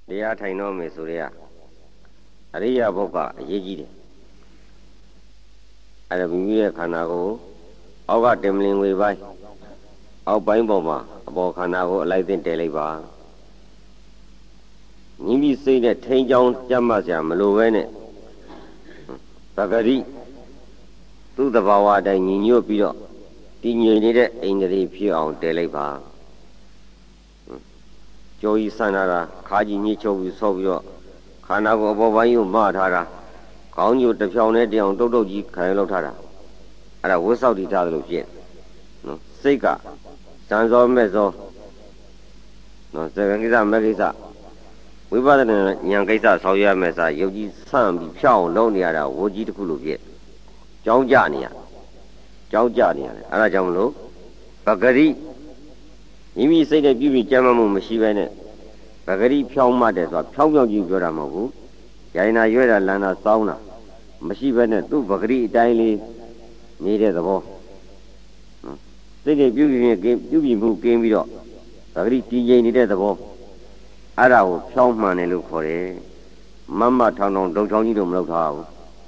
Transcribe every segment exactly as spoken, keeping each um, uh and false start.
တရားထိုင်တော့မယ်ဆိုရဲအရိယာဘုတ်ကအရေးကြီးတယ်အဲ့ဒါမိမိရဲ့ခန္ဓာကိုအောက်ကတင်မလင်ဝေပိုင်းအောက်ပိုင်းပေါ်မှာအပေါ်ခန္ဓာကိုအလိုက်တင်တည်လိုက်ပါမိမိစိတ်နဲ့ထိန်းချောင်းကြမ်းမှစရာမလိုပဲနဲ့ပဂရိသူ့သဘာဝအတိုင်းညီညွတ်ပြီးတော့တည်ငြိမ်နေတဲ့အိန္ဒြေဖြစ်အောင်တည်လိုက်ပါကြောကြီးဆန်းလာတာခါကြီးညှိချုပ်ပြီးဆော့ပြီးတော့ခန္ဓာကိုအပေါ်ပိုင်းကိုမထားတာခေါင်းကျိုတစ်ဖြောင်နဲ့တအောင်တုတ်တုတ်ကြီးခိုင်လောက်ထားတာအဲ့ဒါဝိသောက်တိထားသလိုဖြစ်နော်စိတ်ကဇန်စောမဲ့စောနော်စေကံကိစ္စမကိစ္စဝိပဿနာဉာဏ်ကိစ္စဆောက်ရမယ်စာယုတ်ကြီးဆန့်ပြီးဖြောင်းလုံးနေရတာဝကြီးတစ်ခုလိုဖြစ်ကြောင်းကြနေရကြောင်းကြနေရတယ်အဲ့ဒါကြောင့်မလို့ပဂရိမိမိစိတ်နဲ့ပြုပြီးကြမ်းမှမှုမရှိပဲနဲ့ပဂရိဖြောင်းမှတ်တယ်ဆိုတာဖြောင်းဖြောင်းကြီးပြောတာမဟုတ်ဘူးရိုင်းနာရွဲတာလန်တာစောင်းတာမရှိပဲနဲ့သူ့ပဂရိအတိုင်းလေးနေတဲ့သဘောစိတ်နဲ့ပြုပြီးကင်းပြုပြီးမှုကင်းပြီးတော့ပဂရိတည်ငြိမ်နေတဲ့သဘောအဲ့ဒါကိုဖြောင်းမှန်တယ်လို့ခေါ်တယ်မမထောင်ထောင်ဒုံချောင်းကြီးတို့မလုပ်ထားဘူး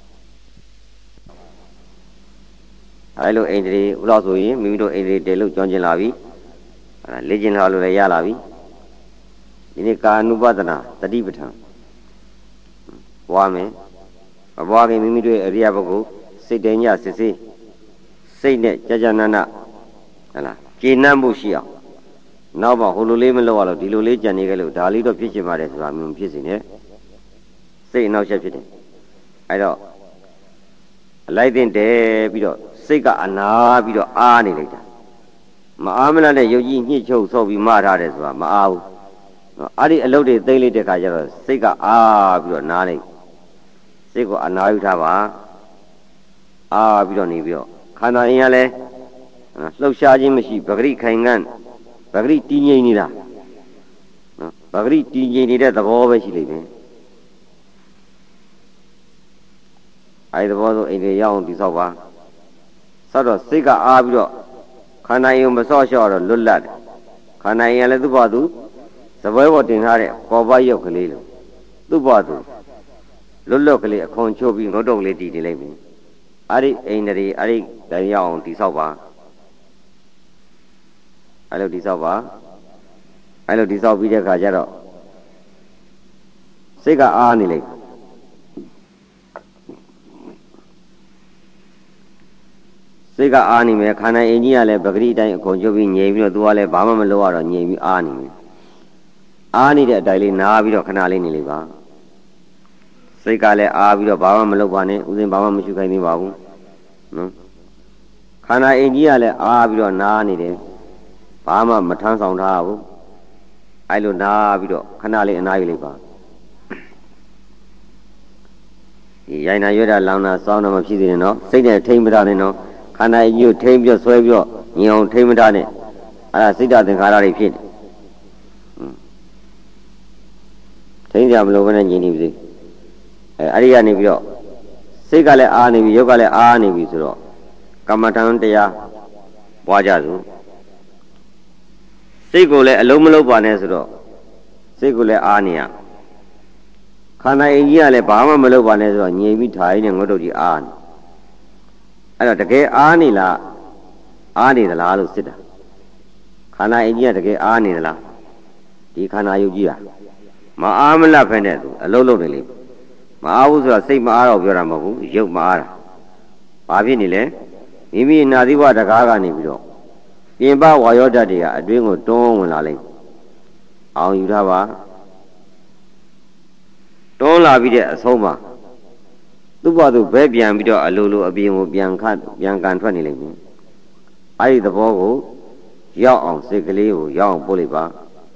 အဲ့လိုအိန္ဒြေဥလောက်ဆိုရင်မိမိတို့အိန္ဒြေတဲလို့ကြောင်းကျင်လာပြီအဲ့ဒါလေ့ကျင့်လာလို့လည်းရလာပြီဒီနေ့ကာနုပဒနာတတိပဋ္ဌာန်ဘွားမယ်မဘွားခင်မိမိတို့အရိယဘုဂ္ဂိုလ်စိတ်တညစစ်စစ်စိတ်နဲ့ကြာကြာနာနာဟလားကျေနပ်မှုရှိအောင်နောက်မှဟိုလိုလေးမလုပ်ရလို့ဒီလိုလေးကြံနေကြလို့ဒါလေးတော့ဖြစ်ချင်ပါတယ်ဆိုတာမျိုးဖြစ်စီနေစိတ်အနောက်ချက်ဖြစ်တယ်အဲ့တော့အလိုက်တင်တယ်ပြီးတော့စိတ်ကအနာပြီးတော့အားနေလိုက်တာမအားမလားနဲ့ယုတ်ကြီးညှစ်ချုပ်ဆော့ပြီးမထားတယ်ဆိုတာမအားဘူးအဲ့ဒီအလုပ်တွေသိလိုက်တဲ့ခါကျတော့စိတ်ကအားပြီးတော့နားလိုက်စိတ်ကိုအနာယူထားပါအားပြီးတော့နေပြီးတော့ခန္ဓာအင်းကလည်းလှုပ်ရှားခြင်းမရှိပဂရိခိုင်ငံ့ပဂရိတည်ငြိမ်နေတာနော်ပဂရိတည်ငြိမ်နေတဲ့သဘောပဲရှိလိမ့်မယ်အဲဒီသဘောဆိုအိမ်တွေရောက်အောင်ဒီဆောက်ပါဆောက်တော့စိတ်ကအားပြီးတော့ခန္ဓာယုံမဆော့လျှော့တော့လွတ်လပ်တယ်ခန္ဓာယုံလည်းသူ့ဘာသူသပွဲပေါ်တင်ထားတဲ့ပေါ်ပါရုပ်ကလေးလို့သူ့ဘာသူလွတ်လွတ်ကလေးအခွန်ချိုးပြီးငုတ်တုံလေးတည်နေလိုက်ပြီအဲ့ဒီအိမ်တွေအဲ့ဒီတိုင်းရောက်အောင်ဒီဆောက်ပါအဲ့လိုဒီဆောက်ပါအဲ့လိုဒီဆောက်ပြီးတဲ့အခါကျတော့စိတ်ကအားနေလိုက်စိတ်ကအားနေမယ်ခန္ဓာအင်းကြီးကလည်းပဂရိတိုင်းအကုန်ချုပ်ပြီးငြိမ်ပြီးတော့သူကလည်းဘာမှမလုပ်ရတော့ငြိမ်ပြီးအားနေမယ်အားနေတဲ့အတိုင်းလေးနားပြီးတော့ခဏလေးနေလိုက်ပါစိတ်ကလည်းအားပြီးတော့ဘာမှမလုပ်ပါနဲ့ဥစဉ်ဘာမှမရှိခိုင်းသေးပါဘူးနော်ခန္ဓာအင်းကြီးကလည်းအားပြီးတော့နားနေတယ်ဘာမှမထမ်းဆောင်ထားဘူးအဲ့လိုနားပြီးတော့ခဏလေးအနားယူလိုက်ပါဒီရိုင်းနာရွက်တာလောင်တာစောင်းတာမဖြစ်သေးနဲ့နော်စိတ်နဲ့ထိမ့်မထားနဲ့နော်ခန္ဓာအကြီးကိုထိမ့်ပြီးဆွဲပြီးတော့ညင်အောင်ထိမ့်မထားနဲ့အဲ့ဒါစိတ်ဓာတ်သင်္ခါရတွေဖြစ်တယ်ထိမ့်ကြမလို့ဘဲနဲ့ညင်နေပြီအဲအဲ့ဒီကနေပြီးတော့စိတ်ကလည်းအားနေပြီရုပ်ကလည်းအားနေပြီဆိုတော့ကမ္မထံတရားပွားကြစို့စိတ်ကိုလည်းအလုံးမလုံးပါနဲ့ဆိုတော့စိတ်ကိုလည်းအားနေရခန္ဓာအင်ကြီးကလည်းဘာမှမလုပ်ပါနဲ့ဆိုတော့ညင်ပြီးထိုင်နေငုတ်တုတ်ကြီးအားနေအဲ့တော့တကယ်အားနေလားအားနေသလားလို့စစ်တာခန္ဓာအင်ကြီးကတကယ်အားနေသလားဒီခန္ဓာယုတ်ကြီးကမအားမလတ်ဖက်နဲ့သူအလုံးလုံးနေလိမ့်မအားဘူးဆိုတော့စိတ်မအားတော့ပြောတာမဟုတ်ဘူးရုပ်မအားတာဘာဖြစ်နေလဲမိမိနာသီဝတကားကနေပြီးတော့ပြင်ပဝါယောဓာတ်တွေကအတွင်းကိုတွန်းဝင်လာလိမ့်အောင်ယူထားပါတွန်းလာပြီးတဲ့အဆုံးမှာသူ့ဘာသူဘဲပြန်ပြီးတော့အလိုလိုအပြင်ကိုပြန်ခတ်ပြန်ကန်ထွက်နေလိမ့်မယ်အဲ့ဒီသဘောကိုရောက်အောင်စိတ်ကလေးကိုရောက်အောင်ပို့လိုက်ပါ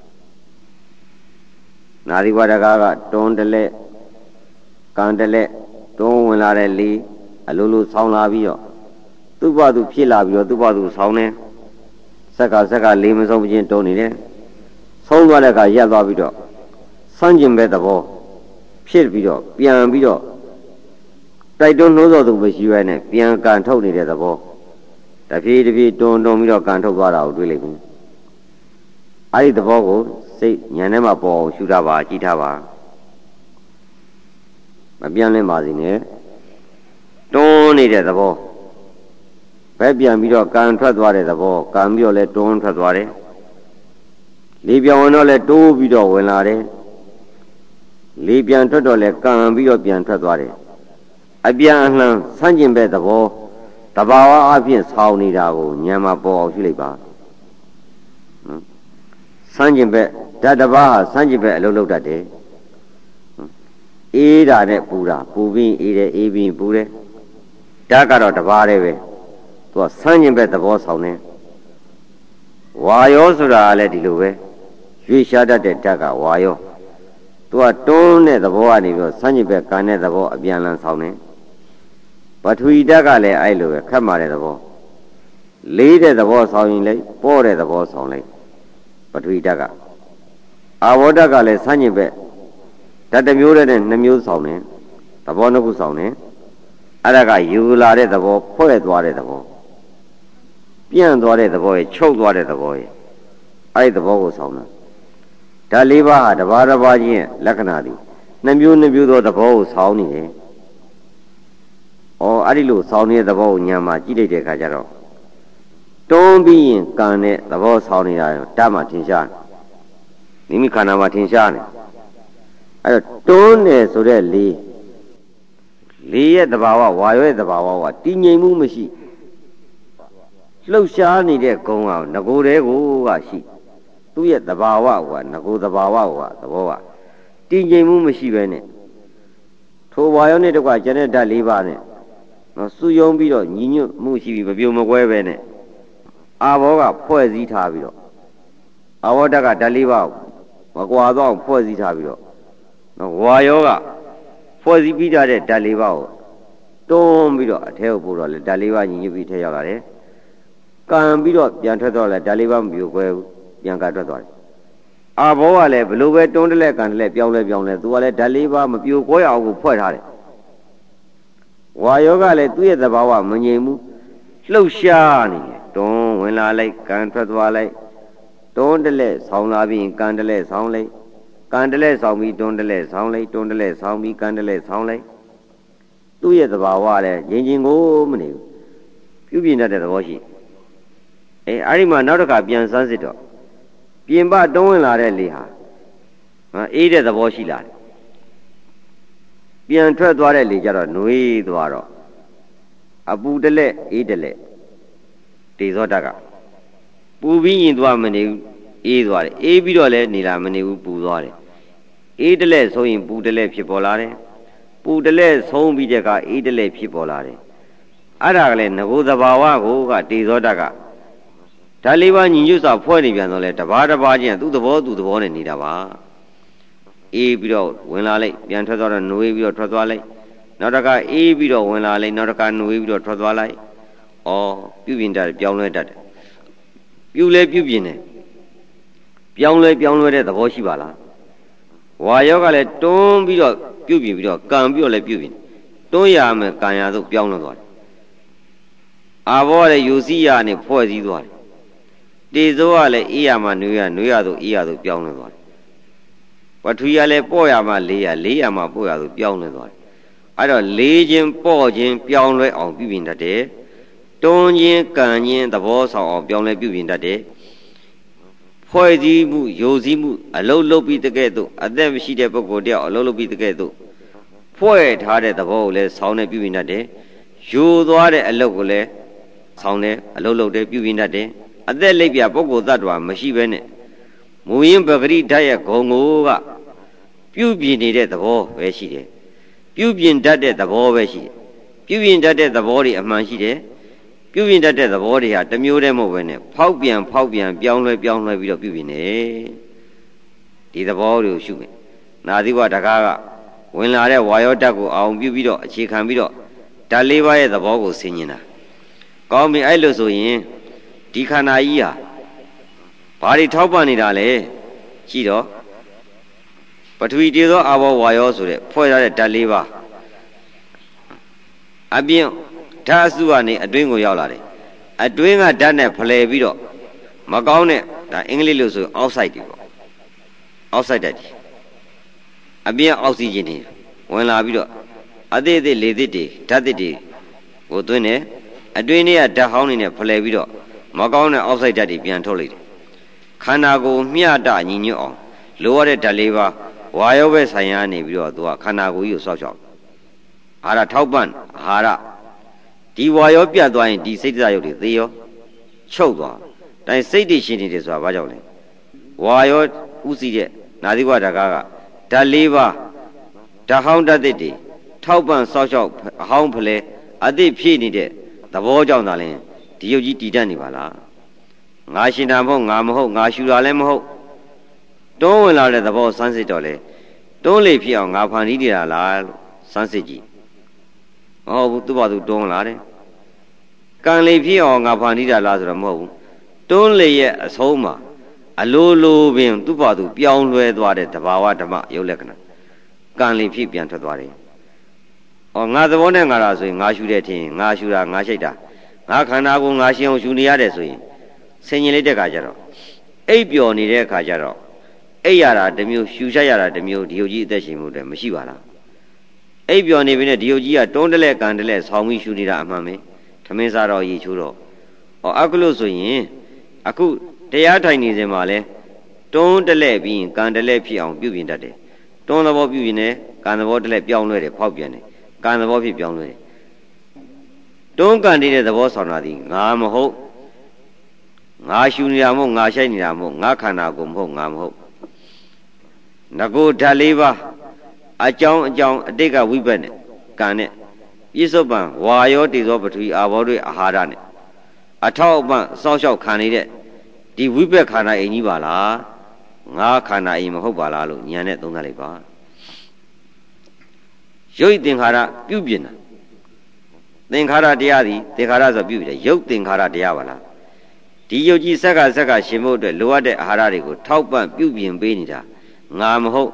နာသီဝတကားကတွန်းတလက်ကန်တလက်တွန်းဝင်လာတဲ့လေအလိုလိုဆောင်းလာပြီးတော့သူ့ဘာသူဖြစ်လာပြီးတော့သူ့ဘာသူဆောင်းနေဆက်ကဆက်ကလေးမဆုံးမချင်းတုံးနေတယ်ဆုံးသွားတဲ့အခါရက်သွားပြီးတော့စမ်းကျင်ပဲသဘောဖြစ်ပြီးတော့ပြန်ပြီးတော့တိုက်တွန်းနှိုးဆော်သူမရှိဘဲနဲ့ပြန်ကန်ထုတ်နေတဲ့သဘောတဖြည်းတဖြည်းတွန်းတွန်းပြီးတော့ကန်ထုတ်သွားတာကိုတွေ့လိမ့်မယ်အဲ့ဒီသဘောကိုစိတ်ဉာဏ်ထဲမှာပေါ်အောင်ရှုထားပါကြည့်ထားပါမပြန်လဲပါစေနဲ့တွန်းနေတဲ့သဘောဘက်ပြန်ပြီးတော့ကံထွက်သွားတဲ့သဘောကံပြီးတော့လဲတွန်းထွက်သွားတယ်လေပြောင်းဝင်တော့လဲတိုးပြီးတော့ဝင်လာတယ်လေပြန်ထွက်တော့လဲကံပြီးတော့ပြန်ထွက်သွားတယ်အပြန်အလှန်ဆန့်ကျင်ဘက်သဘောတဘာဝအဖြစ်ဆောင်းနေတာကိုဉာဏ်မှာပေါ်အောင်ရှုလိုက်ပါနော်ဆန့်ကျင်ဘက်ဓာတ်တစ်ပါးဟာဆန့်ကျင်ဘက်အလုပ်လုပ်တတ်တယ်အေးတာနဲ့ပူတာပူပြီးအေးတယ်အေးပြီးပူတယ်ဓာတ်ကတော့တစ်ပါးတည်းပဲသူကဆန့်ကျင်ဘက်သဘောဆောင်တယ်ဝါယောဆိုတာလည်းဒီလိုပဲရွေ့ရှားတတ်တဲ့ဓာတ်ကဝါယောသူကတွန်းတဲ့သဘောကနေပြီးတော့ဆန့်ကျင်ဘက်ကံတဲ့သဘောအပြန်လန်ဆောင်တယ်ပထဝီဓာတ်ကလည်းအဲ့လိုပဲခတ်မာတဲ့သဘောလေးတဲ့သဘောဆောင်ရင်လိုက်ပေါ့တဲ့သဘောဆောင်လိုက်ပထဝီဓာတ်ကအာဘောဓာတ်ကလည်းဆန့်ကျင်ဘက်ဓာတ်တစ်မျိုးတည်းနဲ့နှစ်မျိုးဆောင်တယ်သဘောနှစ်ခုဆောင်တယ်အဲ့ဒါကယူလာတဲ့သဘောဖွဲ့သွားတဲ့သဘောပြန့်သွားတဲ့သဘောရဲ့ချုပ်သွားတဲ့သဘောရဲ့အဲ့ဒီသဘောကိုဆောင်တာဓာတ်လေးပါးဟာတစ်ပါးတစ်ပါးချင်းလက္ခဏာသည်နှစ်မျိုးနှစ်မျိုးသောသဘောကိုဆောင်နေတယ်။အော်အဲ့ဒီလိုဆောင်နေတဲ့သဘောကိုညာမှာကြည့်လိုက်တဲ့အခါကျတော့တွန်းပြီးရင်ကံတဲ့သဘောဆောင်နေတာဓာတ်မှထင်ရှားမိမိခန္ဓာမှာထင်ရှားနေအဲ့တော့တွန်းတယ်ဆိုတဲ့လေးလေးရဲ့သဘာဝဝါရွဲ့သဘာဝကတည်ငြိမ်မှုမရှိလှုပ်ရှားနေတဲ့ဂုံကငကိုတဲကိုကရှိသူ့ရဲ့သဘာဝကငကိုသဘာဝကသဘောကတည်ငြိမ်မှုမရှိပဲနဲ့ထိုဝါယောနဲ့တကွကျန်တဲ့ဓာတ်လေးပါးနဲ့နော်စူယုံပြီးတော့ညီညွတ်မှုရှိပြီးမပြုံမကွဲပဲနဲ့အာဘောကဖွဲ့စည်းထားပြီးတော့အာဘောဓာတ်ကဓာတ်လေးပါးမကွာတော့ဖွဲ့စည်းထားပြီးတော့နော်ဝါယောကဖွဲ့စည်းပြီးထားတဲ့ဓာတ်လေးပါးကိုတွန်းပြီးတော့အထဲကိုပို့တော့လေဓာတ်လေးပါးညီညွတ်ပြီးထဲရောက်လာတယ်ကံပြီးတော့ပြန်ထွက်တော့လေဓာတ်လေးပါးမပြိုကွဲဘူးပြန်ကထွက်သွားတယ်အာဘောကလည်းဘလို့ပဲတွန်းတလဲကံတလဲပြောင်းလဲပြောင်းလဲသူကလည်းဓာတ်လေးပါးမပြိုကွဲအောင်ကိုဖွဲ့ထားတယ်ဝါယောကလည်းသူ့ရဲ့သဘာဝမငြိမ်ဘူးလှုပ်ရှားနေတယ်တွန်းဝင်လာလိုက်ကံထွက်သွားလိုက်တွန်းတလဲဆောင်းလာပြီးကံတလဲဆောင်းလိုက်ကံတလဲဆောင်းပြီးတွန်းတလဲဆောင်းလိုက်တွန်းတလဲဆောင်းပြီးကံတလဲဆောင်းလိုက်သူ့ရဲ့သဘာဝလည်းငြိမ်ငြိမ်ကိုမနေဘူးပြုပြင်တတ်တဲ့သဘောရှိအဲအဲ့ဒီမှာနောက်တစ်ခါပြန်စမ်းစစ်တော့ပြင်ပတွန်းဝင်လာတဲ့လေဟာအေးတဲ့သဘောရှိလာတယ်ပြန်ထွက်သွားတဲ့လေကြတော့နှွေးသွားတော့အပူတလက်အေးတလက်တေဇောဓာတ်ကပူပြီးရင်သွားမနေဘူးအေးသွားတယ်အေးပြီးတော့လည်းနေလာမနေဘူးပူသွားတယ်အေးတလက်ဆိုရင်ပူတလက်ဖြစ်ပေါ်လာတယ်ပူတလက်ဆုံးပြီးတဲ့အခါအေးတလက်ဖြစ်ပေါ်လာတယ်အဲ့ဒါကလည်းငကိုသဘာဝကိုကတေဇောဓာတ်ကဓာတ်လေးပါးညီညွတ်စွာဖွဲ့နေပြန်တော့လဲတဘာတဘာချင်းသူ့သဘောသူ့သဘောနဲ့နေတာပါအေးပြီးတော့ဝင်လာလိုက်ပြန်ထွက်သွားတော့နှွေးပြီးတော့ထွက်သွားလိုက်နောက်တစ်ခါအေးပြီးတော့ဝင်လာလိုက်နောက်တစ်ခါနှွေးပြီးတော့ထွက်သွားလိုက်ဩပြုပြင်တတ်ပြောင်းလဲတတ်တယ်ပြုလဲပြုပြင်တယ်ပြောင်းလဲပြောင်းလဲတဲ့သဘောရှိပါလားဝါယောကလည်းတွန်းပြီးတော့ပြုပြင်ပြီးတော့ကံပြီးတော့လည်းပြုပြင်တွန်းရမယ်ကံရသို့ပြောင်းလဲသွားတယ်အာဘောကလည်းယူစည်းရနဲ့ဖွဲ့စည်းသွားတယ်တေဇောကလည်းအေးရမှနှွေးရနှွေးရသို့အေးရသို့ပြောင်းလဲသွားတယ်ပထဝီကလည်းပေါ့ရမှလေးရလေးရမှပေါ့ရသို့ပြောင်းလဲသွားတယ်အဲ့တော့လေးခြင်းပေါ့ခြင်းပြောင်းလဲအောင်ပြုပြင်တတ်တယ်တွန်းခြင်းကံခြင်းသဘောဆောင်အောင်ပြောင်းလဲပြုပြင်တတ်တယ်ဖွဲ့စည်းမှုယိုစည်းမှုအလုံးလုံးပြီးတကဲ့သို့အသက်မရှိတဲ့ပုဂ္ဂိုလ်တယောက်အလုံးလုံးပြီးတကဲ့သို့ဖွဲ့ထားတဲ့သဘောကိုလည်းဆောင်းနေပြုပြင်တတ်တယ်ယိုသွားတဲ့အလုပ်ကိုလည်းဆောင်းနေအလုံးလုံးတယ်ပြုပြင်တတ်တယ်အသက်လိပ်ပြပုဂ္ဂိုလ်သတ္တဝါမရှိဘဲနဲ့မူရင်းပဂရိဓာတ်ရဲ့ဂုံကိုကပြုပြင်နေတဲ့သဘောပဲရှိတယ်ပြုပြင်တတ်တဲ့သဘောပဲရှိတယ်ပြုပြင်တတ်တဲ့သဘောတွေအမှန်ရှိတယ်ပြုပြင်တတ်တဲ့သဘောတွေဟာတစ်မျိုးတည်းမဟုတ်ဘဲနဲ့ဖောက်ပြန်ဖောက်ပြန်ပြောင်းလဲပြောင်းလဲပြီးတော့ပြုပြင်နေဒီသဘောတွေကိုရှုမယ်နာသီဝတကားကဝင်လာတဲ့ဝါယောဓာတ်ကိုအောင်ပြုပြီးတော့အခြေခံပြီးတော့ဓာတ်လေးပါးရဲ့သဘောကိုဆင်ញင်တာကောင်းပြီအဲ့လိုဆိုရင်ဒီခန္ဓာကြီးဟာဘာတွေထောက်ပံ့နေတာလဲကြည့်တော့ပထဝီတေသောအာဘောဝါယောဆိုတဲ့ဖွဲ့ထားတဲ့ဓာတ်လေးပါးအပြင်ဓာတ်အစုကနေအတွင်းကိုရောက်လာတယ်အတွင်းကဓာတ်နဲ့ဖလှယ်ပြီးတော့မကောင်းတဲ့ဒါအင်္ဂလိပ်လို့ဆို outside တွေပေါ့ outside တတ်တယ်အပြင်အောက်ဆီဂျင်တွေဝင်လာပြီးတော့အသေးသေးလေသစ်တွေဓာတ်သစ်တွေကိုသွင်းတယ်အတွင်းထဲကဓာတ်ဟောင်းတွေနဲ့ဖလှယ်ပြီးတော့မကောင်းတဲ့အောက်ဆိုက်ဓာတ်တွေပြန်ထုတ်လိုက်တယ်ခန္ဓာကိုယ်မျှတညီညွတ်အောင်လိုရတဲ့ဓာတ်လေးပါဝါယောပဲဆိုင်ရာနေပြီးတော့သူကခန္ဓာကိုယ်ကြီးကိုစောက်ရှောက်အာဟာရထောက်ပံ့အာဟာရဒီဝါယောပြတ်သွားရင်ဒီစိတ်ဓာတ်ရုပ်တွေသေရောချုပ်သွားတိုင်းစိတ်တွေရှင်နေတယ်ဆိုတာဘာကြောင့်လဲဝါယောဥစီတဲ့နာသီဝဓာတ်ကဓာတ်လေးပါဓာတ်ဟောင်းဓာတ်သစ်တွေထောက်ပံ့စောက်ရှောက်အဟောင်းဖလဲအသစ်ဖြည့်နေတဲ့သဘောကြောင့်သာလဲဒီရုပ်ကြီးတည်တတ်နေပါလားငါရှင်တာမဟုတ်ငါမဟုတ်ငါရှူတာလည်းမဟုတ်တွန်းဝင်လာတဲ့သဘောစမ်းစစ်တော့လေတွန်းလေဖြစ်အောင်ငါဖန်တီးနေတာလားလို့စမ်းစစ်ကြည့်မဟုတ်ဘူးသူ့ဘာသူတွန်းလာတယ်ကံလေဖြစ်အောင်ငါဖန်တီးတာလားဆိုတော့မဟုတ်ဘူးတွန်းလေရဲ့အဆုံးမှာအလိုလိုပင်သူ့ဘာသူပြောင်းလဲသွားတဲ့တဘာဝဓမ္မရုပ်လက္ခဏာကံလေဖြစ်ပြန်ထွက်သွားတယ်ဩငါသဘောနဲ့ငါလားဆိုရင်ငါရှူတဲ့ထင်ငါရှူတာငါရှိတ်တာငါခန္ဓာကိုငါရှင်းအောင်ရှူနေရတယ်ဆိုရင်ဆင်ញင်လိုက်တဲ့ခါကျတော့အိပ်ပျော်နေတဲ့ခါကျတော့အိပ်ရတာတစ်မျိုးရှူရှက်ရတာတစ်မျိုးဒီယုတ်ကြီးအသက်ရှင်မှုတည်းမရှိပါလားအိပ်ပျော်နေပြီနဲ့ဒီယုတ်ကြီးကတွန်းတလဲကန်တလဲဆောင်းပြီးရှူနေတာအမှန်ပဲထမင်းစားတော့ရေချိုးတော့ဩအခုလို့ဆိုရင်အခုတရားထိုင်နေစဉ်မှာလဲတွန်းတလဲပြီးရင်ကန်တလဲဖြစ်အောင်ပြုပြင်တတ်တယ်တွန်းသဘောပြုပြင်တယ်ကန်သဘောတလဲပြောင်းလဲတယ်ဖောက်ပြန်တယ်ကန်သဘောဖြစ်ပြောင်းလဲတယ်တွန်းကန်နေတဲ့သဘောဆောင်တာဒီငါမဟုတ်ငါရှူနေတာမဟုတ်ငါရှိုက်နေတာမဟုတ်ငါခန္ဓာကိုယ်မဟုတ်ငါမဟုတ်ငကိုဓာတ်လေးပါအကြောင်းအကြောင်းအတိတ်ကဝိဘတ်နဲ့ကံနဲ့ပြစ္ဆုတ်ပံဝါယောတေဇောပထဝီအာဘောတွေအာဟာရနဲ့အထောက်အပံ့စောင့်ရှောက်ခံနေတဲ့ဒီဝိဘတ်ခန္ဓာအိမ်ကြီးပါလားငါခန္ဓာအိမ်မဟုတ်ပါလားလို့ဉာဏ်နဲ့သုံးသပ်လိုက်ပါရုပ်သင်္ခါရပြုပြင်တာသင်္ခါရတရားသည်သင်္ခါရဆိုပြုတယ်ရုပ်သင်္ခါရတရားပါလားဒီယုတ်ကြီးဆက်ကဆက်ကရှင်ဖို့အတွက်လိုအပ်တဲ့အာဟာရတွေကိုထောက်ပံ့ပြုပြင်ပေးနေတာငါမဟုတ်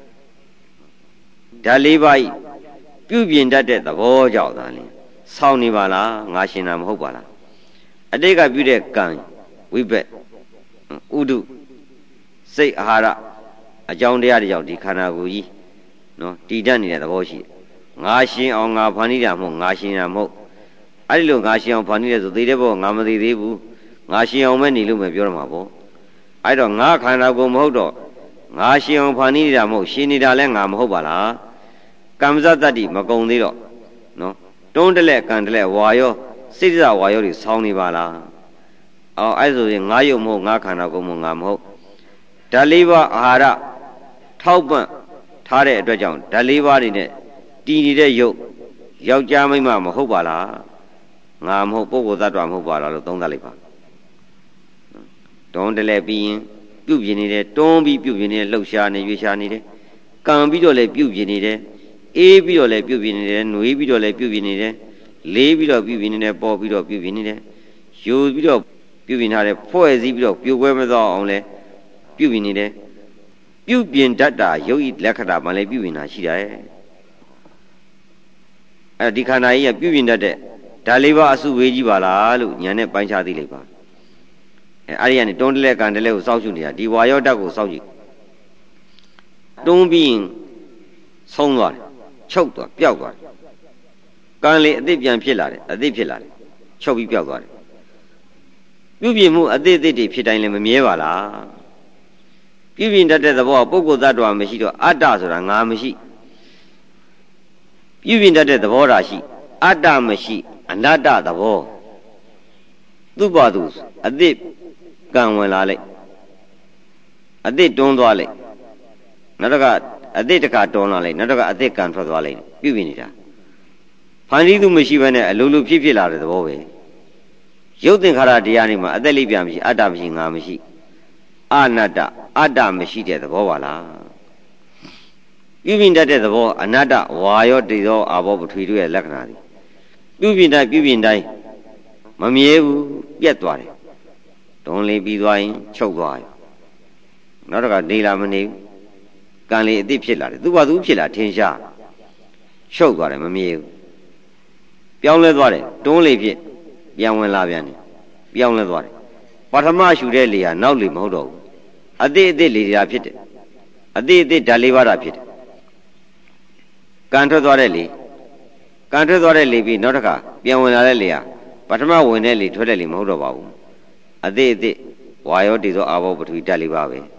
ဓာတ်လေးပါးပြုပြင်တတ်တဲ့သဘောကြောင့်သာလေဆောင်းနေပါလားငါရှင်တာမဟုတ်ပါလားအတိတ်ကပြုတဲ့ကံဝိဘက်ဥဒုစိတ်အာဟာရအကြောင်းတရားတွေကြောင့်ဒီခန္ဓာကိုယ်ကြီးနော်တည်တတ်နေတဲ့သဘောရှိတယ်ငါရှင်အောင်ငါဖန်တီးတာမဟုတ်ငါရှင်တာမဟုတ်အဲ့ဒီလိုငါရှင်အောင်ဖန်တီးတယ်ဆိုသိတဲ့ဘောငါမသိသေးဘူးငါရှင်အောင်ပဲနေလို့ပဲပြောရမှာပေါ့အဲ့တော့ငါခန္ဓာကိုယ်မဟုတ်တော့ငါရှင်အောင်ဖန်တီးနေတာမဟုတ်ရှင်နေတာလည်းငါမဟုတ်ပါလားကမ္မဇတ္တိမကုံသေးတော့နော်တွန်းတလဲကန်တလဲဝါရောစိတ္တဝါရောတွေဆောင်းနေပါလားအော်အဲ့ဆိုရင်ငါယုံမဟုတ်ငါခန္ဓာကိုယ်မဟုတ်ငါမဟုတ်ဓာတ်လေးပါးအာဟာရထောက်ပံ့ထားတဲ့အတွက်ကြောင့်ဓာတ်လေးပါးတွေနဲ့တည်နေတဲ့ယုတ်ယောက်ျားမိန်းမမဟုတ်ပါလားငါမဟုတ်ပုဂ္ဂိုလ်သတ္တဝါမဟုတ်ပါလားလို့သုံးသပ်လိုက်ပါတွန်းတလဲပြီးရင်ပြုတ်ပြင်းနေတယ်တွန်းပြီးပြုတ်ပြင်းနေတယ်လှုပ်ရှားနေရွေးရှားနေတယ်ကံပြီးတော့လည်းပြုတ်ပြင်းနေတယ်အေးပြီးတော့လည်းပြုတ်ပြင်းနေတယ်နှွေးပြီးတော့လည်းပြုတ်ပြင်းနေတယ်လေးပြီးတော့ပြုတ်ပြင်းနေတယ်ပေါ်ပြီးတော့ပြုတ်ပြင်းနေတယ်ယူပြီးတော့ပြုတ်ပြင်းထားတယ်ဖွဲ့စည်းပြီးတော့ပြိုကွဲမသွားအောင်လဲပြုတ်ပြင်းနေတယ်ပြုတ်ပြင်းတတ်တာယုတ်ဤလက္ခဏာမှလည်းပြုတ်ပြင်းတာရှိတယ်အဲဒီခန္ဓာကြီးကပြုတ်ပြင်းတတ်တဲ့ဓာတ်လေးပါအစုဝေးကြီးပါလားလို့ညာနဲ့ပိုင်းခြားသိလိုက်ပါအဲအဲ့ဒီကနေတွန်းတလဲကန်တလဲကိုစောင့်ရှုနေတာဒီဝါယောဓာတ်ကိုစောင့်ကြည့်တွန်းပြီးဆုံးသွားတယ်ချုပ်သွားပျောက်သွားတယ်ကံလေအသစ်ပြန်ဖြစ်လာတယ်အသစ်ဖြစ်လာတယ်ချုပ်ပြီးပျောက်သွားတယ်ပြုပြင်မှုအသစ်အသစ်တွေဖြစ်တိုင်းလည်းမမြဲပါလားပြုပြင်တတ်တဲ့သဘောပုဂ္ဂိုလ်သတ္တဝါမရှိတော့အတ္တဆိုတာငါမရှိပြုပြင်တတ်တဲ့သဘောဓာရှိအတ္တမရှိအနတ္တသဘောသူ့ဘာသူအသစ်ကံဝင်လာလိုက်အသစ်တွန်းသွားလိုက်နောက်တော့ကအသစ်တခါတွန်းလာလိုက်နောက်တော့ကအသစ်ကံထွက်သွားလိုက်ပြုပြင်နေတာဖန်တီးသူမရှိဘဲနဲ့အလိုလိုဖြစ်ဖြစ်လာတဲ့သဘောပဲရုပ်သင်္ခါရတရားတွေမှာအသက်လေးပြန်မရှိအတ္တမရှိငါမရှိအနတ္တအတ္တမရှိတဲ့သဘောပါလားပြုပြင်တတ်တဲ့သဘောအနတ္တဝါရောတေရောအာဘောပထဝီတို့ရဲ့လက္ခဏာတွေပြုပြင်တိုင်းပြုပြင်တိုင်းမမြဲဘူးပြတ်သွားတယ်တွန်းလေးပြီးသွားရင်ချုပ်သွားရောနောက်တော့ကနေလာမနေဘူးကံလေးအသစ်ဖြစ်လာတယ်သူ့ဘာသူဖြစ်လာထင်ရှားချုပ်သွားတယ်မမြဲဘူးပြောင်းလဲသွားတယ်တွန်းလေးဖြစ်ပြန်ဝင်လာပြန်တယ်ပြောင်းလဲသွားတယ်ပထမရှူတဲ့လေဟာနောက်လေမဟုတ်တော့ဘူးအသစ်အသစ်လေတွေကဖြစ်တယ်အတိအတိဓာတ်လေးပါးတာဖြစ်တယ်ကံထွက်သွားတဲ့လေကံထွက်သွားတဲ့လေပြီးနောက်တစ်ခါပြန်ဝင်လာတဲ့လေဟာပထမဝင်တဲ့လေထွက်တဲ့လေမဟုတ်တော့ပါဘူးအတိအတိဝါယောတေဇောအာဘောပထဝီဓာတ်လေးပါပဲ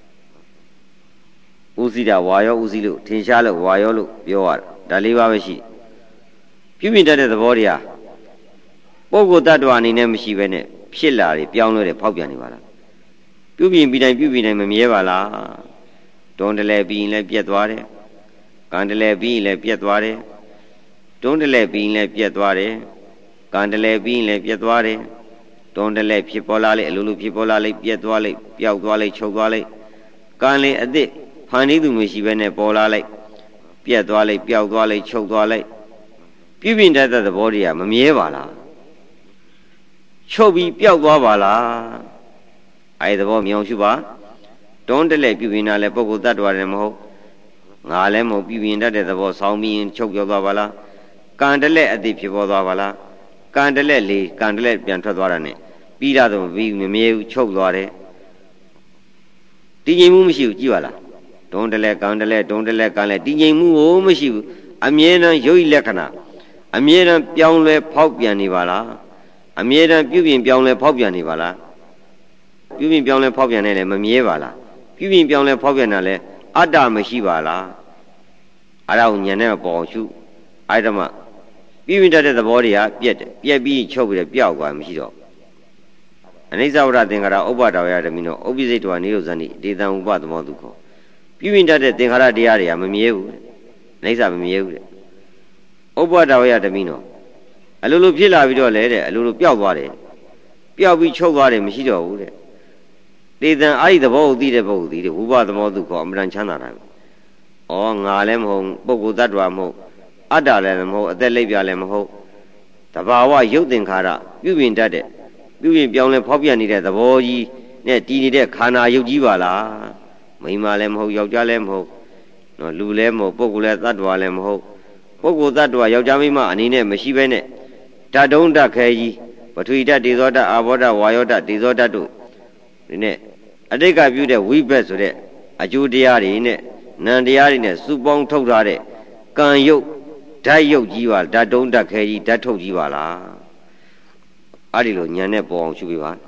ဥစီတာဝါယောဥစီလို့ထင်ရှားလို့ဝါယောလို့ပြောရတာဓာတ်လေးပါပဲရှိပြုမြင်တတ်တဲ့သဘောတရားပုဂ္ဂိုလ်တ attva အနေနဲ့မရှိဘဲနဲ့ဖြစ်လာတယ်ပြောင်းလဲတယ်ဖောက်ပြန်နေပါလားပြုပြင်ပြီးတိုင်းပြုပြင်တိုင်းမမြဲပါလားတွန်းတလဲပြီးရင်လည်းပြက်သွားတယ်ကံတလဲပြီးရင်လည်းပြက်သွားတယ်တွန်းတလဲပြီးရင်လည်းပြက်သွားတယ်ကံတလဲပြီးရင်လည်းပြက်သွားတယ်တွန်းတလဲဖြစ်ပေါ်လာလေအလိုလိုဖြစ်ပေါ်လာလေပြက်သွားလေပျောက်သွားလေချုပ်သွားလေကံလေအစ်စ်ဖန်တီးသူမရှိဘဲနဲ့ပေါ်လာလိုက်ပြက်သွားလေပျောက်သွားလေချုပ်သွားလေပြုပြင်တတ်တဲ့သဘောတရားမမြဲပါလားချုပ်ပြီးပျောက်သွားပါလားအဲဒီသဘောမြောင်ရှုပါတွန်းတလဲပြုပြင်တာလဲပုဂ္ဂိုလ်တ attva လည်းမဟုတ်ငါလည်းမဟုတ်ပြုပြင်တတ်တဲ့သဘောဆောင်းပြီးရင်ချုပ်ပြောသွားပါလားကံတလဲအတိဖြစ်ပေါ်သွားပါလားကံတလဲလေကံတလဲပြန်ထွက်သွားတာ ਨੇ ပြီးတာတော့ပြီးမမြဲဘူးချုပ်သွားတယ်တည်ငြိမ်မှုမရှိဘူးကြည့်ပါလားတွန်းတလဲကံတလဲတွန်းတလဲကံလဲတည်ငြိမ်မှုကိုမရှိဘူးအမြဲတမ်းရုပ်လက္ခဏာအမြဲတမ်းပြောင်းလဲဖောက်ပြန်နေပါလားအမြဲတမ်းပြုပြင်ပြောင်းလဲဖောက်ပြန်နေပါလားပြုပြင်ပြောင်းလဲဖောက်ပြန်နေတယ်မမြဲပါလားပြုပြင်ပြောင်းလဲဖောက်ပြန်တာလဲအတ္တမရှိပါလားအဲ့ဒါကိုဉာဏ်နဲ့ပေါ်အောင်ရှုအဲ့ဒါမှပြုပြင်တတ်တဲ့သဘောတွေကပြက်တယ်ပြက်ပြီးချုပ်ပြီးပျောက်သွားမရှိတော့အနိစ္စဝရသင်္ခါရဥပ္ပါဒဝယဓမ္မိနောဥပ္ပိစိတ်တောနိရောဇနိဒေတံဥပသမောဒုက္ခပြုပြင်တတ်တဲ့သင်္ခါရတရားတွေကမမြဲဘူးအနိစ္စမမြဲဘူးတဲ့ဥပ္ပါဒဝယဓမ္မိနောအလိုလိုဖြစ်လာပြီးတော့လေတဲ့အလိုလိုပျောက်သွားတယ်ပျောက်ပြီးချုပ်သွားတယ်မရှိတော့ဘူးတဲ့ဒေတံအဲ့ဒီသဘောကိုသိတဲ့ပုဂ္ဂိုလ်သိတယ်ဝိပသမောဒုက္ခအမှန်တန်ချမ်းသာတာပဲဩငါလည်းမဟုတ်ပုဂ္ဂိုလ်တ attva မဟုတ်အတ္တလည်းမဟုတ်အသက်လိပ်ပြလည်းမဟုတ်တဘာဝရုပ်သင်္ခါရပြုပြင်တတ်တဲ့ပြုပြင်ပြောင်းလဲဖောက်ပြန်နေတဲ့သဘောကြီးနဲ့တည်နေတဲ့ခန္ဓာရုပ်ကြီးပါလားမိန်းမလည်းမဟုတ်ယောက်ျားလည်းမဟုတ်နော်လူလည်းမဟုတ်ပုဂ္ဂိုလ်လည်းတ attva လည်းမဟုတ်ပုဂ္ဂိုလ်တ attva ယောက်ျားမိန်းမအနေနဲ့မရှိဘဲနဲ့ဓာတ်တုံးဓာတ်ခဲကြီးပထဝီဓာတ်ဒေဇောဓာတ်အာဘောဓာတ်ဝါယောဓာတ်ဒေဇောဓာတ်တို့ဒီနဲ့အတိတ်ကပြုတဲ့ဝိဘက်ဆိုတဲ့အကျိုးတရားတွေနဲ့နံတရားတွေနဲ့စုပေါင်းထုတ်ထားတဲ့ကံယုတ်ဓာတ်ယုတ်ကြီးပါဓာတ်တုံးဓာတ်ခဲကြီးဓာတ်ထုတ်ကြီးပါလားအဲ့ဒီလိုဉာဏ်နဲ့ပေါ်အောင်ရှုပြပါ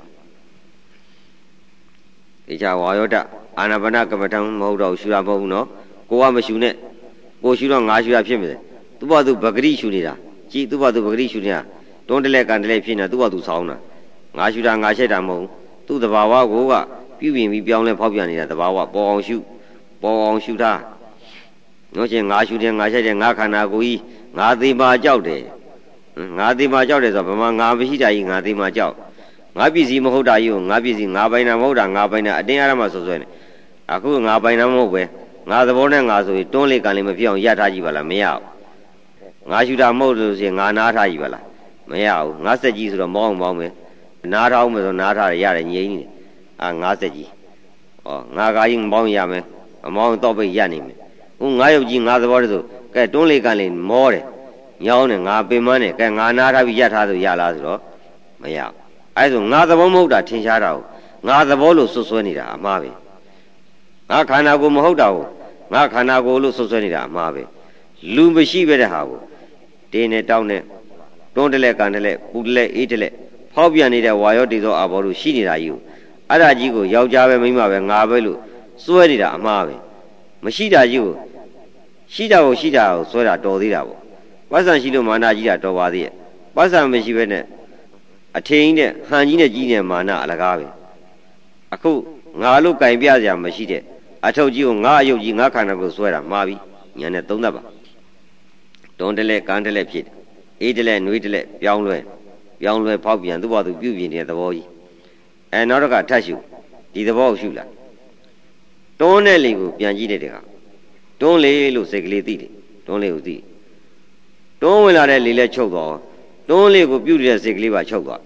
ဒီကြဝါယောဓာတ်အာနာပါနကမ္မထံမဟုတ်တော့ရှုတာမဟုတ်ဘူးနော်ကိုကမရှုနဲ့ကိုရှုတော့ငါရှုတာဖြစ်မယ်သူ့ဘာသူပဂရိရှုနေတာကြည်သူ့ဘာသူပဂရိရှုနေတာတွန်းတလဲကန်တလဲဖြစ်နေတာသူ့ဘာသူဆောင်းတာငါရှုတာငါချက်တာမဟုတ်သူ့တဘာဝကိုကပြုပြင်ပြီးပြောင်းလဲဖောက်ပြန်နေတာတဘာဝပေါ်အောင်ရှုပေါ်အောင်ရှုတာနော်ချင်းငါရှုတယ်ငါချက်တယ်ငါခန္ဓာကိုယ်ကြီးငါသိပါကြောက်တယ်ငါသိပါကြောက်တယ်ဆိုတော့ဗမာငါမရှိတာကြီးငါသိပါကြောက်ငါပစ္စည်းမဟုတ်တာကြီးကိုငါပစ္စည်းငါပိုင်တာမဟုတ်တာငါပိုင်တာအတင်းအားမှဆွဆွဲနေအခုငါပိုင်တာမဟုတ်ပဲငါသဘောနဲ့ငါဆိုရင်တွန်းလေးကန်လေးမဖြစ်အောင်ရထားကြည့်ပါလားမရဘူးငါရှုတာမဟုတ်လို့ဆိုရင်ငါနားထားကြည့်ပါလားမရဘူးငါစက်ကြီးဆိုတော့မောင်းမောင်းမယ်နားထားအောင်မယ်ဆိုနားထားရရတယ်ငြိမ်းနေအာငါစက်ကြီးဩငါကာကြီးမောင်းရမယ်အမောင်းတော့ပိတ်ရနေမယ်ဟိုငါရုပ်ကြီးငါသဘောတည်းဆိုကဲတွန်းလေးကန်လေးမောတယ်ညောင်းတယ်ငါပင်မနဲ့ကဲငါနားထားပြီးရထားဆိုရလားဆိုတော့မရဘူးအဲဆိုငါသဘောမဟုတ်တာထင်ရှားတာကိုငါသဘောလို့ဆွဆွဲနေတာအမှားပဲငါခန္ဓာကိုယ်မဟုတ်တာကိုငါခန္ဓာကိုယ်လို့ဆွဆွဲနေတာအမှားပဲလူမရှိပဲတဲ့ဟာကိုတင်းနဲ့တောင်းနဲ့တွန်းတလဲကန်တလဲပူတလဲအေးတလဲဖောက်ပြန်နေတဲ့ဝါယောတေဇောအာဘောလို့ရှိနေတာကြီးကိုအဲ့ဒါကြီးကိုယောက်ျားပဲမိန်းမပဲငါပဲလို့စွဲနေတာအမှားပဲမရှိတာကြီးကိုရှိတာကိုရှိတာကိုစွဲတာတော်သေးတာပေါ့ပတ်စံရှိလို့မာနကြီးတာတော်ပါသေးရဲ့ပတ်စံမရှိပဲနဲ့အထင်းနဲ့ဟန်ကြီးနဲ့ကြီးနေမာနအလကားပဲအခုငါလို့ကင်ပြစရာမရှိတဲ့အထုပ်ကြီးကိုငါအယုတ်ကြီးငါခန္ဓာကိုစွဲတာမှားပြီညာနဲ့သုံးသပ်ပါတွန်းတလဲကန်တလဲဖြစ်အေးတလဲနှွေးတလဲပြောင်းလဲပြောင်းလဲဖောက်ပြန်သူ့ဘာသူပြုပြင်နေတဲ့သဘောကြီးအဲနောက်တော့ကထပ်ရှုဒီသဘောကိုရှုလာတွန်းတဲ့လေကိုပြန်ကြည့်တဲ့တခါတွန်းလေလို့စိတ်ကလေးသိတယ်တွန်းလေကိုသိတွန်းဝင်လာတဲ့လေလဲချုပ်သွားတွန်းလေကိုပြုတ်တဲ့စိတ်ကလေးပါချုပ်သွား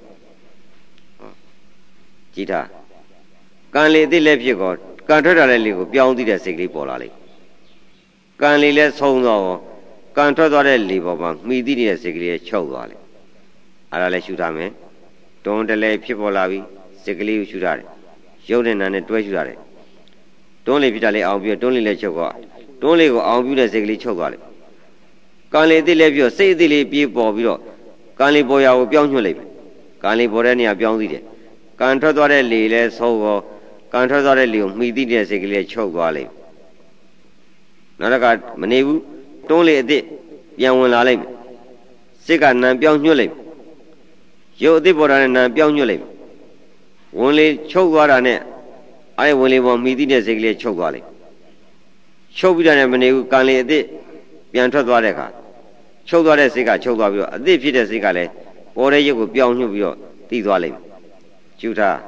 ကြည့်ထားကံလေအသိလဲဖြစ်ကောကံထွက်တာတဲ့လေကိုပြောင်းသိတဲ့စိတ်ကလေးပေါ်လာလိမ့်ကံလေလဲဆုံးသွားကံထွက်သွားတဲ့လေပေါ်မှာမှီသိနေတဲ့စိတ်ကလေးချုပ်သွားလိမ့်အဲ့ဒါလဲရှုထားမယ်တွန်းတလဲဖြစ်ပေါ်လာပြီစိတ်ကလေးကိုရှုထားတယ်ရုပ်နဲ့နာနဲ့တွဲရှုထားတယ်တွန်းလေဖြစ်တာလေးအောင်ပြီးတွန်းလေလည်းချုပ်သွားတွန်းလေကိုအောင်ပြီးတဲ့စိတ်ကလေးချုပ်သွားတယ်ကံလေအစ်လည်းပြီးတော့စိတ်အစ်လေးပြေးပေါ်ပြီးတော့ကံလေပေါ်ရာကိုပြောင်းညွှတ်လိုက်မယ်ကံလေပေါ်တဲ့နေရာပြောင်းသိတယ်ကံထွက်သွားတဲ့လေလဲဆုံးရောကံထွက်သွားတဲ့လေကိုမှီသိတဲ့စိတ်ကလေးချုပ်သွားလိုက်နောက်တစ်ခါမနေဘူးတွန်းလေအစ်ပြန်ဝင်လာလိုက်စိတ်ကနံပြောင်းညွှတ်လိုက်ရုပ်အစ်ပေါ်တာနဲ့နံပြောင်းညွှတ်လိုက်ဝင်လေချုပ်သွားတာနဲ့အဲဝင်လေပေါ်မှီသိတဲ့စိတ်ကလေးချုပ်သွားလိုက်ချုပ်ပြီးတာနဲ့မနေဘူးကံလေအစ်ပြန်ထွက်သွားတဲ့အခါချုပ်သွားတဲ့စိတ်ကချုပ်သွားပြီးတော့အစ်ဖြစ်တဲ့စိတ်ကလည်းပေါ်တဲ့ရုပ်ကိုပြောင်းညွှတ်ပြီးတော့သိသွားလိုက်ကျူထား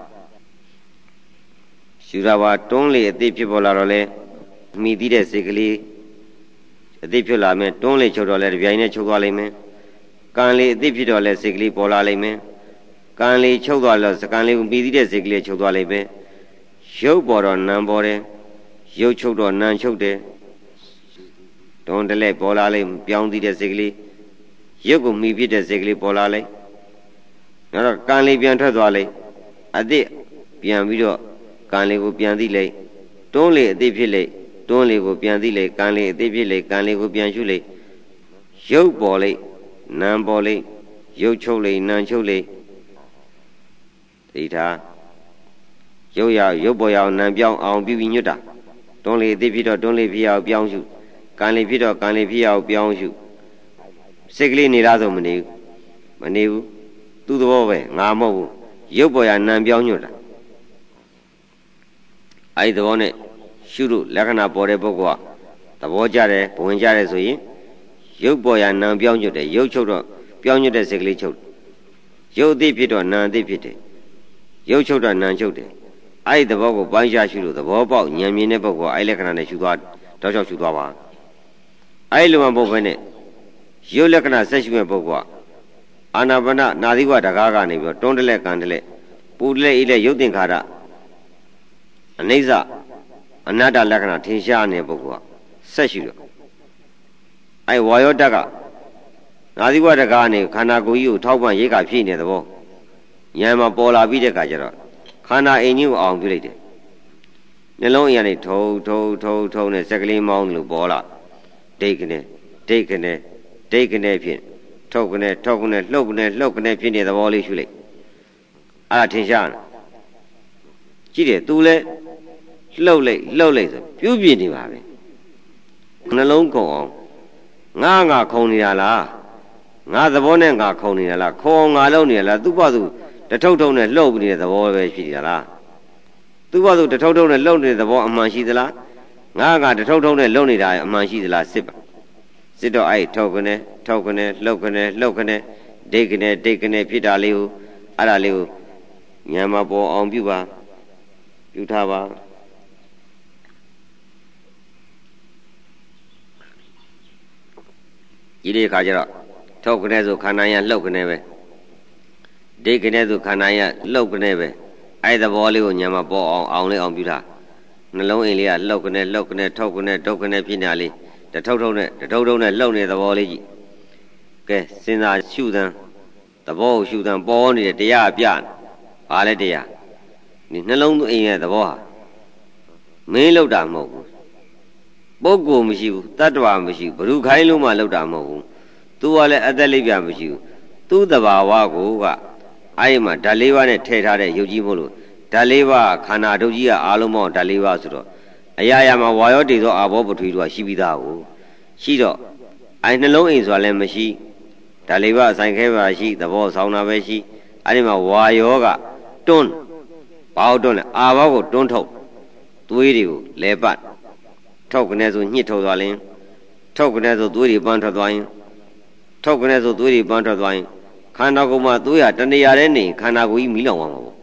ကျူထားပါတွန်းလေအစ်ဖြစ်ပေါ်လာတော့လေမှီသိတဲ့စိတ်ကလေးအစ်ဖြစ်လာမယ်တွန်းလေချုပ်တော့လေတပြိုင်နဲ့ချုပ်သွားလိမ့်မယ်ကံလေအစ်ဖြစ်တော့လေစိတ်ကလေးပေါ်လာလိမ့်မယ်ကံလေချုပ်သွားလို့စကံလေးကိုမှီသိတဲ့စိတ်ကလေးချုပ်သွားလိမ့်မယ်ရုပ်ပေါ်တော့နံပေါ်တယ်ရုပ်ချုပ်တော့နံချုပ်တယ်တွန်းတလဲပေါ်လာလိမ့်ပြောင်းသိတဲ့စိတ်ကလေးရုပ်ကိုမှီဖြစ်တဲ့စိတ်ကလေးပေါ်လာလိမ့်နောက်တော့ကံလေးပြန်ထွက်သွားလိမ့်အစ်ပြန်ပြီးတော့ကံလေးကိုပြန်သိလိမ့်တွန်းလေအစ်ဖြစ်လိမ့်တွန်းလေကိုပြန်သိလိမ့်ကံလေးအစ်ဖြစ်လိမ့်ကံလေးကိုပြန်ရှုလိမ့်ရုပ်ပေါ်လိမ့်နံပေါ်လိမ့်ရုပ်ချုပ်လိမ့်နံချုပ်လိမ့်ဒီထားရုပ်ရရုပ်ပေါ်ရအောင်နံပြောင်းအောင်ပြီးပြီးညွတ်တာတွန်းလေအစ်ဖြစ်တော့တွန်းလေဖြစ်အောင်ပြောင်းရှုကံလေးဖြစ်တော့ကံလေးဖြစ်အောင်ပြောင်းရှုစိတ်ကလေးနေလားဆိုမနေဘူးမနေဘူးသူ့သဘောပဲငါမဟုတ်ဘူးရုပ်ပေါ်ရနံပြောင်းညွတ်တာအဲဒီသဘောနဲ့ရှုလို့လက္ခဏာပေါ်တဲ့ပုဂ္ဂိုလ်ကသဘောကျတယ်ဘဝင်ကျတယ်ဆိုရင်ရုပ်ပေါ်ရနံပြောင်းညွတ်တယ်ရုပ်ချုပ်တော့ပြောင်းညွတ်တဲ့စိတ်ကလေးချုပ်ရုပ်အသိဖြစ်တော့နံအသိဖြစ်တယ်ရုပ်ချုပ်တော့နံချုပ်တယ်အဲဒီသဘောကိုပိုင်းခြားရှုလို့သဘောပေါက်ဉာဏ်မြင်တဲ့ပုဂ္ဂိုလ်ကအဲဒီလက္ခဏာနဲ့ရှုသွားတောက်ချောက်ရှုသွားပါအဲဒီလိုမှပုဂ္ဂိုလ်နဲ့ရုပ်လက္ခဏာဆက်ရှုမဲ့ပုဂ္ဂိုလ်ကအာနာပါနနာသီဝတကားကနေပြီးတော့တွန်းတလက်ကံတလက်ပူတလက်ဤလက်ရုပ်သင်္ခါရအနိစ္စအနတ္တလက္ခဏာထင်ရှားနေတဲ့ပုဂ္ဂိုလ်ကဆက်ရှုတော့အဲဝါယောတက်ကနာသီဝတကားကနေခန္ဓာကိုယ်ကြီးကိုထောက်ပံ့ရိတ်ခါဖြည့်နေတဲ့သဘောဉာဏ်မှာပေါ်လာပြီးတဲ့အခါကျတော့ခန္ဓာအိမ်ကြီးကိုအောင်ပြုလိုက်တယ်နှလုံးအရာနဲ့ထုံထုံထုံထုံနဲ့စက်ကလေးမောင်းလို့ပေါ်လာဒိတ်ကနေဒိတ်ကနေဒိတ်ကနေဖြင့်ထုတ်ကနေထုတ်ကနေလှုပ်ကနေလှုပ်ကနေဖြစ်နေတဲ့သဘောလေးရှုလိုက်အဲ့ဒါထင်ရှားတယ်ကြည့်တယ်သူလဲလှုပ်လိုက်လှုပ်လိုက်ဆိုပြုပြနေပါပဲနှလုံးကုန်အောင်ငါငါခုံနေတာလားငါသဘောနဲ့ငါခုံနေတာလားခုံငါလုံးနေလားသူ့ဘာသူတထုပ်ထုံနဲ့လှုပ်နေတဲ့သဘောပဲရှိနေတာလားသူ့ဘာသူတထုပ်ထုံနဲ့လှုပ်နေတဲ့သဘောအမှန်ရှိသလားငါငါတထုပ်ထုံနဲ့လှုပ်နေတာအမှန်ရှိသလားစစ်ပါစစ်တော့အဲ့ထုတ်ကနေထုတ်ကနေလှုပ်ကနေလှုပ်ကနေဒိတ်ကနေဒိတ်ကနေဖြစ်တာလေးကိုအဲ့ဒါလေးကိုဉာဏ်မှာပေါ်အောင်ပြုပါပြုထားပါဒီလေးခါကျတော့ထုတ်ကနေဆိုခန္ဓာရလှုပ်ကနေပဲဒိတ်ကနေဆိုခန္ဓာရလှုပ်ကနေပဲအဲ့သဘောလေးကိုဉာဏ်မှာပေါ်အောင်အောင်လေးအောင်ပြုထားနှလုံးအိမ်လေးကလှုပ်ကနေလှုပ်ကနေထုတ်ကနေဒုတ်ကနေဖြစ်နေတာလေးတထုပ်ထုံနဲ့တထုပ်ထုံနဲ့လှုပ်နေတဲ့သဘောလေးကြီးကဲစဉ်းစားရှုသံသဘောကိုရှုသံပေါ်နေတဲ့တရားပြဘာလဲတရားဒီနှလုံးသွင်းအိမ်ရဲ့သဘောဟာမင်းလှုပ်တာမဟုတ်ဘူးပုဂ္ဂိုလ်မရှိဘူးတတ္တဝါမရှိဘူးဘ ᱹ ခိုင်းလုံးမှလှုပ်တာမဟုတ်ဘူးသူကလည်းအသက်လိပ်ပြမရှိဘူးသူ့တဘာဝကိုကအဲ့မှာဓာတ်လေးပါးနဲ့ထည့်ထားတဲ့ယုတ်ကြီးမို့လို့ဓာတ်လေးပါးခန္ဓာဒုတ်ကြီးကအားလုံးပေါင်းဓာတ်လေးပါးဆိုတော့အရာရာမှာဝါရောတေသောအာဘောပထဝီတို့ကရှိပြီးသားကိုရှိတော့အဲနှလုံးအိမ်ဆိုတာလည်းမရှိဒါလေးပါဆိုင်ခဲပါရှိသဘောဆောင်တာပဲရှိအဲဒီမှာဝါရောကတွန်းဘာလို့တွန်းလဲအာဘောကိုတွန်းထုတ်သွေးတွေကိုလဲပတ်ထုတ်ကနေဆိုညှစ်ထုတ်သွားရင်ထုတ်ကနေဆိုသွေးတွေပန်းထွက်သွားရင်ထုတ်ကနေဆိုသွေးတွေပန်းထွက်သွားရင်ခန္ဓာကိုယ်မှာသွေးရတဏှာတဲ့နေခန္ဓာကိုယ်ကြီးမီးလောင်သွားမှာပေါ့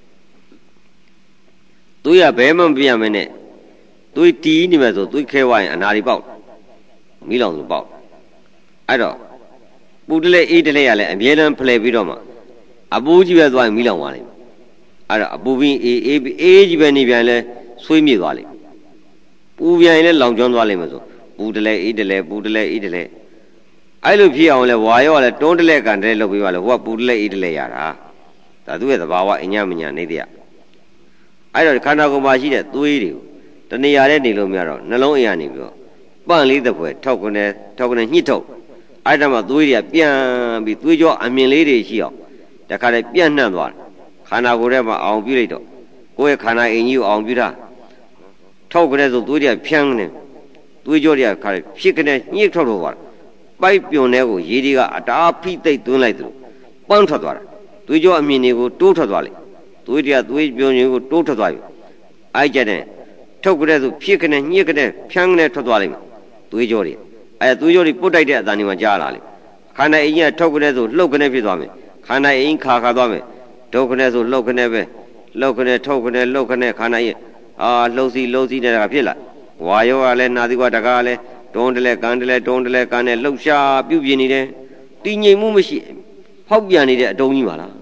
သွေးရဘဲမှမပြရမနဲ့သွေးတီးနေမှာဆိုသွေးခဲသွားရင်အနာတွေပေါက်မီးလောင်ဆိုပေါက်အဲ့တော့ပူတလဲအေးတလဲရလဲအမြဲတမ်းဖလှယ်ပြီးတော့မှအပူကြီးပဲသွားရင်မီးလောင်သွားလိမ့်မယ်အဲ့တော့အပူပြီးအေးအေးအေးကြီးပဲနေပြန်လဲဆွေးမြေ့သွားလိမ့်မယ်ပူပြန်ရင်လဲလောင်ကျွမ်းသွားလိမ့်မယ်ဆိုပူတလဲအေးတလဲပူတလဲအေးတလဲအဲ့လိုဖြစ်အောင်လဲဝါရောကလဲတွန်းတလဲကန်တလဲလုပ်ပြီးပါလဲဟိုကပူတလဲအေးတလဲရတာဒါသူ့ရဲ့သဘာဝအညမညာနေတဲ့အဲ့တော့ခန္ဓာကိုယ်မှာရှိတဲ့သွေးတွေကိုတနေရာတဲ့နေလို့မရတော့နှလုံးအိမ်ကနေပြီးတော့ပန့်လေးတစ်ဖွဲထောက်ကနေထောက်ကနေညှစ်ထုတ်အဲ့ဒါမှသွေးတွေကပြန်ပြီးသွေးကြောအမြင်လေးတွေရှိအောင်တခါတည်းပြန့်နှံ့သွားတယ်ခန္ဓာကိုယ်ထဲမှာအောင်ပြုလိုက်တော့ကိုယ့်ရဲ့ခန္ဓာအိမ်ကြီးကိုအောင်ပြုတာထောက်ကနေဆိုသွေးတွေကဖြန်းနေသွေးကြောတွေကခါဖြစ်ကနေညှစ်ထုတ်တော့သွားပိုက်ပြုံတဲ့ကိုရေတွေကအတားဖိသိပ်သွင်းလိုက်သလိုပန်းထွက်သွားတာသွေးကြောအမြင်တွေကိုတိုးထွက်သွားလိုက်သွေးတွေကသွေးပြုံတွေကိုတိုးထွက်သွားပြီအဲ့ကြတဲ့ထုတ်ကြတဲ့ဆိုဖြစ်ကနေညှစ်ကနေဖြန်းကနေထွက်သွားလိမ့်မယ်သွေးကြောတွေအဲသွေးကြောတွေပုတ်တိုက်တဲ့အတန်တွေမှကြားလာလိမ့်ခန္ဓာအိမ်ကြီးကထုတ်ကြတဲ့ဆိုလှုပ်ကနေဖြစ်သွားမယ်ခန္ဓာအိမ်ခါခါသွားမယ်ဒုက္ခနဲ့ဆိုလှုပ်ကနေပဲလှုပ်ကနေထုတ်ကနေလှုပ်ကနေခန္ဓာရဲ့အာလှုပ်စီလှုပ်စီနေတာဖြစ်လာဝါယောကလည်းနာသီဝတကားလည်းတွန်းတလဲကန်တလဲတွန်းတလဲကန်နဲ့လှုပ်ရှားပြုတ်ပြင်းနေတယ်တည်ငြိမ်မှုမရှိဖောက်ပြန်နေတဲ့အတုံးကြီးပါလား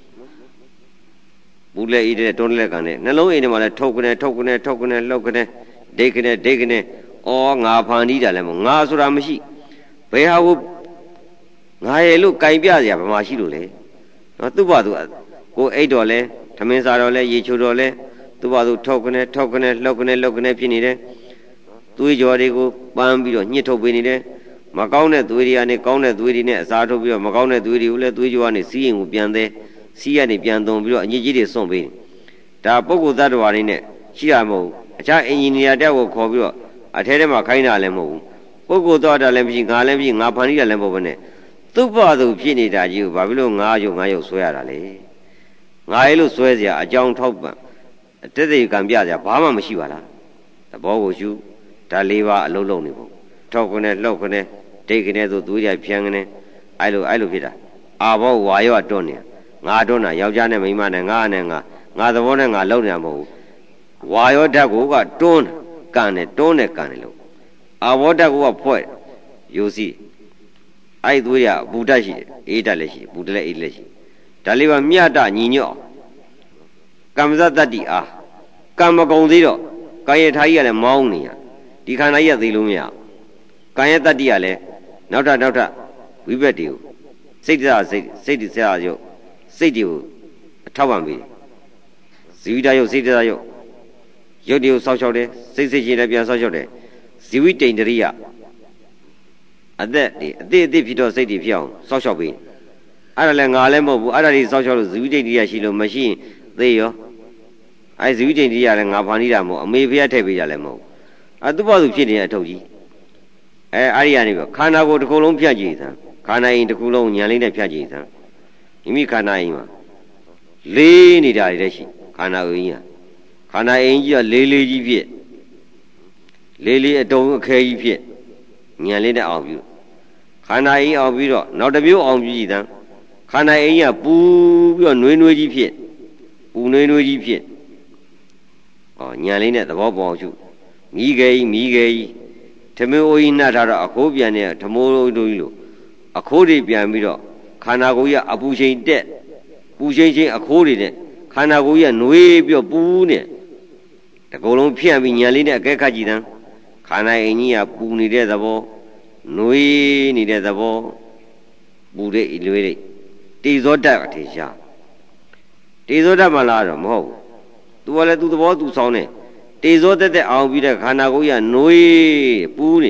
ဘူးလေဤတဲ့တွန်းတလဲကန်နဲ့နှလုံးအိမ်ထဲမှာလည်းထုတ်ကနေထုတ်ကနေထုတ်ကနေလှုပ်ကနေဒိတ်ကနေဒိတ်ကနေအော်ငါဖန်တီးတာလည်းမဟုတ်ငါဆိုတာမရှိဘယ်ဟာကိုငါရဲ့လို့ကင်ပြစရာဘာမှရှိလို့လဲနော်သူ့ဘာသူကိုအိတ်တော်လဲထမင်းစားတော်လဲရေချိုတော်လဲသူ့ဘာသူထုတ်ကနေထုတ်ကနေလှုပ်ကနေလှုပ်ကနေဖြစ်နေတယ်သွေးကြောတွေကိုပန်းပြီးတော့ညှစ်ထုတ်ပေးနေတယ်မကောင်းတဲ့သွေးတွေကနေကောင်းတဲ့သွေးတွေနဲ့အစားထုတ်ပြီးတော့မကောင်းတဲ့သွေးတွေကိုလည်းသွေးကြောကနေစီးရင်ကိုပြန်သေးစီးရနေပြန်သွန်ပြီးတော့အညစ်အကြေးတွေစွန့်ပေးဒါပုဂ္ဂိုလ်သတ္တဝါတွေနဲ့ရှိရမဟုတ်အခြားအင်ဂျင်နီယာတက်ကိုခေါ်ပြီးတော့အထဲထဲမှာခိုင်းတာလည်းမဟုတ်ဘူးပုဂ္ဂိုလ်သွားတာလည်းမရှိငါလည်းမရှိငါဖန်တီးတာလည်းမဟုတ်ဘဲနဲ့သူ့ဘာသူဖြစ်နေတာကြီးကိုဘာဖြစ်လို့ငါရုပ်ငါရုပ်ဆွဲရတာလဲငါရဲ့လို့ဆွဲเสียအကြောင်းထောက်ပံ့တက်တဲ့ကံပြเสียဘာမှမရှိပါလားသဘောကိုရှုဒါလေးပါအလုံးလုံးနေပေါ့ထောက်ကနေလှုပ်ကနေဒိတ်ကနေဆိုသွေးရဖြန်းကနေအဲ့လိုအဲ့လိုဖြစ်တာအာဘောဝါရောတွန်းနေငါတွန်းတာယောက်ျားနဲ့မိန်းမနဲ့ငါနဲ့ငါငါသဘောနဲ့ငါလှုပ်နေတာမဟုတ်ဘူးဝါရောဓာတ်ကိုကတွန်းကန်နဲ့တွန်းနဲ့ကန်တယ်လို့အာဘောဓာတ်ကိုကဖွဲ့ယူစီအဲ့သွေးရဘူဓာတ်ရှိတယ်အေးဓာတ်လည်းရှိဘူဓာတ်လည်းအေးလည်းရှိဒါလေးပါမြတ်တညီညွတ်ကမ္မဇတ္တိအားကံမကုံသေးတော့ကာယထာကြီးကလည်းမောင်းနေရဒီခန္ဓာကြီးကသိလို့မရကာယတတ္တိကလည်းနောက်ထပ်နောက်ထပ်ဝိဘက်တွေကိုစိတ်တရားစိတ်စိတ်တရားရုပ်စိတ်တွေကိုအထောက်ပံ့ပေးဇီဝိတယုတ်စိတ်တရားရုပ်ရုပ်တွေကိုစောက်ရှောက်တယ်စိတ်စိတ်ချင်းလည်းပြန်စောက်ရှောက်တယ်ဇီဝိတိန်တရိယအသက်ဒီအတိအတိဖြစ်တော့စိတ်တွေဖြစ်အောင်စောက်ရှောက်ပေးအဲ့ဒါလည်းငါလည်းမဟုတ်ဘူးအဲ့ဒါတွေစောက်ရှောက်လို့ဇီဝိတိန်တရိယရှိလို့မရှိရင်သေရောအဲ့ဇီဝိတိန်တရိယလည်းငါဖန်တီးတာမဟုတ်အမေဖေးထည့်ပေးကြလည်းမဟုတ်အတုပစုဖြစ်နေတဲ့အထုတ်ကြီးအဲအဲ့ဒီကနေပြီးခန္ဓာကိုယ်တစ်ခုလုံးဖြတ်ကြည့်သံခန္ဓာအိမ်တစ်ခုလုံးညံလေးနဲ့ဖြတ်ကြည့်သံမိမိခန္ဓာအိမ်မှာလေးနေတာတွေလည်းရှိခန္ဓာအိမ်ကြီးခန္ဓာအိမ်ကြီးကလေးလေးကြီးဖြစ်လေးလေးအတုံးအခဲကြီးဖြစ်ညံလေးနဲ့အောင်ပြုခန္ဓာအိမ်အောင်ပြီးတော့နောက်တစ်မျိုးအောင်ပြုကြည့်သံခန္ဓာအိမ်ကြီးကပူပြီးတော့နှွေးနှွေးကြီးဖြစ်ပူနှွေးနှွေးကြီးဖြစ်ဩညံလေးနဲ့သဘောပေါအောင်ရှုမိခဲကြီးမိခဲကြီးဓမေအိုကြီးနှက်ထားတော့အခိုးပြန်နေဓမိုးတို့ကြီးလို့အခိုးတွေပြန်ပြီးတော့ခန္ဓာကိုယ်ကြီးအပူချိန်တက်ပူချိန်ချင်းအခိုးတွေနဲ့ခန္ဓာကိုယ်ကြီးကနှွေးပြီးတော့ပူနေတကုံလုံးဖြန့်ပြီးညံလေးနဲ့အကဲခတ်ကြည့်တယ်ခန္ဓာအင်းကြီးကပူနေတဲ့သဘောနှွေးနေတဲ့သဘောပူတဲ့လွေးတဲ့တေဇောဓာတ်အထင်ရှားတေဇောဓာတ်မှလားတော့မဟုတ်ဘူးသူကလည်းသူသဘောသူဆောင်နေတေဇောတက်တဲ့အောင်ပြီးတဲ့ခန္ဓာကိုယ်ကြီးကနှွေးပူးနေ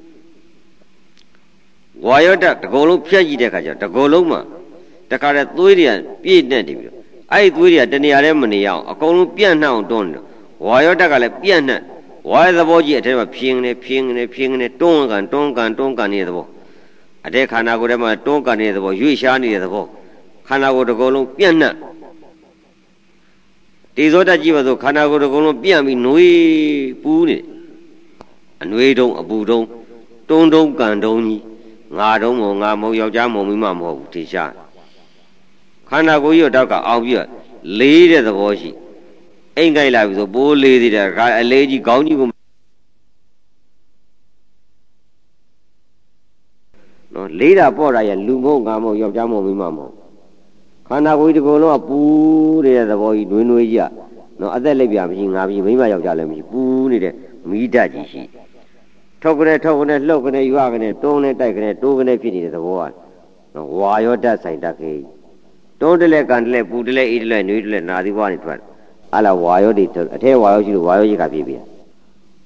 ဝါယောဓာတ်တကုံလုံးဖြတ်ကြည့်တဲ့အခါကျတကုံလုံးမှာတခါတည်းသွေးတွေကပြည့်နေတယ်ပြီးတော့အဲ့ဒီသွေးတွေကတနေရာထဲမနေရအောင်အကုန်လုံးပြန့်နှံ့အောင်တွန်းနေဝါယောဓာတ်ကလည်းပြန့်နှံ့ဝါရဲ့သဘောကြီးအထဲမှာဖြင်းနေဖြင်းနေဖြင်းနေတွန်းကန်တွန်းကန်တွန်းကန်နေတဲ့သဘောအတဲ့ခန္ဓာကိုယ်ထဲမှာတွန်းကန်နေတဲ့သဘောရွေ့ရှားနေတဲ့သဘောခန္ဓာကိုယ်တကုံလုံးပြန့်နှံ့တေဇောဓာတ်ကြီးပါဆိုခန္ဓာကိုယ်တစ်ခုလုံးပြန့်ပြီးနှွေးပူးနေအနှွေးတုံးအပူတုံးတွန်းတုံးကန်တုံးကြီးငါတုံးမို့ငါမို့ယောက်ျားမို့မိမမဟုတ်ဘူးထေရှားခန္ဓာကိုယ်ကြီးတော့ကအောင်ပြီးလေးတဲ့သဘောရှိအိမ်ကြိုက်လာပြီဆိုပိုးလေးသေးတယ်အလေးကြီးခေါင်းကြီးကိုနော်လေးတာပေါ့တာရလူမို့ငါမို့ယောက်ျားမို့မိမမဟုတ်ခန္ဓာကိုယ်ဒီကုံလုံးကပူတဲ့သဘောကြီးနှွေးနှွေးကြီးอ่ะနော်အသက်လက်ပြမရှိငါပြီမိမယောက်ျားလည်းမရှိပူနေတဲ့မိဓာတ်ကြီးရှိထုတ်ကနေထုတ်ကနေလှုပ်ကနေရွာကနေတွန်းနေတိုက်ကနေတိုးကနေဖြစ်နေတဲ့သဘောကနော်ဝါရောဓာတ်ဆိုင်တတ်ခေတွန်းတလဲကန်တလဲပူတလဲအေးတလဲနှွေးတလဲနာသီးဘွားနေထွက်အလားဝါရောဒီအထဲဝါရောရှိလို့ဝါရောကြီးကဖြစ်ပြီ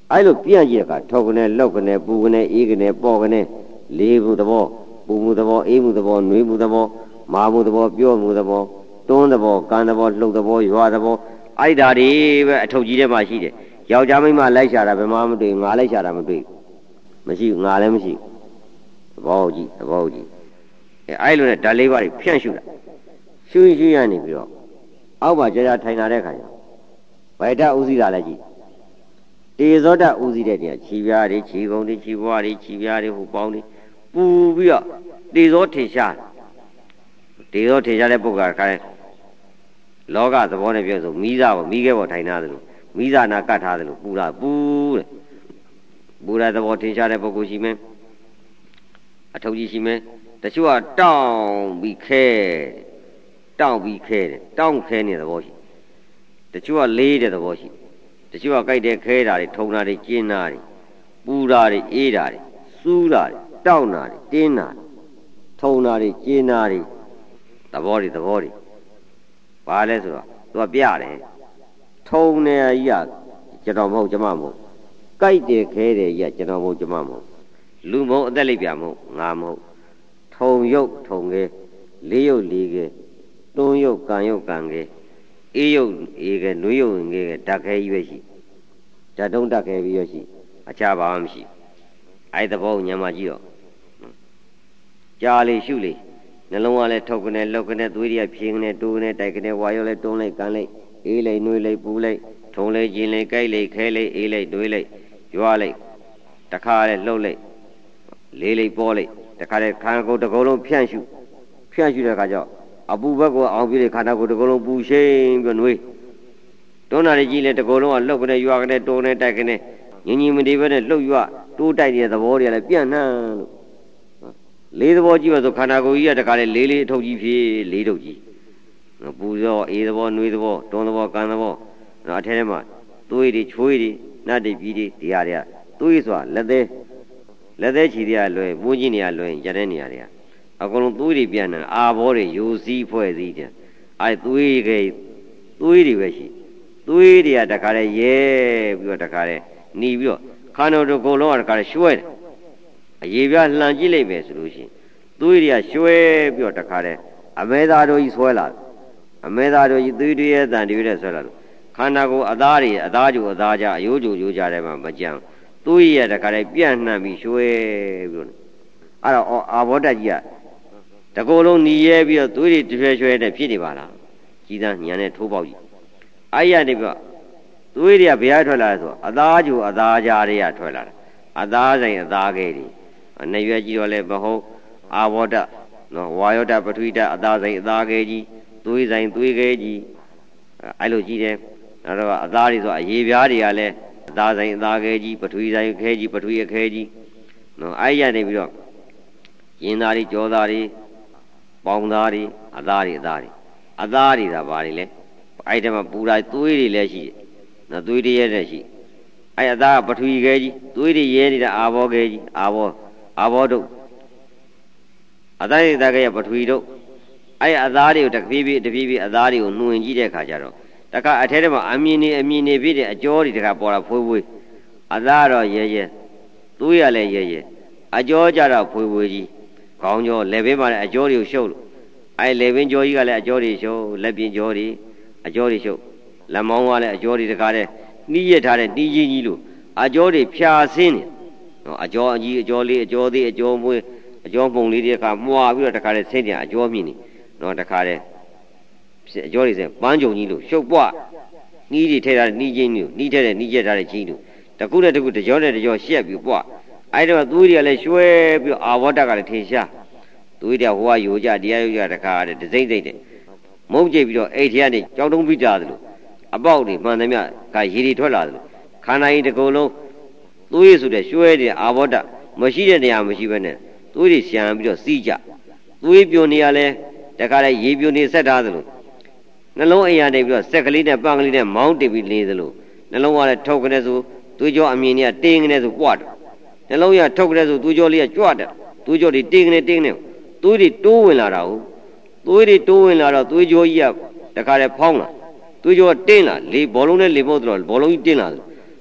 အဲ့လိုပြန့်ကြည့်တဲ့အခါထောက်ကနေလောက်ကနေပူကနေအေးကနေပေါ့ကနေလေးမှုသဘောပူမှုသဘောအေးမှုသဘောနှွေးမှုသဘောမာမှုသဘောပြောမှုသဘောတွန်းသဘောကန်းသဘောလှုပ်သဘောရွာသဘောအဲ့ဒါတွေပဲအထုပ်ကြီးထဲမှာရှိတယ်ယောက်ျားမိန်းမလိုက်ရှာတာဘယ်မှမတွေ့ငါလိုက်ရှာတာမတွေ့မရှိငါလည်းမရှိသဘောကြီးသဘောကြီးအဲအဲ့လိုနဲ့ဓာတ်လေးပါးတွေဖြန့်ရှုတာရှုရှုရနေပြီးတော့အောက်မှာကြာကြာထိုင်လာတဲ့ခါကျဗိုက်ဓာတ်ဥစည်းတာလည်းကြည့်တေဇောဓာတ်ဥစည်းတဲ့တရားခြေပြားတွေခြေကုံတွေခြေဘွားတွေခြေပြားတွေဟိုပေါင်းတွေပူပြီးတော့တေဇောထေရှားတေဇောထေရှားတဲ့ပုဂ္ဂိုလ်ကခါတဲ့လောကသဘောနဲ့ပြောဆိုမိသားပေါ်မိခဲပေါ်ထိုင်ထားသလိုမိသားနာကတ်ထားသလိုပူတာပူတဲ့ပူတဲ့သဘောထေရှားတဲ့ပုဂ္ဂိုလ်ရှိမယ်အထုပ်ကြီးရှိမယ်တချို့ကတောင်းပြီးခဲတောင်းပြီးခဲတယ်တောင်းခဲနေတဲ့သဘောရှိတချို့ကလေးတဲ့သဘောရှိတချို့ကကြိုက်တဲ့ခဲတာတွေထုံတာတွေကျင်းတာတွေပူတာတွေအေးတာတွေစူးတာတွေတောင်းတာတွေတင်းတာတွေထုံတာတွေကျင်းတာတွေသဘောတွေသဘောတွေဘာလဲဆိုတော့သူကပြတယ်ထုံနေကြီးကကျွန်တော်မဟုတ်ကျမမဟုတ်ကြိုက်တဲ့ခဲတဲ့ကြီးကကျွန်တော်မဟုတ်ကျမမဟုတ်လူမဟုတ်အသက်လိပ်ပြမဟုတ်ငါမဟုတ်ထုံရုပ်ထုံခဲလေးရုပ်လေးခဲတွန်းရုပ်ကံရုပ်ကံခဲအေးရုပ်အေးခဲနွေးရုပ်ငယ်ခဲဓာတ်ခဲကြီးပဲရှိဓာတ်တုံးဓာတ်ခဲပြီးရရှိအခြားဘာမှမရှိအဲ့သဘောညံမှာကြည့်တော့ကြားလေရှုလေနှလုံးကလည်းထုတ်ကနေလောက်ကနေသွေးတွေကဖြင်းကနေတိုးကနေတိုက်ကနေဝါရောလည်းတွန်းလိုက်ကန်လိုက်အေးလိုက်နွေးလိုက်ပူလိုက်ထုံလိုက်ကျင်လိုက်ကြိုက်လိုက်ခဲလိုက်အေးလိုက်တွေးလိုက်ရွာလိုက်တခါလည်းလှုပ်လိုက်လေးလိုက်ပေါ်လိုက်တခါလည်းခန္ဓာကိုယ်တစ်ကုံလုံးဖြန့်ရှုဖြန့်ရှုတဲ့အခါကျတော့အပူဘက်ကိုအောင်ပြည့်တဲ့ခန္ဓာကိုယ်တစ်ကုံလုံးပူရှိန်ပြီးနွေးတွန်းတာတွေကြီးလေတစ်ကုံလုံးကလှုပ်ကနေရွာကနေတိုးနေတိုက်ကနေညီညီမတည်ပဲနဲ့လှုပ်ရွတိုးတိုက်တဲ့သဘောတွေကလည်းပြန့်နှံ့လို့လေးသဘောကြီးပဲဆိုခန္ဓာကိုယ်ကြီးကတခါလေလေးလေးအထုပ်ကြီးဖြစ်လေးထုပ်ကြီးပူသောအေးသဘောနှွေးသဘောတွန်းသဘောကန်းသဘောအထဲထဲမှာသွေးတွေချွေးတွေနတ်တွေပြီးတွေဒီဟာတွေကသွေးဆိုတာလက်သေးလက်သေးချီတွေကလွယ်ပူးကြီးနေရလွယ်ရတဲ့နေရာတွေကအကုန်လုံးသွေးတွေပြန့်နေအာဘောတွေယူစည်းဖွဲ့စည်းတယ်အဲသွေးကြီးသွေးတွေပဲရှိသွေးတွေကတခါလေရဲပြီးတော့တခါလေหนีပြီးတော့ခန္ဓာတို့ကိုယ်လုံးကတခါလေရွှဲတယ်အရေးပြလှန်ကြည့်လိုက်မယ်ဆိုလို့ရှိရင်သွေးတွေကရွှဲပြီးတော့တခါလေအမဲသားတို့ကြီးဆွဲလာအမဲသားတို့ကြီးသွေးတွေရဲ့တန်တွေတဲ့ဆွဲလာလို့ခန္ဓာကိုယ်အသားတွေအသားကြိုအသားကြအယိုးကြိုယိုးကြတဲ့မှာမကြံသွေးရတခါလေပြန့်နှံ့ပြီးရွှဲပြီးတော့အဲ့တော့အာဘောဓာတ်ကြီးကတကိုယ်လုံးหนีရဲပြီးတော့သွေးတွေရွှဲရွှဲတဲ့ဖြစ်နေပါလားကြီးသားညာနဲ့ထိုးပေါက်ကြီးအဲ့ရနေပြီးတော့သွေးတွေကဘယ်ရထွက်လာလဲဆိုအသားကြိုအသားကြတွေကထွက်လာတာအသားဆိုင်အသားကဲတွေနေရွယ်ကြီးတော့လည်းမဟုတ်အာဘောဓနော်ဝါယောဓပထဝီဓအသားဆိုင်အသားကဲကြီးသွေးဆိုင်သွေးကဲကြီးအဲ့လိုကြီးတယ်နောက်တော့အသားတွေဆိုအရေပြားတွေကလည်းအသားဆိုင်အသားကဲကြီးပထဝီဆိုင်ခဲကြီးပထဝီအခဲကြီးနော်အဲ့ရနေပြီးတော့ရင်သားတွေကြောသားတွေပေါင်သားတွေအသားတွေအသားတွေအသားတွေဒါဘာတွေလဲအဲ့ဒီမှာပူတာသွေးတွေလည်းရှိတယ်နော်သွေးတွေရဲတဲ့ရှိအဲ့အသားကပထဝီခဲကြီးသွေးတွေရဲနေတာအာဘောခဲကြီးအာဘောအာဘောတို့အသားရည်သားကရပထဝီတို့အဲ့အသားတွေကိုတဖြည်းဖြည်းတဖြည်းဖြည်းအသားတွေကိုနှွင်ကြည့်တဲ့အခါကျတော့တခါအထဲထဲမှာအမြင်နေအမြင်နေဖြစ်တဲ့အကြောတွေတခါပေါ်လာဖွေးဖွေးအသားတော့ရဲရဲသွေးရလည်းရဲရဲအကြောကြတော့ဖွေးဖွေးကြီးခေါင်းကြောလက်ဘင်းမှာလည်းအကြောတွေကိုရှုပ်လို့အဲ့လက်ဘင်းကြောကြီးကလည်းအကြောတွေရှုပ်လက်ပြင်ကြောတွေအကြောတွေရှုပ်လက်မောင်းကလည်းအကြောတွေတခါတည်းနှီးရထားတဲ့နှီးကြီးကြီးလို့အကြောတွေဖြာဆင်းနေနော်အကြောအကြီးအကြောလေးအကြောသေးအကြောမွေးအကျော်ပုံလေးတွေကမွာပြီးတော့တခါလေစိတ်ပြန်အကျော်မြင့်နေနော်တခါလေအကျော်တွေစပန်းကြုံကြီးလို့ရှုပ်ပွားနှီးတွေထဲထားတဲ့နှီးချင်းမျိုးနှီးထဲတဲ့နှီးကျက်ထားတဲ့ချင်းတို့တကူနဲ့တကူတကြောနဲ့တကြောရှက်ပြီးပွားအဲ့တော့သွေးတွေကလည်းရွှဲပြီးအာဝတ္တကလည်းထင်ရှားသွေးတွေဟိုကယိုကြတရားယိုကြတခါတဲ့ဒစိမ့်စိမ့်တဲ့မုံကျိတ်ပြီးတော့အိတ်ထဲကနေကြောက်တုံးပြီးတာသလိုအပေါက်တွေမှန်သမျှကရေတွေထွက်လာသလိုခန္ဓာကြီးတစ်ကုန်လုံးသွေးဆိုတဲ့ရွှဲတဲ့အာဝတ္တမရှိတဲ့နေရာမရှိဘဲနဲ့သွေးတွေရှံပြီးတော့စီးကြသွေးပြိုနေရလဲတခါလဲရေပြိုနေဆက်ထားသလိုနှလုံးအိမ်ရနေပြီးတော့ဆက်ကလေးနဲ့ပန်းကလေးနဲ့မောင်းတင်ပြီးနေသလိုနှလုံးကလည်းထုတ်ကနေဆိုသွေးကြောအမြင်တွေကတင်းကနေဆိုပွားတယ်နှလုံးရထုတ်ကနေဆိုသွေးကြောလေးကကြွတယ်သွေးကြောတွေတင်းကနေတင်းနေသွေးတွေတိုးဝင်လာတာဟုတ်သွေးတွေတိုးဝင်လာတော့သွေးကြောကြီးကတခါလဲဖောင်းလာသွေးကြောတင်းလာလေဘောလုံးနဲ့လေပုတ်တော့ဘောလုံးကြီးတင်းလာတယ်ထ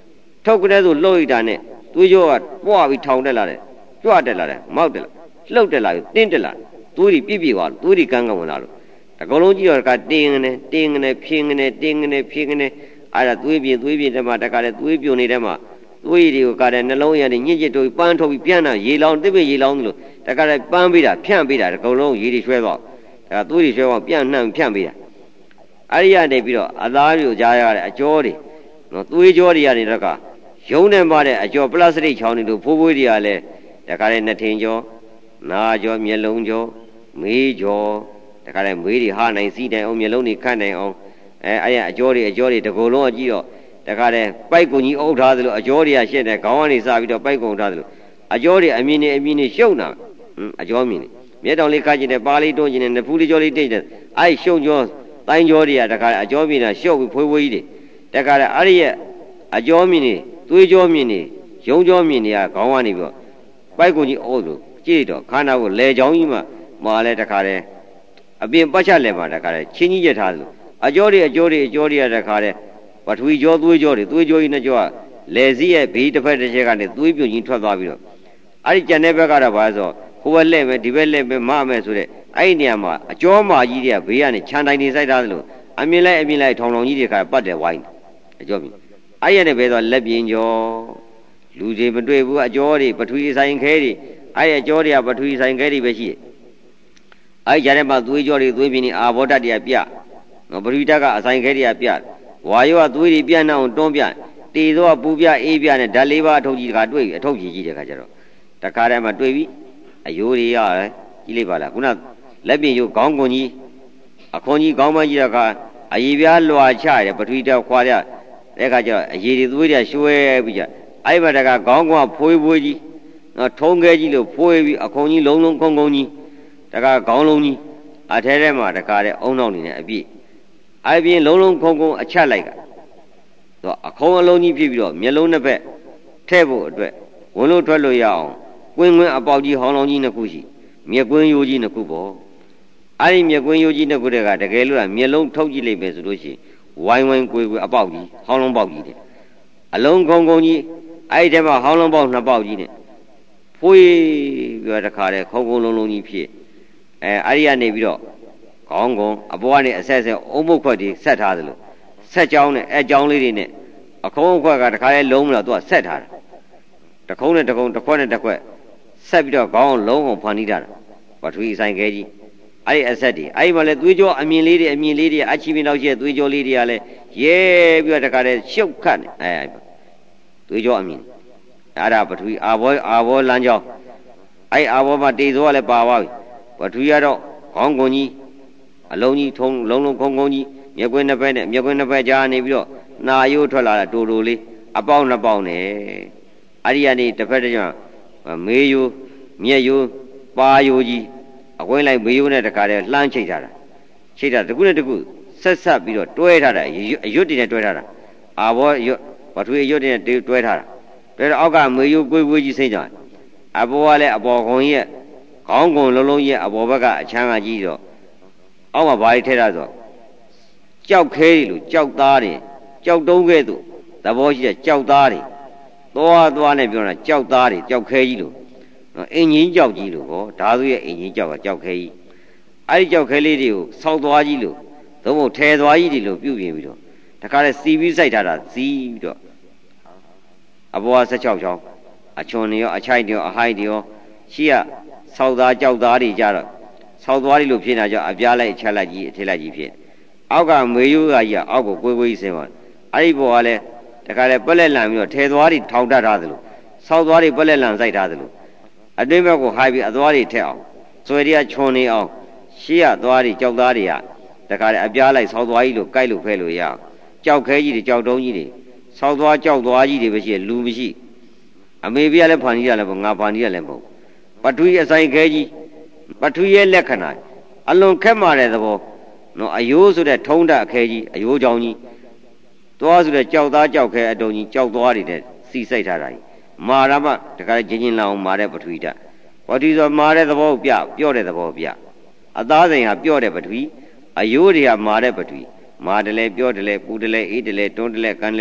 ထုတ်ကလေးဆိုလှုပ်ရတာနဲ့သွေးကြောကပွားပြီးထောင်တက်လာတယ်ကြွတက်လာတယ်မောက်တက်လာလှုပ်တက်လာပြီးတင်းတက်လာသွေးတွေပြည့်ပြည့်သွားလို့သွေးတွေကန်းကန်းဝင်လာလို့အကုန်လုံးကြည့်တော့ကတင်းနေတင်းနေဖြင်းနေတင်းနေဖြင်းနေအဲ့ဒါသွေးပြင်းသွေးပြင်းတမတကလည်းသွေးပြိုနေတဲ့မှာသွေးတွေကိုကလည်းနှလုံးရည်ညှစ်ညစ်တို့ပန်းထုတ်ပြီးပြန်လာရေလောင်းတစ်ပြည့်ရေလောင်းလို့တကလည်းပန်းပေးတာဖြန့်ပေးတာအကုန်လုံးရေတွေရွှဲသွားဒါသွေးတွေရွှဲသွားပြန်နှံ့ဖြန့်ပေးတာအဲ့ဒီကနေပြီးတော့အသားမျိုးကြားရတဲ့အကျော်တွေနော်သွေးကြောတွေကနေတော့ကရုံးနေပါတဲ့အကျော်ပလတ်စတစ်ချောင်းတွေတို့ဖိုးဖိုးတွေကလည်းတကလည်းနှထင်ကျော်နာကျော်မျက်လုံးကျော်မေးကျော်တကလည်းမေးတွေဟာနိုင်စီးနိုင်အောင်မျက်လုံးတွေခတ်နိုင်အောင်အဲအဲ့ရအကျော်တွေအကျော်တွေတကူလုံးအကြည့်တော့တခါတည်းပိုက်ကုံကြီးအုပ်ထားသလိုအကျော်တွေကရှက်တယ်ခေါင်းကနေစပြီးတော့ပိုက်ကုံထားသလိုအကျော်တွေအမြင်နဲ့အမြင်နဲ့ရှုံတာအကျော်မြင်နေမျက်တောင်လေးခါကျင်တယ်ပါလေးတွန်းကျင်တယ်နဖူးလေးကျော်လေးတိတ်တယ်အဲ့ရှုံကျော်တိုင်းကျော်တွေကတခါအကျော်မြင်တာရှုပ်ပြီးဖွေးဖွေးကြီးတွေတခါတည်းအဲ့ဒီရဲ့အကျော်မြင်နေသွေးကျော်မြင်နေရုံကျော်မြင်နေကခေါင်းကနေပြီးတော့ပိုက်ကုံကြီးအုပ်လို့ကြည့်တော့ခန္ဓာကိုလေချောင်းကြီးမှမာလဲတခါတည်းအပြင်ပတ်ချက်လဲမှာတခါတည်းချင်းကြီးရထားသလိုအကျော်တွေအကျော်တွေအကျော်တွေကတခါတည်းပထဝီကြောသွေးကြောတွေသွေးကြောကြီးနဲ့ကြောကလေစည်းရဲ့ဘေးတစ်ဖက်တစ်ချက်ကနေသွေးပြုတ်ကြီးထွက်သွားပြီးတော့အဲ့ဒီကျန်တဲ့ဘက်ကတော့ဘာလဲဆိုဟိုဘက်လှည့်မယ်ဒီဘက်လှည့်မယ်မမယ်ဆိုတဲ့အဲ့ဒီနေရာမှာအကျော်မာကြီးတွေကဘေးကနေခြံတိုင်နေစိုက်ထားသလိုအမြင်လိုက်အမြင်လိုက်ထောင်ထောင်ကြီးတွေကပတ်တယ်ဝိုင်းအကျော်ပြီအဲ့ရတဲ့ဘဲဆိုလက်ပြင်းကြောလူတွေမတွေ့ဘူးအကျော်တွေပထဝီဆိုင်ခဲတွေအဲ့အကျော်တွေကပထဝီဆိုင်ခဲတွေပဲရှိတယ်အဲ့ကြတဲ့မှာသွေးကြောတွေသွေးပြင်းနေအာဘောဓာတ်တွေကပြနော်ပထဝီဓာတ်ကအဆိုင်ခဲတွေကပြဝါယောကသွေးတွေပြန့်နှောင်းတွန်းပြတေသောပူပြအေးပြနဲ့ဓာတ်လေးပါအထုပ်ကြီးကတွေ့ပြီအထုပ်ကြီးကြီးတဲ့ခါကျတော့တခါတည်းမှာတွေ့ပြီအယိုးတွေရတယ်ကြီးလိုက်ပါလားခုနလက်ပြင်ယိုးခေါင်းကွန်ကြီးအခွန်ကြီးခေါင်းမကြီးတဲ့ခါအရေပြားလွှာချရတယ်ပထဝီဓာတ်ခွာရတဲ့ခါကျတော့အရေတွေသွေးတွေရွှဲပြီးကြအဲ့ဘက်တကခေါင်းကွန်ဖွေးဖွေးကြီးနော်ထုံးခဲကြီးလို့ဖွေးပြီးအခွန်ကြီးလုံးလုံးကုန်းကုန်းကြီးတကခေါင်းလုံးကြီးအထဲထဲမှာတခါတည်းအုံနောက်နေတဲ့အပြည့်အဲ့ပြင်လုံးလုံးခုံခုံအချက်လိုက်ကသူအခုံးအလုံးကြီးဖြစ်ပြီးတော့မျက်လုံးနှစ်ဖက်ထဲ့ဖို့အတွက်ဝင်လို့ထွက်လို့ရအောင်ကွင်းကွင်းအပေါက်ကြီးဟောင်းလောင်းကြီးနှစ်ခုရှိမျက်ကွင်းရိုးကြီးနှစ်ခုပေါ့အဲ့ဒီမျက်ကွင်းရိုးကြီးနှစ်ခုတည်းကတကယ်လို့မျက်လုံးထုတ်ကြည့်လိုက်ပဲဆိုလို့ရှိရင်ဝိုင်းဝိုင်းကွေကွေအပေါက်ကြီးဟောင်းလုံးပေါက်ကြီးတဲ့အလုံးခုံခုံကြီးအဲ့ဒီထဲမှာဟောင်းလုံးပေါက်နှစ်ပေါက်ကြီးနဲ့ဖွေးပြီးတော့တခါတည်းခုံခုံလုံးလုံးကြီးဖြစ်အဲအဲ့ဒီကနေပြီးတော့ခေါင်းကုံအပေါ်ကနေအဆက်ဆက်အုံမုတ်ခွက်တွေဆက်ထားသလိုဆက်ကြောင်းနဲ့အဲကြောင်းလေးတွေနဲ့အခုံးခွက်ကတခါလဲလုံးမလို့သူကဆက်ထားတာတခုံးနဲ့တခုံးတစ်ခွက်နဲ့တစ်ခွက်ဆက်ပြီးတော့ခေါင်းလုံးအောင်ဖန်တီးတာပထဝီဆိုင်ခဲကြီးအဲ့ဒီအဆက်တွေအဲ့ဒီမှာလဲသွေးကြောအမြင်လေးတွေအမြင်လေးတွေအချီပင်တော့ရှိတဲ့သွေးကြောလေးတွေကလည်းရဲပြီးတော့တခါလဲရှုပ်ခတ်နေအဲသွေးကြောအမြင်အဲ့ဒါပထဝီအာဘောအာဘောလမ်းကြောင်းအဲ့အာဘောမှာတေသောကလည်းပါသွားပြီပထဝီကတော့ခေါင်းကုံကြီးအလုံးကြီးထုံးလုံးလုံးခုံခုံကြီးမျက်ကွင်းနှစ်ဖက်နဲ့မျက်ကွင်းနှစ်ဖက်ကြားနေပြီးတော့နာရိုးထွက်လာတာတူတူလေးအပေါက်နှစ်ပေါက်နဲ့အဲ့ဒီကနေတစ်ဖက်တစ်ကြောင်မေးယိုးမျက်ယိုးပါယိုးကြီးအကွင်းလိုက်မေးယိုးနဲ့တခါတည်းလှမ်းချိတ်ထားတာချိတ်တာတခုနဲ့တခုဆက်ဆက်ပြီးတော့တွဲထားတာအရွတ်တွေနဲ့တွဲထားတာအာဘောရွတ်ပထဝီအရွတ်တွေနဲ့တွဲထားတာတွဲတော့အောက်ကမေးယိုးကွေးကွေးကြီးစိမ့်ကြတယ်အပေါ်ကလည်းအပေါ်ကုံရဲ့ခေါင်းကုံလုံးလုံးရဲ့အပေါ်ဘက်ကအချမ်းကကြီးတော့အောက်မှာဘာတွေထဲတာဆိုကြောက်ခဲတွေလို့ကြောက်သားတွေကြောက်တုံးခဲ့သူသဘောရှိတဲ့ကြောက်သားတွေသွားသွားနဲ့ပြောတာကြောက်သားတွေကြောက်ခဲကြီးလို့အင်ကြီးကြောက်ကြီးလို့ဟောဓာသူရဲ့အင်ကြီးကြောက်ကကြောက်ခဲကြီးအဲ့ဒီကြောက်ခဲလေးတွေကိုဆောက်သွားကြီးလို့သုံးဖို့ထဲသွားကြီးတွေလို့ပြုပြင်ပြီးတော့တခါလဲစီပြီးစိုက်ထားတာစီးပြီးတော့အပေါ်က16ချောင်းအချွန်တွေရောအချိုက်တွေရောအဟိုက်တွေရောရှိရဆောက်သားကြောက်သားတွေကြတော့ဆောက်သွားလိလို့ဖြစ်နေတာကြောင့်အပြားလိုက်ချက်လိုက်ကြီးအထက်လိုက်ကြီးဖြစ်အောက်ကမေယိုးကကြီးကအောက်ကိုကွေးကွေးဆင်းသွားအဲ့ဒီဘောကလည်းတခါလဲပက်လက်လန်ပြီးတော့ထဲသွားတွေထောင်တတ်ထားသလိုဆောက်သွားတွေပက်လက်လန်စိုက်ထားသလိုအတွင်းဘက်ကိုဟိုက်ပြီးအသွားတွေထက်အောင်ဆွဲတွေကချွန်နေအောင်ရှေ့ရသွားတွေကြောက်သားတွေကတခါလဲအပြားလိုက်ဆောက်သွားကြီးလို့ကြိုက်လို့ဖဲလို့ရအောင်ကြောက်ခဲကြီးတွေကြောက်တုံးကြီးတွေဆောက်သွားကြောက်သွားကြီးတွေပဲရှိလူမရှိအမေပြလည်းဖန်ကြီးရလည်းပေါ့ငါဖန်ကြီးရလည်းပေါ့ပထဝီအဆိုင်ခဲကြီးပထဝီရဲ့လက္ခဏာအလွန်ခက်မာတဲ့သဘောနော်အယိုးဆိုတဲ့ထုံးတအခဲကြီးအယိုးကြောင်ကြီးသွားဆိုတဲ့ကြောက်သားကြောက်ခဲအတုံကြီးကြောက်သွားတွေတဲ့စီစိတ်ထားတာကြီးမာရမတခါချင်းချင်းလောင်မာတဲ့ပထဝီဓာတ်ပထဝီဆိုမာတဲ့သဘောပြပြော့တဲ့သဘောပြအသားစိန်ဟာပြော့တဲ့ပထဝီအယိုးတွေကမာတဲ့ပထဝီမာတယ်လဲပြော့တယ်လဲပူတယ်လဲအေးတယ်လဲတွန်းတယ်လဲကန်းလဲခ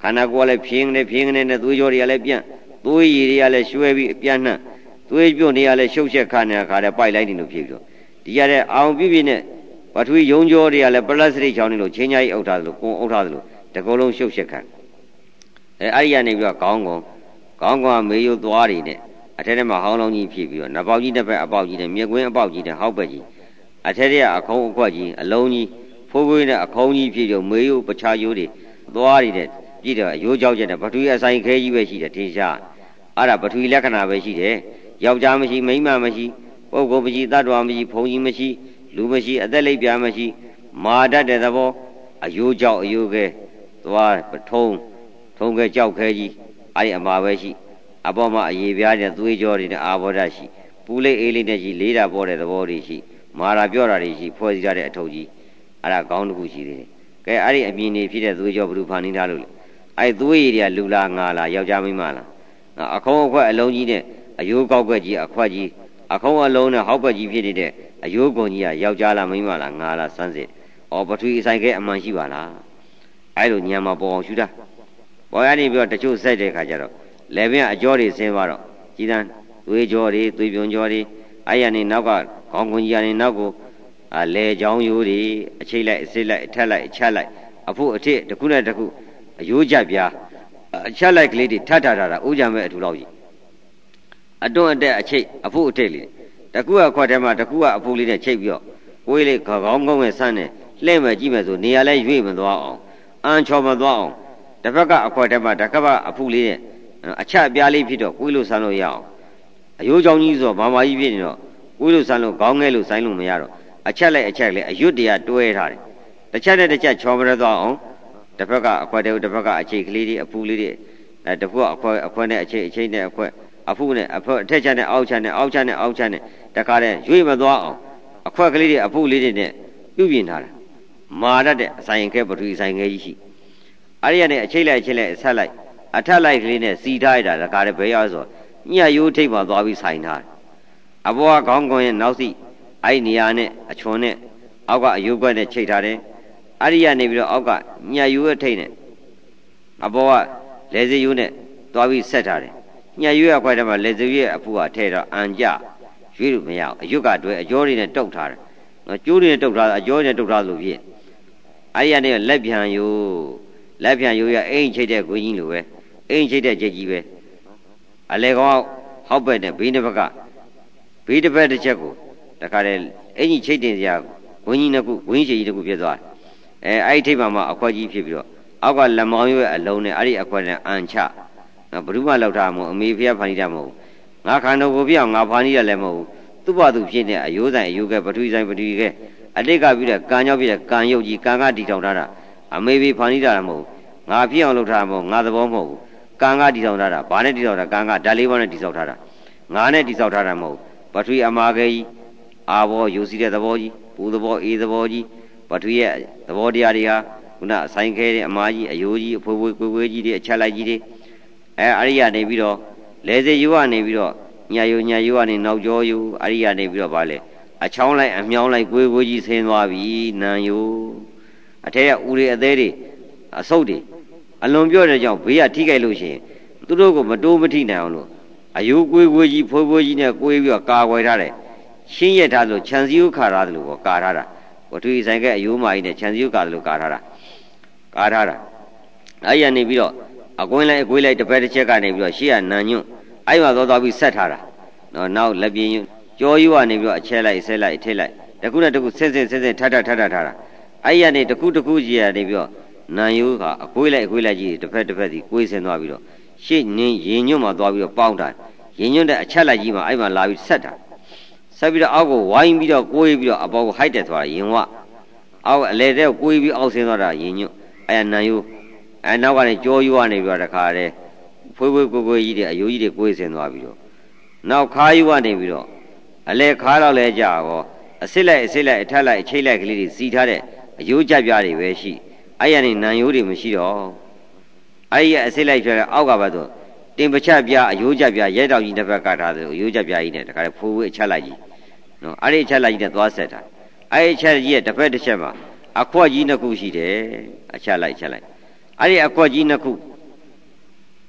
ခန္ဓာကိုယ်ကလည်းဖြင်းနေဖြင်းနေနဲ့သွေးကြောတွေကလည်းပြန့်သွေးရည်တွေကလည်းရွှဲပြီးပြန့်နှံ့သွေးပြုတ်တွေကလည်းရှုပ်ချက်ခါနေတာခါတဲ့ပိုက်လိုက်နေလို့ဖြစ်ပြီးတော့ဒီရတဲ့အောင်ပြည့်ပြည့်နဲ့ပထဝီယုံကြောတွေကလည်းပလတ်စတစ်ချောင်းနေလို့ချင်းကြီးအုပ်ထားသလိုကိုယ်အုပ်ထားသလိုတကောလုံးရှုပ်ချက်ခါအဲအဲ့ဒီကနေပြီးတော့ခေါင်းကုံခေါင်းကုံကမေယုသွားတွေနဲ့အထက်ထဲမှာဟောင်းလုံးကြီးဖြစ်ပြီးတော့နပေါက်ကြီးတစ်ဖက်အပေါက်ကြီးနဲ့မြေကွင်းအပေါက်ကြီးနဲ့ဟောက်ဘက်ကြီးအထက်ထဲကအခုံးအခွက်ကြီးအလုံးကြီးဖိုးဖိုးနဲ့အခုံးကြီးဖြစ်တော့မေယုပချာယိုးတွေသွားတွေနဲ့ပြည့်တော့အယိုးကြောက်ချက်နဲ့ပထဝီအဆိုင်ခဲကြီးပဲရှိတယ်ထင်ရှားအဲ့ဒါပထဝီလက္ခဏာပဲရှိတယ်ယောက်ျားမရှိမိန်းမမရှိပုဂ္ဂိုလ်မရှိတ attva မရှိဘုံကြီးမရှိလူမရှိအသက်လိပ်ပြာမရှိမာတတ်တဲ့သဘောအယိုးကြောက်အယိုးခဲသွားပထုံးထုံးခဲကြောက်ခဲကြီးအဲ့ဒီအမှာပဲရှိအပေါ်မှာအရေပြားတဲ့သွေးကြောတွေနဲ့အာဘောဓရှိပူလေးအေးလေးနဲ့ရှိလေးတာပေါ်တဲ့သဘောတွေရှိမာရာပြောတာတွေရှိဖွဲ့စည်းထားတဲ့အထုပ်ကြီးအဲ့ဒါကောင်းတစ်ခုရှိသေးတယ်ကဲအဲ့ဒီအမြင်နေဖြစ်တဲ့သွေးကြောဘယ်သူဖန်နေထားလို့လဲအဲ့သွေးရည်တွေကလူလားငါလားယောက်ျားမိန်းမလားအခုံးအခွက်အလုံးကြီးနဲ့အယိုးကောက်ွက်ကြီးအခွက်ကြီးအခုံးအလုံးနဲ့ဟောက်ဘက်ကြီးဖြစ်နေတဲ့အယိုးကုန်ကြီးကယောက်ျားလားမိန်းမလားငါလားစမ်းစစ်ဩပထဝီအဆိုင်ခဲအမှန်ရှိပါလားအဲ့လိုညံမှာပေါ်အောင်ရှုတာပေါ်ရနေပြီးတော့တချို့ဆက်တဲ့ခါကျတော့လေပင်အကြောတွေဆင်းသွားတော့ကြီးတန်းသွေးကြောတွေသွေးပြုံကြောတွေအဲ့ရနေနောက်ကခေါင်းကွန်ကြီးကနေနောက်ကိုအလေချောင်းယိုးတွေအချိတ်လိုက်အစစ်လိုက်အထက်လိုက်အချက်လိုက်အဖို့အထစ်တစ်ခုနဲ့တစ်ခုအယိုးကြပြားအချက်လိုက်ကလေးတွေထပ်ထပ်ထားတာဥကြံမဲ့အထူလောက်ကြီးအတွန်းအတက်အချိတ်အဖို့အထစ်လေးတကူကခွက်ထဲမှာတကူကအဖိုးလေးနဲ့ချိတ်ပြီးတော့ကိုယ်လေးခေါင်းကောင်းနဲ့ဆန်းနဲ့လှဲ့မဲ့ကြည့်မဲ့ဆိုနေရာလဲရွေ့မသွားအောင်အန်ချော်မသွားအောင်တစ်ဖက်ကအခွက်ထဲမှာတစ်ခါကအဖိုးလေးနဲ့အချက်အပြားလေးဖြစ်တော့ကိုယ်လို့ဆန်းလို့ရအောင်အယိုးချောင်းကြီးဆိုတော့ဘာမာကြီးဖြစ်နေတော့ကိုယ်လို့ဆန်းလို့ခေါင်းငဲလို့ဆိုင်လို့မရတော့အချက်လိုက်အချက်လေးအရွတ်တရားတွဲထားတယ်တစ်ချက်နဲ့တစ်ချက်ချော်မရသွားအောင်တစ်ဖက်ကအခွက်တဲ့တစ်ဖက်ကအချိတ်ကလေးတွေအဖိုးလေးတွေအဲတစ်ဖက်အခွက်အခွက်နဲ့အချိတ်အချိတ်နဲ့အခွက်အဖုနဲ့အဖအထက်ချက်နဲ့အောက်ချက်နဲ့အောက်ချက်နဲ့အောက်ချက်နဲ့တခါတည်းရွေ့မသွားအောင်အခွက်ကလေးတွေအဖုလေးတွေနဲ့ပြုပြင်ထားတာမာရတဲ့အဆိုင်ခဲပထဝီဆိုင်ခဲကြီးရှိအဲ့ဒီကနေအချိတ်လိုက်အချိတ်လိုက်အဆက်လိုက်အထက်လိုက်ကလေးနဲ့စီထားရတာတခါတည်းဘယ်ရောက်ဆိုညရိုးထိပ်မှာသွားပြီးဆိုင်ထားတယ်အပေါ်ကခေါင်းကွန်ရဲ့နောက်စီအဲ့ဒီနေရာနဲ့အချွန်နဲ့အောက်ကအယိုးကွက်နဲ့ချိတ်ထားတယ်အဲ့ဒီကနေပြီးတော့အောက်ကညရိုးရဲ့ထိပ်နဲ့အပေါ်ကလေစရိုးနဲ့သွားပြီးဆက်ထားတယ်ညရွေးရခွက်ထဲမှာလက်စုရဲ့အဖူကထဲတော့အန်ကြရွေးလို့မရအောင်အယွတ်ကတွဲအကျော်တွေနဲ့တုတ်ထားတယ်နော်ကျိုးတွေနဲ့တုတ်ထားအကျော်တွေနဲ့တုတ်ထားလို့ဖြစ်အဲ့ရနေလက်ပြန်ယိုးလက်ပြန်ယိုးရအိမ်ချိတ်တဲ့ကိုကြီးလိုပဲအိမ်ချိတ်တဲ့ကြက်ကြီးပဲအလေကောင်ဟောက်ဘက်နဲ့ဘေးတစ်ဘက်ကဘေးတစ်ဘက်တစ်ချက်ကိုတခါတည်းအင်ကြီးချိတ်တင်စရာဝင်းကြီးနှစ်ခုဝင်းရှိကြီးတစ်ခုပြသွားတယ်အဲအဲ့ဒီထိပ်မှာမှအခွက်ကြီးဖြစ်ပြီးတော့အောက်ကလက်မောင်းရွက်အလုံးနဲ့အဲ့ဒီအခွက်နဲ့အန်ချဘုရုမလောက်တာမဟုတ်အမေဖေဖာနီတာမဟုတ်ငါခန္ဓာကိုယ်ပြောင်းငါဖာနီရလည်းမဟုတ်သူ့ဘာသူဖြစ်နေအယိုးဆိုင်အယိုးကပထဝီဆိုင်ပထဝီကအတိတ်ကပြီးတဲ့ကံကြောင့်ပြီးတဲ့ကံရုပ်ကြီးကံကတီထောင်ထားတာအမေဖေဖာနီတာလည်းမဟုတ်ငါဖြစ်အောင်လုပ်ထားမဟုတ်ငါသဘောမဟုတ်ကံကတီထောင်ထားတာဘာနဲ့တီထောင်တာကံကဓာတ်လေးပါးနဲ့တီထောင်ထားတာငါနဲ့တီထောင်ထားတာမဟုတ်ပထဝီအမာခဲကြီးအာဘောယူစီတဲ့သဘောကြီးပူသဘောအေးသဘောကြီးပထဝီရဲ့သဘောတရားတွေဟာခုနအဆိုင်ခဲတဲ့အမာကြီးအယိုးကြီးအဖွေးဖွေးကွေးကွေးကြီးတွေအချက်လိုက်ကြီးတွေအဲအရိယာနေပြီးတော့လေစေယူကနေပြီးတော့ညာယူညာယူကနေနောက်ကျောယူအရိယာနေပြီးတော့ဗာလေအချောင်းလိုက်အမြောင်းလိုက်ကိုယ်ကိုကြီးဆင်းသွားပြီနံယူအထက်ကဦးတွေအသေးတွေအဆုပ်တွေအလွန်ပြောတဲ့ကြောင့်ဘေးကထိခိုက်လို့ရှိရင်သူတို့ကိုမတိုးမထိနိုင်အောင်လို့အယိုးကိုယ်ကိုကြီးဖိုးဖိုးကြီးနဲ့ကိုယ်ပြီးတော့ကာကွယ်ထားတယ်ရှင်းရထားလို့ခြံစည်းဥခါထားတယ်လို့ပေါ့ကာထားတာဝတ္ထုဆိုင်ကအယိုးမာကြီးနဲ့ခြံစည်းဥကာတယ်လို့ကာထားတာကာထားတာအဲ့ရနေပြီးတော့အကွင်းလိုက်အကွေးလိုက်တစ်ဖက်တစ်ချက်ကနေပြီးတော့ရှေ့ကနံညွန့်အဲ့မှာသွားသွားပြီးဆက်ထားတာနော်နောက်လက်ပြင်းကြောယူကနေပြီးတော့အချဲလိုက်ဆဲလိုက်ထိလိုက်တခုနဲ့တခုဆင်းဆင်းဆင်းဆင်းထထထထထားတာအဲ့ရနေတခုတခုကြီးရနေပြီးတော့နံယူကအကွေးလိုက်အကွေးလိုက်ကြီးတစ်ဖက်တစ်ဖက်စီကွေးဆင်းသွားပြီးတော့ရှေ့နင်းရင်ညွန့်မှာသွားပြီးတော့ပေါင်းတာရင်ညွန့်တဲ့အချက်လိုက်ကြီးမှာအဲ့မှာလာပြီးဆက်တာဆက်ပြီးတော့အောက်ကိုဝိုင်းပြီးတော့ကိုးပြီးတော့အပေါ်ကိုဟိုက်တက်သွားတာရင်ဝအောက်အလေတဲ့ကိုးပြီးအောက်ဆင်းသွားတာရင်ညွန့်အဲ့နံယူအဲနောက်ကနေကြောယူကနေပြီးတော့တခါတည်းဖွေးဖွေးကိုကိုကြီးတွေအယိုးကြီးတွေကိုယ်ဆင်သွားပြီးတော့နောက်ခါယူကနေပြီးတော့အလဲခါတော့လဲကြာရောအစစ်လိုက်အစစ်လိုက်အထက်လိုက်အချိတ်လိုက်ကလေးတွေစီထားတဲ့အယိုးကြပြားတွေပဲရှိအဲ့ရနေနံယိုးတွေမရှိတော့အဲ့ရအစစ်လိုက်ပြောအောက်ကဘာတော့တင်ပချက်ပြားအယိုးကြပြားရဲတောင်ကြီးတစ်ဖက်ကထားတယ်အယိုးကြပြားကြီးနဲ့တခါတည်းဖွေးဖွေးအချက်လိုက်ကြီးနော်အဲ့ဒီအချက်လိုက်ကြီးနဲ့သွားဆက်တာအဲ့ဒီအချက်ကြီးရဲ့တစ်ဖက်တစ်ချက်မှာအခွက်ကြီးနှစ်ခုရှိတယ်အချက်လိုက်ချက်လိုက်အဲ့ဒီအခွက်ကြီးနှစ်ခု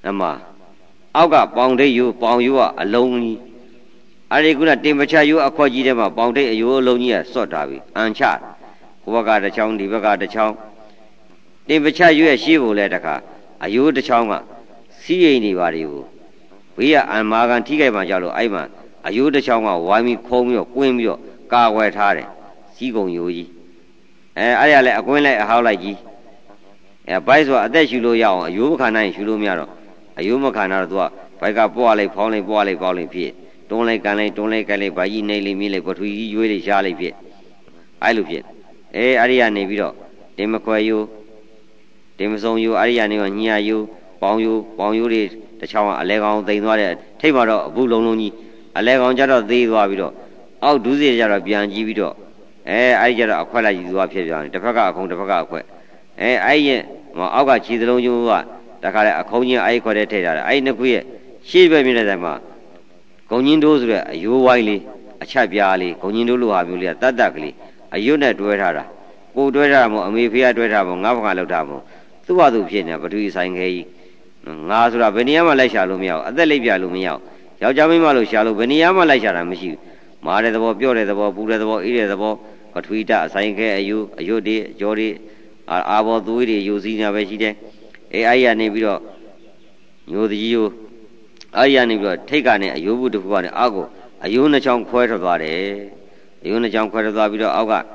Nama Auga Bounday you, Bound you are alone. Ariguna Timbacha you a Kojima, Bounday you alone, yes, sort of it, and chat. Waga the Chong, Divaga the Chong. Timbacha you a shivu letaka, a you the Chonga. See anybody you. We are and Magan Tika Majalo, Iman. A you the Chonga, Wami, Comio, Quimio, Car White Hare, Sigon Yuji. I let a coin like a how like ye. A bizo a dash you lo yao, you can I should miaro. A yuma canard do. Paga boale, pony, boale, bowling pit. Don't like Gale, don't like Gale, by ye naily mille, but we usually charlie pit. I look it. Eh, Ariane Vido. Demaco you. Demason you, Ariane, near you, Bound you, Bound you, the chow, a leg on the nodded. Tamaro, Buloni, a leg on Jado, the Wabido. How do the Jara beyond Givido? Eh, I get a quite like you up here, the Paga, the Paga. Eh, I, my Auga Chidlo, you are. The Conia I got a tailor. I know queer. She be minadama. Conindos, you wily, a chapiali, Conindulu Abulia, Tadakli, a unit to her. Go to Ramo, me fear to Ramo, Navalo. Two other Piena, but we sang hay. Nazura, Beniama Lasha Lumia, the Libya Lumia. Yaujamimalo Shalu, Beniama Lasha Mishi. Mare the Bob, Yore the Bob, Buddha the Bob, Ida the Bob, but we da, sang hay, you, a Yodi, Jodi, Abo Duidi, using a veggie. I never knew the you. I never take on it. You would have gone ago. A unachon quite about it. A unachon quite about it. Auga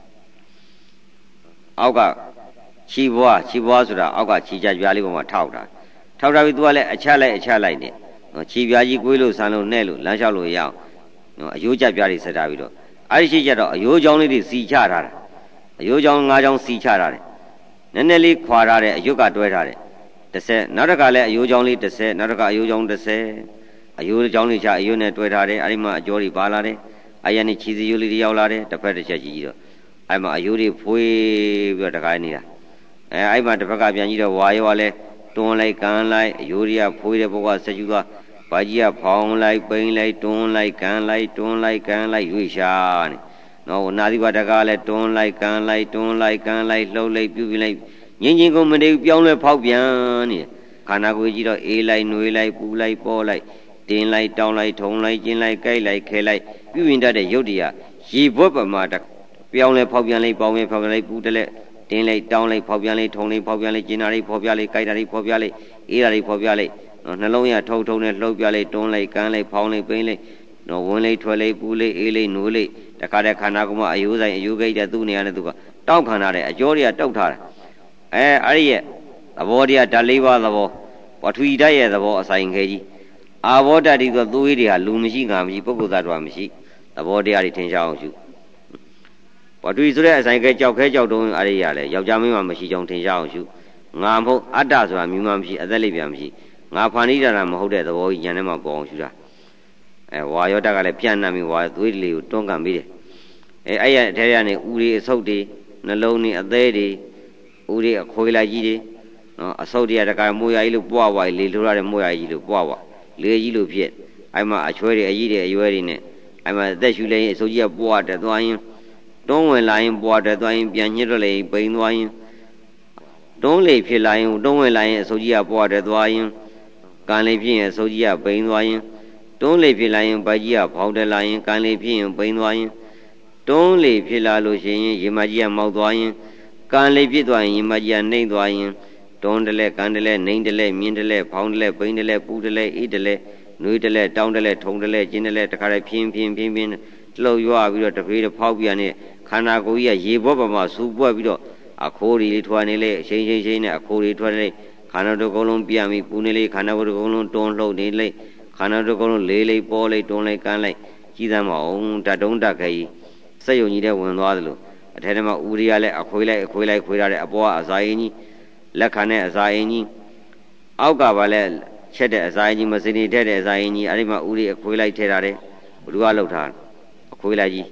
Auga Chi was, she was, Auga Chija Valima Tauta. Tauta with Wale, a chale, a chaline. No Chiviaji Guilu, Sano Nelu, Lanchalo Yao. No, a huge Jari said Avido. I see Jado, you only see Chara. You young, I don't see Chara. Neneli Quarare, you got to it. The say, not a gale, you only the say, not a guy you don't say. A you only chat unit to it, Arima, Jori Balare, Ayani Chizi Yuli Yaulare, the Pedichaji. I'm a Yuri Pui with a Gainida. I'm at the Pagabianida, Wayole, don't like can like, Yuria Pui de Boga Sejuga, Bajia Pong like, Bain like, don't like can like, don't like can like, Wishan. No, nothing but a gale, don't like can like, don't like can like, low like, you like. Ying go me beyond Paupiani. Canaguido, A like, no like, Poo like, Paul like, Tin like, down like, tone like, Jin like, Kay like, Kay like, you in that Yodia. She bob a matter. Beyond Paupiani, Paume, Paume, Pudele, Tin like, down like, Paupiani, Tony, Paupiani, Jinari, Paupiali, Kaitari, Paupiali, Irari, Paupiali, no Nalonia, Totone, Lopiali, don't like, can like, Pauli, Bailey, no one lay, twelve, Pule, Ele, Nule, the Kada Kanaguma, I use, I you get a dunia and Duka. Down Canare, a Joria, Doctor. Eh, Aria, the body at Daliva the war. What we die at the war, saying Haji. Our water is a Luidia, Lumishi, Gamji, Pogo that Ramshi, the body are ten thousand. What we do as I get your Kajo doing Aria, Yajamima Mashi don't ten thousand. Nampo, Adazwa, Mumamshi, Adalibiamshi, Napanida, and Mahode, the boy Yanema Bonshura. Eh, why your Dagale Pianami was Willy, Tonga Mide. Eh, I tell you, Uri Sodi, Naloni, a lady. Uri a coila gide, a Saudi at a guy Moya ilu Boa, little Moya ilu Boa, Lay Piet. I'm a cherry a yide, you are in it. I'm a deshule, so you have board at wine. Don't when lying board at wine, Bianjole, Bain wine. Don't lay pie lying, don't when lying, so you have board at wine. Can't lay pin, so you have Bain wine. Don't lay pie lying by year, powder lying, can't lay pin, Bain wine. Don't lay pie la lotion, Yimagia mouth wine. Can't leave it wine, Magia named wine. Don't delay, candle, name delay, mean delay, pound delay, pain delay, poo delay, eat delay, new delay, down delay, tongue delay, gin delay, the carry pin, pin, pin, pin. Slow you are with the create a paupian, Kanagoya, Yebobama, Suba Vido, a cody to an ele, Shane Shane, a cody to an Canada Golon Piami, Punele, Canada Golon, don't low, nearly, Canada Golon, lele, pole, don't like, can like, Chidama, own, don't ducky. Say you need a one waddle. Tenema Uriale, Aquila, Aquila, Aquila, Aboa, Azaini, Lacane, Azaini, Auga Valel, Chede, Azaini, Masini, Ted, Azaini, Arima Uri, Aquila, Terare, Urualotan, Aquila G.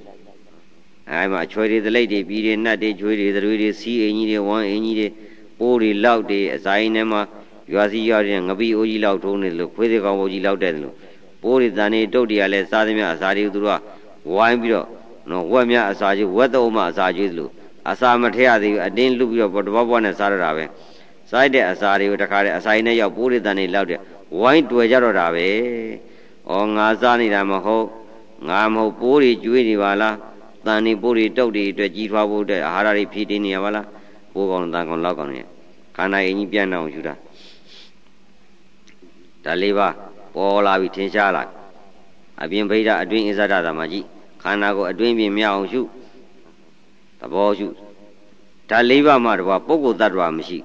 I'm a choice the lady, be not a choice, the really see any day, one any day, Uri loud day, Azainema, Yazi Yarian, Abi Oji loud only look, with the Gamoji loud dead. Uri Dani, Dodia, Sadimia, Sadi Dura, wine below. No, Wamia Asaji, what the Oma Asaji, Asamatea, I didn't look your but one as Sarave. Side as I would a car as I know put it than a louder. Wine to a jarrabe. On Azani Ramaho, Namo Puri, Juinivala, Tani Puri, Todi, the Jiva wood, Harari Piti Niavala, Pogon Dangon Logon. Can I any piano, Judah? Taliba, Paula Vitinshala. I've been paid a drink is a Maji. Can I go a drink in meow shoe? The ball shoes. Taliba Marwa, Pogo that Ramashi.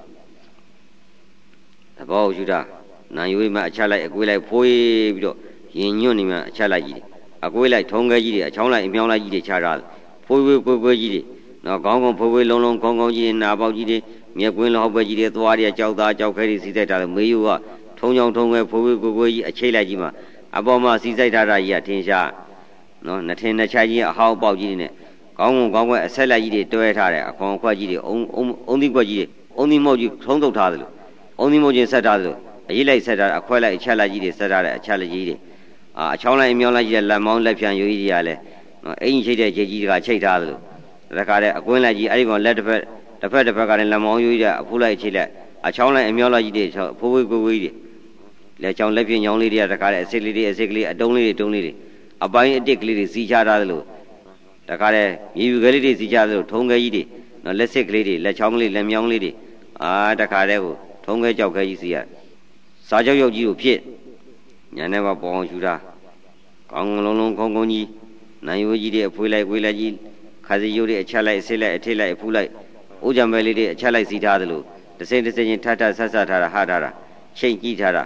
The ball Judah. Now you may chala equila poi. In Unima, Chalaji, a way like Tonga, a Chona, and Miona Charal, Poi Poji, no Gongo Poi Long Congo, and Abaji, Miaquin Hobaji, Tuaria, Chauda, Chaucari, Sita, Mayua, Tongo Tonga, Poi Poi, a Chelajima, Aboma, Sita, Tinsha, no, Natena Chaji, how about Gine, Gongo Gongo, a Selaji, Toyata, a Conquaji, only Guaji, only Moji, Tondo Tadlu, only Moji Sadalo, a Yelay said a Quella Chalaji, Sadara, Chalaji. A Chona Imiola, Lamont Lepian, Uidiale, ancient Jiji, Cheta, Racade, a Gwinaji, Arigon, Letter, the Federal and Lamont Uida, Pula Chile, a Chona Imiola, Pugu, Le Chon Lepian, only the Racade, a sickly, a sickly, a donly, a donly, a buying a dickly, see Chadalu. Racade, you get it, see Chadu, Tonga Yidi, no less sick lady, Le Chongli, Lem Young lady, ah, the Cadeo, Tonga Joka, you see her. Sajo Yogi, Piet. Never born Judah. Kong Long Kongoni, Nayuji, a Pula, Willaji, Kazayuri, a Chala, a Silla, a Tilla, a Pula, Ujameli, a Chala Sitadalu, the same decision Tata Sasatara Hadara, Shank Gitara.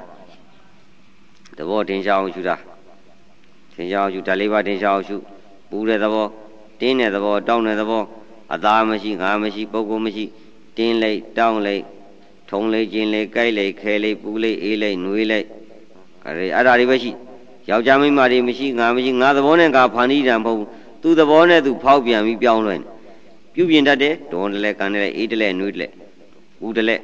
The war in Shao Judah. Tinjao Jutaliva, Tinjao Shu, Buddha the war, Tin at the war, down at the war, a Damashi, Amashi, Bogomashi, Tin Lake, Down Lake, Tong Lake, Jin Lake, Gai Lake, Kale, Bule, Ele, Nui Lake. Arabishi, Yaujami Mari Mishi, Namishi, another one and Gapani and Poe, to the bonnet to Paupia, me Biawn. You be in that day, don't let Canada, Italy, Nudle, Udale,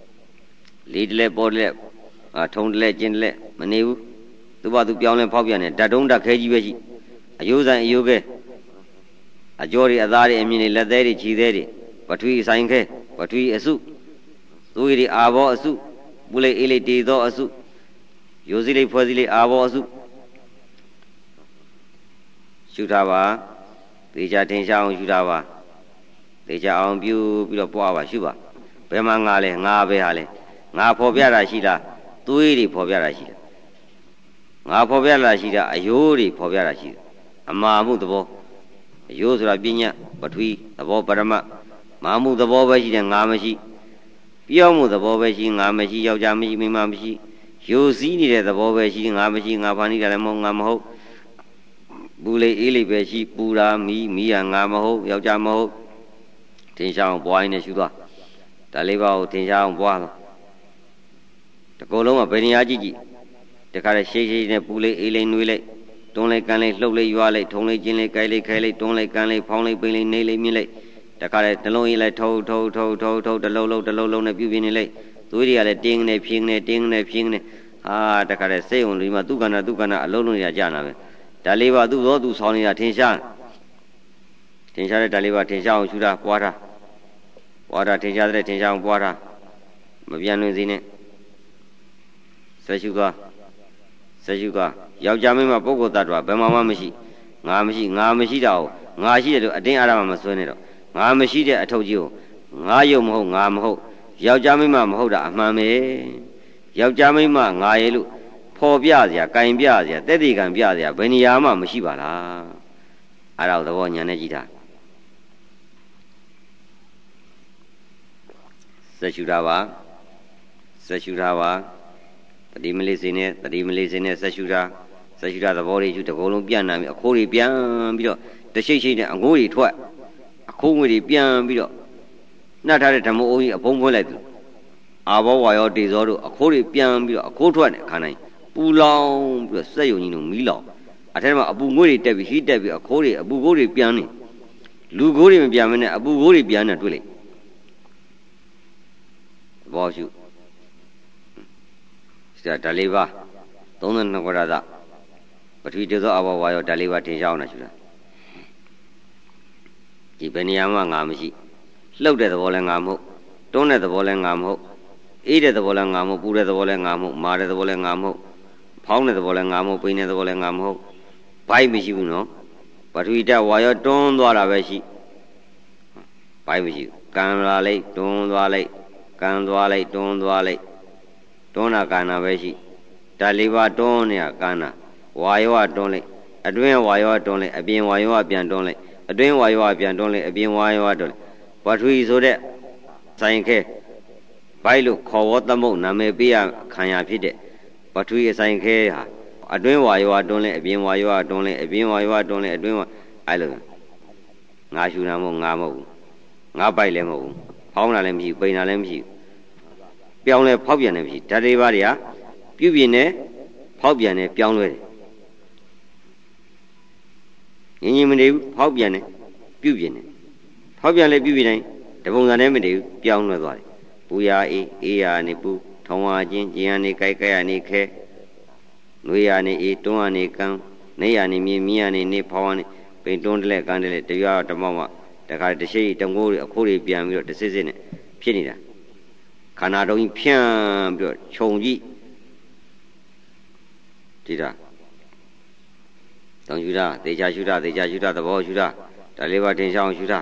Lidle, Bodle, a Tondle, Gentle, Manu, the Badu Biawn and Paupian, Dadonda Kaji, a user and Yuge, a Jori Adari, and Mini Laderi, Chideri, but we sank, but we a soup. Suidi Avo a soup, Bule Ili Tido a soup. Usually, Fuzzy, Avosu Shutava, the Jatinshao Shutava, the Jaon Bew, Bilopoa, Shuba, Bemangale, Nabeale, Napoviara Shida, Tuidi Poviara Shida, Napoviara Shida, a Yuri Poviara Shida, a Mamutabo, a Yusra Bina, but we, the Boparama, Mamu the Bobashi and Namashi, Piomu the Bobashi, Namashi, Yajami, Mamashi. You see the boy she Namashi, Napani, among Namaho, Bule Ilibeshi, Pura, me, me, and Namaho, Yajamo, Tinsha, boy in a sugar, Taliba, Tinsha, boy. The Coloma, Beniaji, the Karashe, the Pule, Elaine Wille, don't like Canley, slowly you are late, Tony, Jinley, Kaili, Kaili, don't like Canley, Pony, Billy, Nelly, Mille, the Karat, the low, like toe, toe, toe, toe, toe, the low, low, the low, low, the Bubinile. Turi ale ting ne ping ne ting ne ping ne ah ta kare sei on lima tu kana tu kana a long long ya ja na be da le ba tu ro tu saw ni ya tin sha tin sha de da le ba tin sha ong shu da pwa tha pwa tha tin sha de tin sha ong pwa tha ma pian lwin si ne set shu twa set shu twa yaw ja ming ma poggo tat twa bema ma ma shi nga ma shi nga ma shi da o nga shi de lo a tin ara ma ma swe ne do nga ma shi de a thau ji o nga yau ma ho nga ma ho Yaujami Mahoda, Mammy, Yaujami Ma, Nailu, Po Biazia, Kain Biazia, Dedi Gan Biazia, Beniama, Mashibala. I out the one Yanagita. Sashurawa, Sashurawa, the Dimilis in it, the Dimilis in it, Sashura, Sashura, the body to the Columbian, a Kori Pian Bido, the Shishi and Gori Twat, a Kori Pian Bido. Not at a time only a pombo like our wild days or a Kori Pian, a Kotuan, can I? Pulong, say you know, Milo. I tell my Abu Gori Debbie, he Debbie, a Kori, a Bugori Piani. Lugori Piamina, a Bugori Piana, really. Was you? Said Daliva, don't know what other. But we do our wild Daliva Tijana. Keep any young Amashi. Look at the ball and ammo. Don't let the ball and ammo. အေးတဲ့သဘောလည်းငါမဟုတ်ပူတဲ့သဘောလည်းငါမဟုတ်မာတဲ့သဘောလည်းငါမဟုတ်ဖောင်းတဲ့သဘောလည်းငါမဟုတ်ပိန်တဲ့သဘောလည်းငါမဟုတ်ဘိုက်မရှိဘူးနော်ပထဝီဓာတ်ဝါရောတွန်းသွားတာပဲရှိဘိုက်မရှိဘူးကံလာလိုက်တွန်းသွားလိုက်ကံသွားလိုက်တွန်းသွားလိုက်တွန်းတာကံနာပဲရှိဓာတ်လေးပါးတွန်းနေရကံနာဝါရောတွန်းလိုက်အတွင်းဝါရောတွန်းလိုက်အပြင်ဝါရောပြန်တွန်းလိုက်အတွင်းဝါရောပြန်တွန်းလိုက်အပြင်ဝါရောတွန်းလိုက်ပထဝီဆိုတဲ့ဆိုင်ခဲဘိုက်လို့ခေါ်ဝသမုတ်နာမည်ပေးရခံရဖြစ်တဲ့ပထဝီအဆိုင်ခဲဟာအတွင်းဝါရောတွန်းလိုက်အပြင်ဝါရောတွန်းလိုက်အပြင်ဝါရောတွန်းလိုက်အတွင်းဝါအဲ့လိုငါရှူတာမဟုတ်ငါမဟုတ်ဘူးငါဘိုက်လည်းမဟုတ်ဘူးဖောင်းတာလည်းမရှိဘူးပိန်တာလည်းမရှိဘူးပြောင်းလဲဖောက်ပြန်တယ်မရှိဓာတ်တွေပါတွေကပြုပြင်နေဖောက်ပြန်နေပြောင်းလဲတယ်ငင်းငင်းမနေဘူးဖောက်ပြန်နေပြုပြင်နေဖောက်ပြန်လဲပြုပြင်တိုင်းတပုံစံနဲ့မနေဘူးပြောင်းလဲသွားတယ်ပူရအေးအေးရနေပူထုံဝါချင်းကျင်ရနေကြိုက်ကြိုက်ရနေခဲနှွေးရနေအေးတွန်းရနေကန်းနေရနေမြင်းမြင်းရနေနေဖောင်းရနေပိန်တွန်းတလဲကန်းတလဲတရားဓမ္မမတခါတရှိတငိုးတွေအခိုးတွေပြန်ပြီးတော့တစစ်စစ်နဲ့ဖြစ်နေတာခန္ဓာတော်ကြီးဖြန့်ပြီးတော့ခြုံကြည့်ဒီတာတောင်ရှုတာသေချာရှုတာသေချာရှုတာသဘောရှုတာဒါလေးပါထင်ရှားအောင်ရှုတာ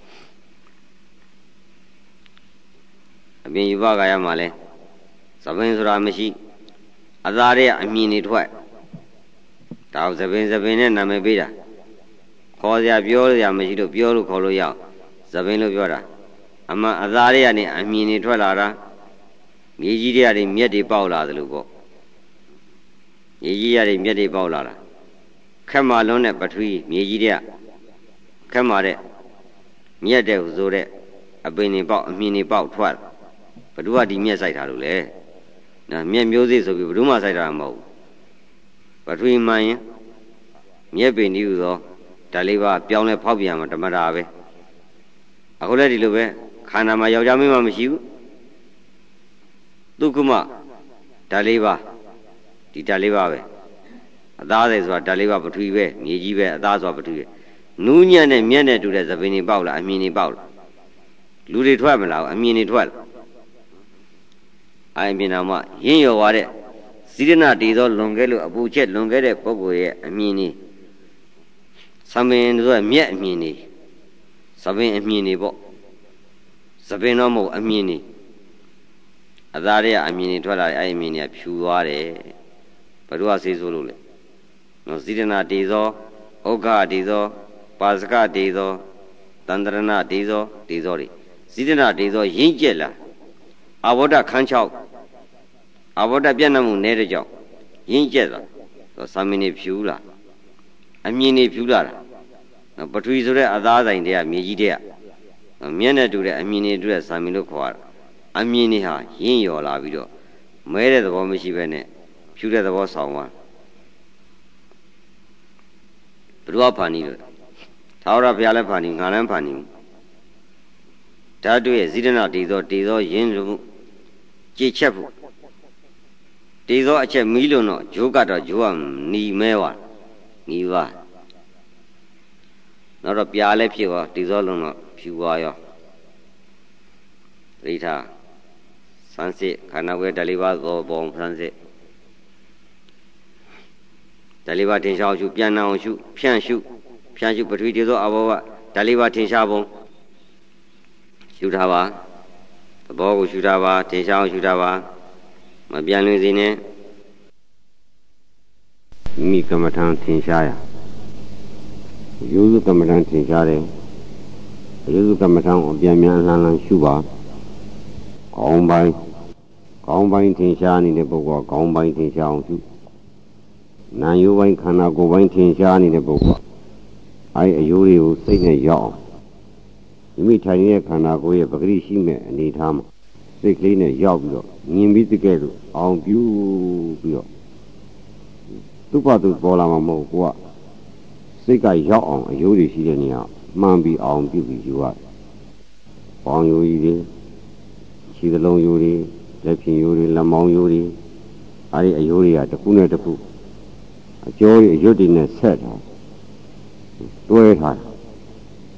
အပြင်ယူပကာယမှာလဲသပင်ဆိုတာမရှိအသားတွေအမြင်တွေထွက်ဒါသပင်သပင်နဲ့နာမည်ပေးတာခေါ်စရာပြောစရာမရှိလို့ပြောလို့ခေါ်လို့ရအောင်သပင်လို့ပြောတာအမှန်အသားတွေကနေအမြင်တွေထွက်လာတာမြေကြီးတွေကနေမြက်တွေပေါက်လာသလိုပေါ့မြေကြီးတွေမြက်တွေပေါက်လာတာခက်မှလွန်းတဲ့ပထဝီမြေကြီးတွေကခက်မှတဲ့မြက်တဲ့ဆိုတဲ့အပင်တွေပေါက်အမြင်တွေပေါက်ထွက်ဘယ်သူကဒီမြက်ဆိုင်တာလို့လဲနော်မြက်မျိုးစေ့ဆိုပြီးဘယ်သူမှဆိုင်တာမဟုတ်ဘူးပထဝီမှန်ရင်မြက်ပင်ဒီဟုသောဓာတ်လေးပါပြောင်းလဲဖောက်ပြန်မှာဓမ္မတာပဲအခုလည်းဒီလိုပဲခန္ဓာမှာယောက်ျားမင်းမှမရှိဘူးဒုက္ခမဓာတ်လေးပါဒီဓာတ်လေးပါပဲအသားတွေဆိုတာဓာတ်လေးပါပထဝီပဲမြေကြီးပဲအသားဆိုတာပထဝီပဲနူးညံ့တဲ့မြက်နဲ့တူတဲ့သပင်တွေပေါက်လာအမြင်တွေပေါက်လာလူတွေထွက်မလာဘူးအမြင်တွေထွက်လာအဲ့အမြင်တော်မှရင်းရော်သွားတဲ့ဇိရဏတည်သောလွန်ခဲ့လို့အပူချက်လွန်ခဲ့တဲ့ပုဂ္ဂိုလ်ရဲ့အမြင်တွေသမင်ဆိုရမြက်အမြင်တွေသပင်အမြင်တွေပေါ့သပင်တော့မဟုတ်အမြင်တွေအသားတွေကအမြင်တွေထွက်လာတယ်အဲ့အမြင်တွေကဖြူသွားတယ်ဘယ်သူကဆေးဆိုးလို့လဲနော်ဇိရဏတည်သောဥက္ခတည်သောပါစကတည်သောတန္တရဏတည်သောတည်သောတွေဇိရဏတည်သောရင်းကျက်လာအဘောဓခန်း၆အဘောဓပြည့်နှံ့မှုနေတဲ့ကြောင့်ရင်းကျက်လာသမင်တွေဖြူလာအမြင်တွေဖြူလာတာပထဝီဆိုတဲ့အသားဆိုင်တွေကမြေကြီးတွေကမျက်နဲ့တူတဲ့အမြင်တွေတူတဲ့သမင်လို့ခေါ်ရတာအမြင်တွေဟာရင်းရော်လာပြီးတော့မဲတဲ့သဘောမရှိဘဲနဲ့ဖြူတဲ့သဘောဆောင်သွားဘယ်တော့ဖန်နေလို့သာဝရဘုရားလည်းဖန်နေငါလည်းဖန်နေဓာတုရဲ့ဇိရဏတည်သောတည်သောရင်းလို့ကြည်ချက်ဖို့တည်သောအချက်မီးလုံးတော့ဂျိုးကတော့ဂျိုးကနီမဲသွားနီးသွားနောက်တော့ပြာလည်းဖြစ်သွားတည်သောလုံးတော့ဖြူသွားရောဒိဋ္ဌာစမ်းစစ်ခန္ဓာဝဲဓာလေးပါးသောပုံစမ်းစစ်ဓာလေးပါးထင်ရှားရှုပြန်နာအောင်ရှုဖြန့်ရှုဖြန့်ရှုပထဝီတည်သောအဘောကဓာလေးပါးထင်ရှားပုံရှုထားပါသဘောကိုရှုထားပါထင်ရှားအောင်ရှုထားပါမပြန်လွင်စေနဲ့မိကမ္မထံထင်ရှားရရိုးစုကမ္မထံထင်ရှားတယ်ရိုးစုကမ္မထံကိုပြန်ပြန်လှမ်းလှမ်းရှုပါကောင်းပိုင်းကောင်းပိုင်းထင်ရှားနေတဲ့ပုဂ္ဂိုလ်ကောင်းပိုင်းထင်ရှားအောင်ရှုနာယိုးပိုင်းခန္ဓာကိုယ်ပိုင်းထင်ရှားနေတဲ့ပုဂ္ဂိုလ်အဲဒီအယိုးတွေကိုစိတ်နဲ့ရောက်အောင်မိမိထိုင်နေတဲ့ခန္ဓာကိုယ်ရဲ့ပဂရိရှိမဲ့အနေထားမှာစိတ်ကလေးနဲ့ရောက်ပြီးတော့မြင်ပြီးတကယ်လို့အောင်ပြုပြီးတော့သူ့ဘာသူပေါ်လာမှာမဟုတ်ကိုကစိတ်ကရောက်အောင်အယိုးတွေရှိတဲ့နေရာမှန်ပြီးအောင်ပြုပြီးယူရတယ်။ပေါင်းယိုးကြီးတွေခြေသလုံးယိုးတွေလက်ဖြင့်ယိုးတွေလက်မောင်းယိုးတွေအဲဒီအယိုးတွေကတစ်ခုနဲ့တစ်ခုအကျော်တွေအရွတ်တွေနဲ့ဆက်ထားတွဲထား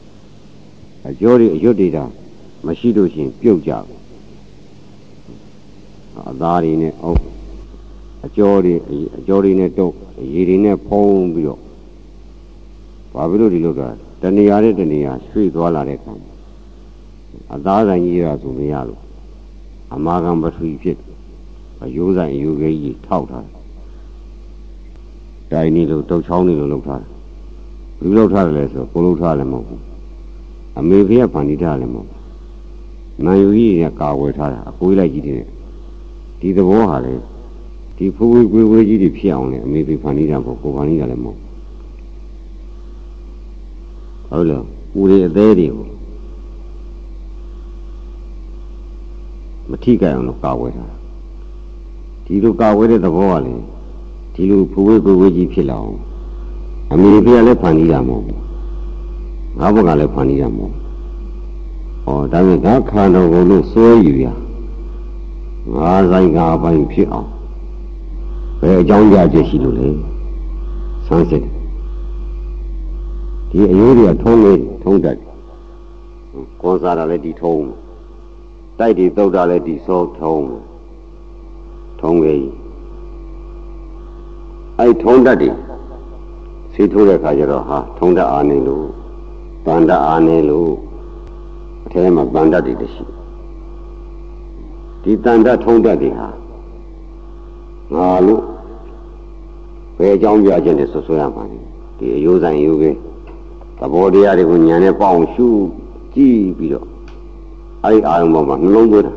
အကျော်တွေအရွတ်တွေဒါမရှိလို့ရှိရင်ပြုတ်ကြဘူးအသားတွေနဲ့အောက်အကျော်တွေအကျော်တွေနဲ့တော့ရေတွေနဲ့ဖုံးပြီးတော့ဘာဖြစ်လို့ဒီလိုကတဏှာနဲ့တဏှာရွှေ့သွားလာတဲ့အခါအသားဆိုင်ကြီးရဆိုမရလို့အမာကံပထဝီဖြစ်အယိုးဆိုင်အယိုးကြီးကြီးထောက်ထားတယ်တိုင်းနေလို့တုတ်ချောင်းနေလို့လှုပ်ထားတယ်ဘယ်လိုလှုပ်ထားတယ်လဲဆိုကိုလှုပ်ထားလည်းမဟုတ်ဘူးအမေဖေကဖန်တီးထားလည်းမဟုတ်ဘူးနာယူကြီးနဲ့ကာဝယ်ထားတာအကိုးလိုက်ကြီးတွေဒီသဘောဟာလေဒီဖူးဝေးကွေးဝေးကြီးတွေဖြစ်အောင်လေအမေဖေဖန်တီးတာမဟုတ်ကိုဖန်တီးတာလည်းမဟုတ်ဟုတ်လားဦးတွေအသေးတွေကိုမထိကြအောင်လို့ကာဝယ်ထားဒီလိုကာဝယ်တဲ့သဘောကလေဒီလိုဖူးဝေးကွေးဝေးကြီးဖြစ်လာအောင်အမေဖေကလည်းဖန်တီးတာမဟုတ်ဘူးငါဘက်ကလည်းဖန်တီးတာမဟုတ်ဟောဒါပေမဲ့ငါခန္ဓာကိုယ်လို့စွဲယူရငါဆိုင်ကအပိုင်းဖြစ်အောင်ဘယ်အကြောင်းကြချက်ရှိလို့လဲဆန်းစစ်ဒီအယိုးတွေကထုံးနေထုံးတတ်ကွန်စားတာလည်းဒီထုံးတိုက်တွေတုတ်တာလည်းဒီစောထုံးထုံးကြီးအဲ့ထုံးတတ်တယ်ဆေးထိုးတဲ့ခါကျတော့ဟာထုံးတတ်အားနေလို့တန်တတ်အားနေလို့အထဲမှာတန်တတ်တွေရှိဒီတန်တတ်ထုံးတတ်တွေဟာငါလို့ဘယ်အကြောင်းပြခြင်းနဲ့ဆွဆွဲရမှာလဲဒီအယိုးဆိုင်အယိုးပဲသဘောတရားတွေကိုဉာဏ်နဲ့ပေါအောင်ရှုကြည့်ပြီးတော့အဲ့ဒီအာရုံပေါ်မှာနှလုံးသွင်းတာ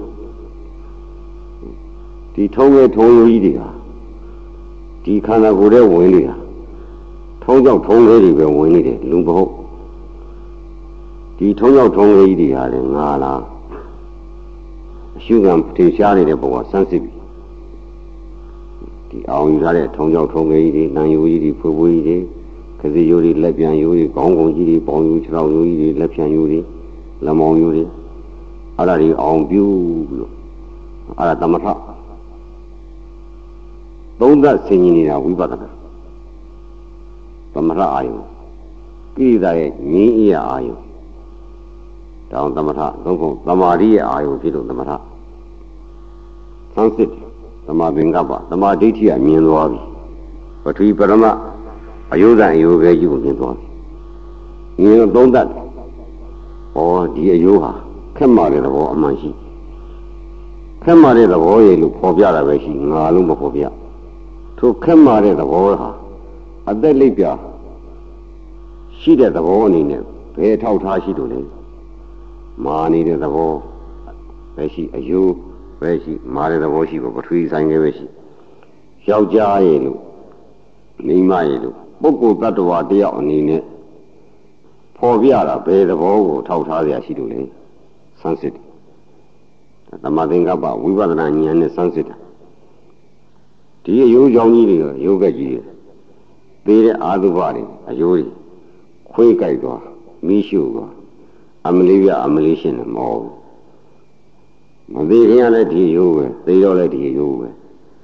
ဒီထုံးရဲ့ထုံးရိုးကြီးတွေဟာဒီခန္ဓာကိုယ်ထဲဝင်နေတာထုံးကြောင့်ထုံးလေးတွေပဲဝင်နေတယ်လူမဟုတ်ဒီထုံးကြောင့်ထုံးလေးကြီးတွေဟာလည်းငါလားအရှုခံထင်ရှားနေတဲ့ဘဝဆန်းစစ်ပြီဒီအောင်ယူထားတဲ့ထုံးကြောင့်ထုံးလေးကြီးတွေနံယိုကြီးတွေဖွေးဖွေးကြီးတွေခစီယိုတွေလက်ပြန်ယိုတွေခေါင်းကုန်ကြီးတွေပေါင်ယိုခြေထောက်ယိုကြီးတွေလက်ပြန်ယိုတွေလက်မောင်းယိုတွေအဲ့ဒါတွေအောင်ပြုပြီးတော့အဲ့ဒါသမထသုံးသပ်ဆင်ញင်နေတာဝိပဿနာသမထအာယုကိရိတာရဲ့ငြင်းအေးအာယုတောင်းသမထသုံးခုသမာဓိရဲ့အာယုဖြစ်လို့သမထသံစစ်သမာသင်္ကပ္ပသမာဓိဋ္ဌိကမြင်သွားပြီပထဝီပရမအယုဒ္ဓအယုပဲကြီးကိုမြင်သွားပြီမြင်တော့သုံးသပ်ဩဒီအယုဟာခက်မာတဲ့သဘောအမှန်ရှိခက်မာတဲ့သဘောရဲ့လို့ဖော်ပြတာပဲရှိငါလို့မဖော်ပြထိုခက်မာတဲ့သဘောဟာအသက်လိပ်ပြရှိတဲ့သဘောအနေနဲ့ဘယ်ထောက်ထားရှိလို့လဲမာနေတဲ့သဘောပဲရှိအယုပဲရှိမာတဲ့သဘောရှိဖို့ပထဝီဆိုင်လေးပဲရှိယောက်ျားရဲ့လို့မိန်းမရဲ့လို့ပုဂ္ဂိုလ်တ attva တယောက်အနေနဲ့ဖော်ပြတာဘယ်သဘောကိုထောက်ထားရရှိလို့လဲဆန်းစစ်သမသင်္ကပ္ပဝိပဿနာဉာဏ်နဲ့ဆန်းစစ်တာဒီအယိုးကြောင့်ကြီးတွေယောဂကြီးတွေသေးတဲ့အာသုဘတွေအယိုးတွေခွေးကြိုက်သွားမိရှုသွားအမလေးပြအမလေးရှင်းတယ်မဟုတ်ဘူးမသေးခင်ကလည်းဒီအယိုးပဲသေတော့လည်းဒီအယိုးပဲ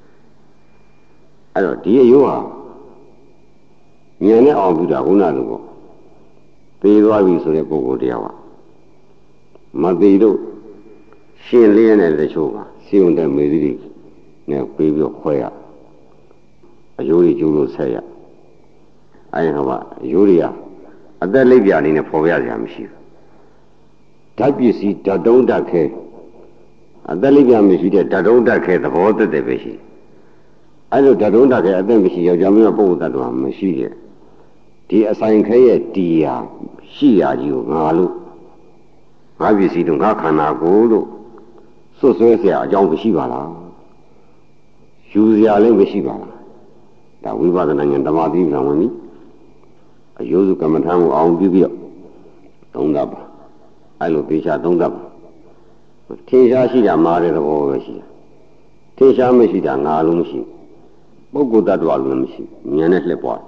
အဲ့တော့ဒီအယိုးဟာဉာဏ်နဲ့အောင်ပြုတာခုနလိုပေါ့သေသွားပြီဆိုတဲ့ပုဂ္ဂိုလ်တရားကမသေးတော့ရှင်းလင်းတဲ့တချို့ပါစီုံတဲ့မေသီနဲ့ပြေးပြီးခွဲရအယိုးကြီးကျိုးလို့ဆက်ရအဲ့ဒါကအယိုးတွေကအသက်လိပ်ပြအနေနဲ့ဖော်ပြကြမရှိဘူးဓာတ်ပစ္စည်းဓာတ်တုံးဓာတ်ခဲအသက်လိပ်ပြမရှိတဲ့ဓာတ်တုံးဓာတ်ခဲသဘောတည်းတည်းပဲရှိအဲ့လိုဓာတ်တုံးဓာတ်ခဲအသက်မရှိယောက်ျားမင်းပုဂ္ဂိုလ်တ attva မရှိတဲ့ဒီအဆိုင်ခဲရဲ့တီဟာရှိရာကြီးကိုငါလို့ငါပစ္စည်းတို့ငါခန္ဓာကိုယ်လို့စွတ်ဆွဲเสียအကြောင်းမရှိပါလားယူစရာလည်းမရှိပါလားဒါဝိပဿနာဉာဏ်ဓမ္မတိပ္ပံဝင်ပြီအယုစုကမ္မထာကိုအောင်ပြုပြီးတော့သုံးသပ်ပါအဲ့လိုသေချာသုံးသပ်ပါထင်ရှားရှိတာမာတဲ့သဘောပဲရှိတယ်ထင်ရှားမရှိတာငါလုံးမရှိပုဂ္ဂိုလ်တ attva လုံးမရှိဉာဏ်နဲ့လှည့်ပွား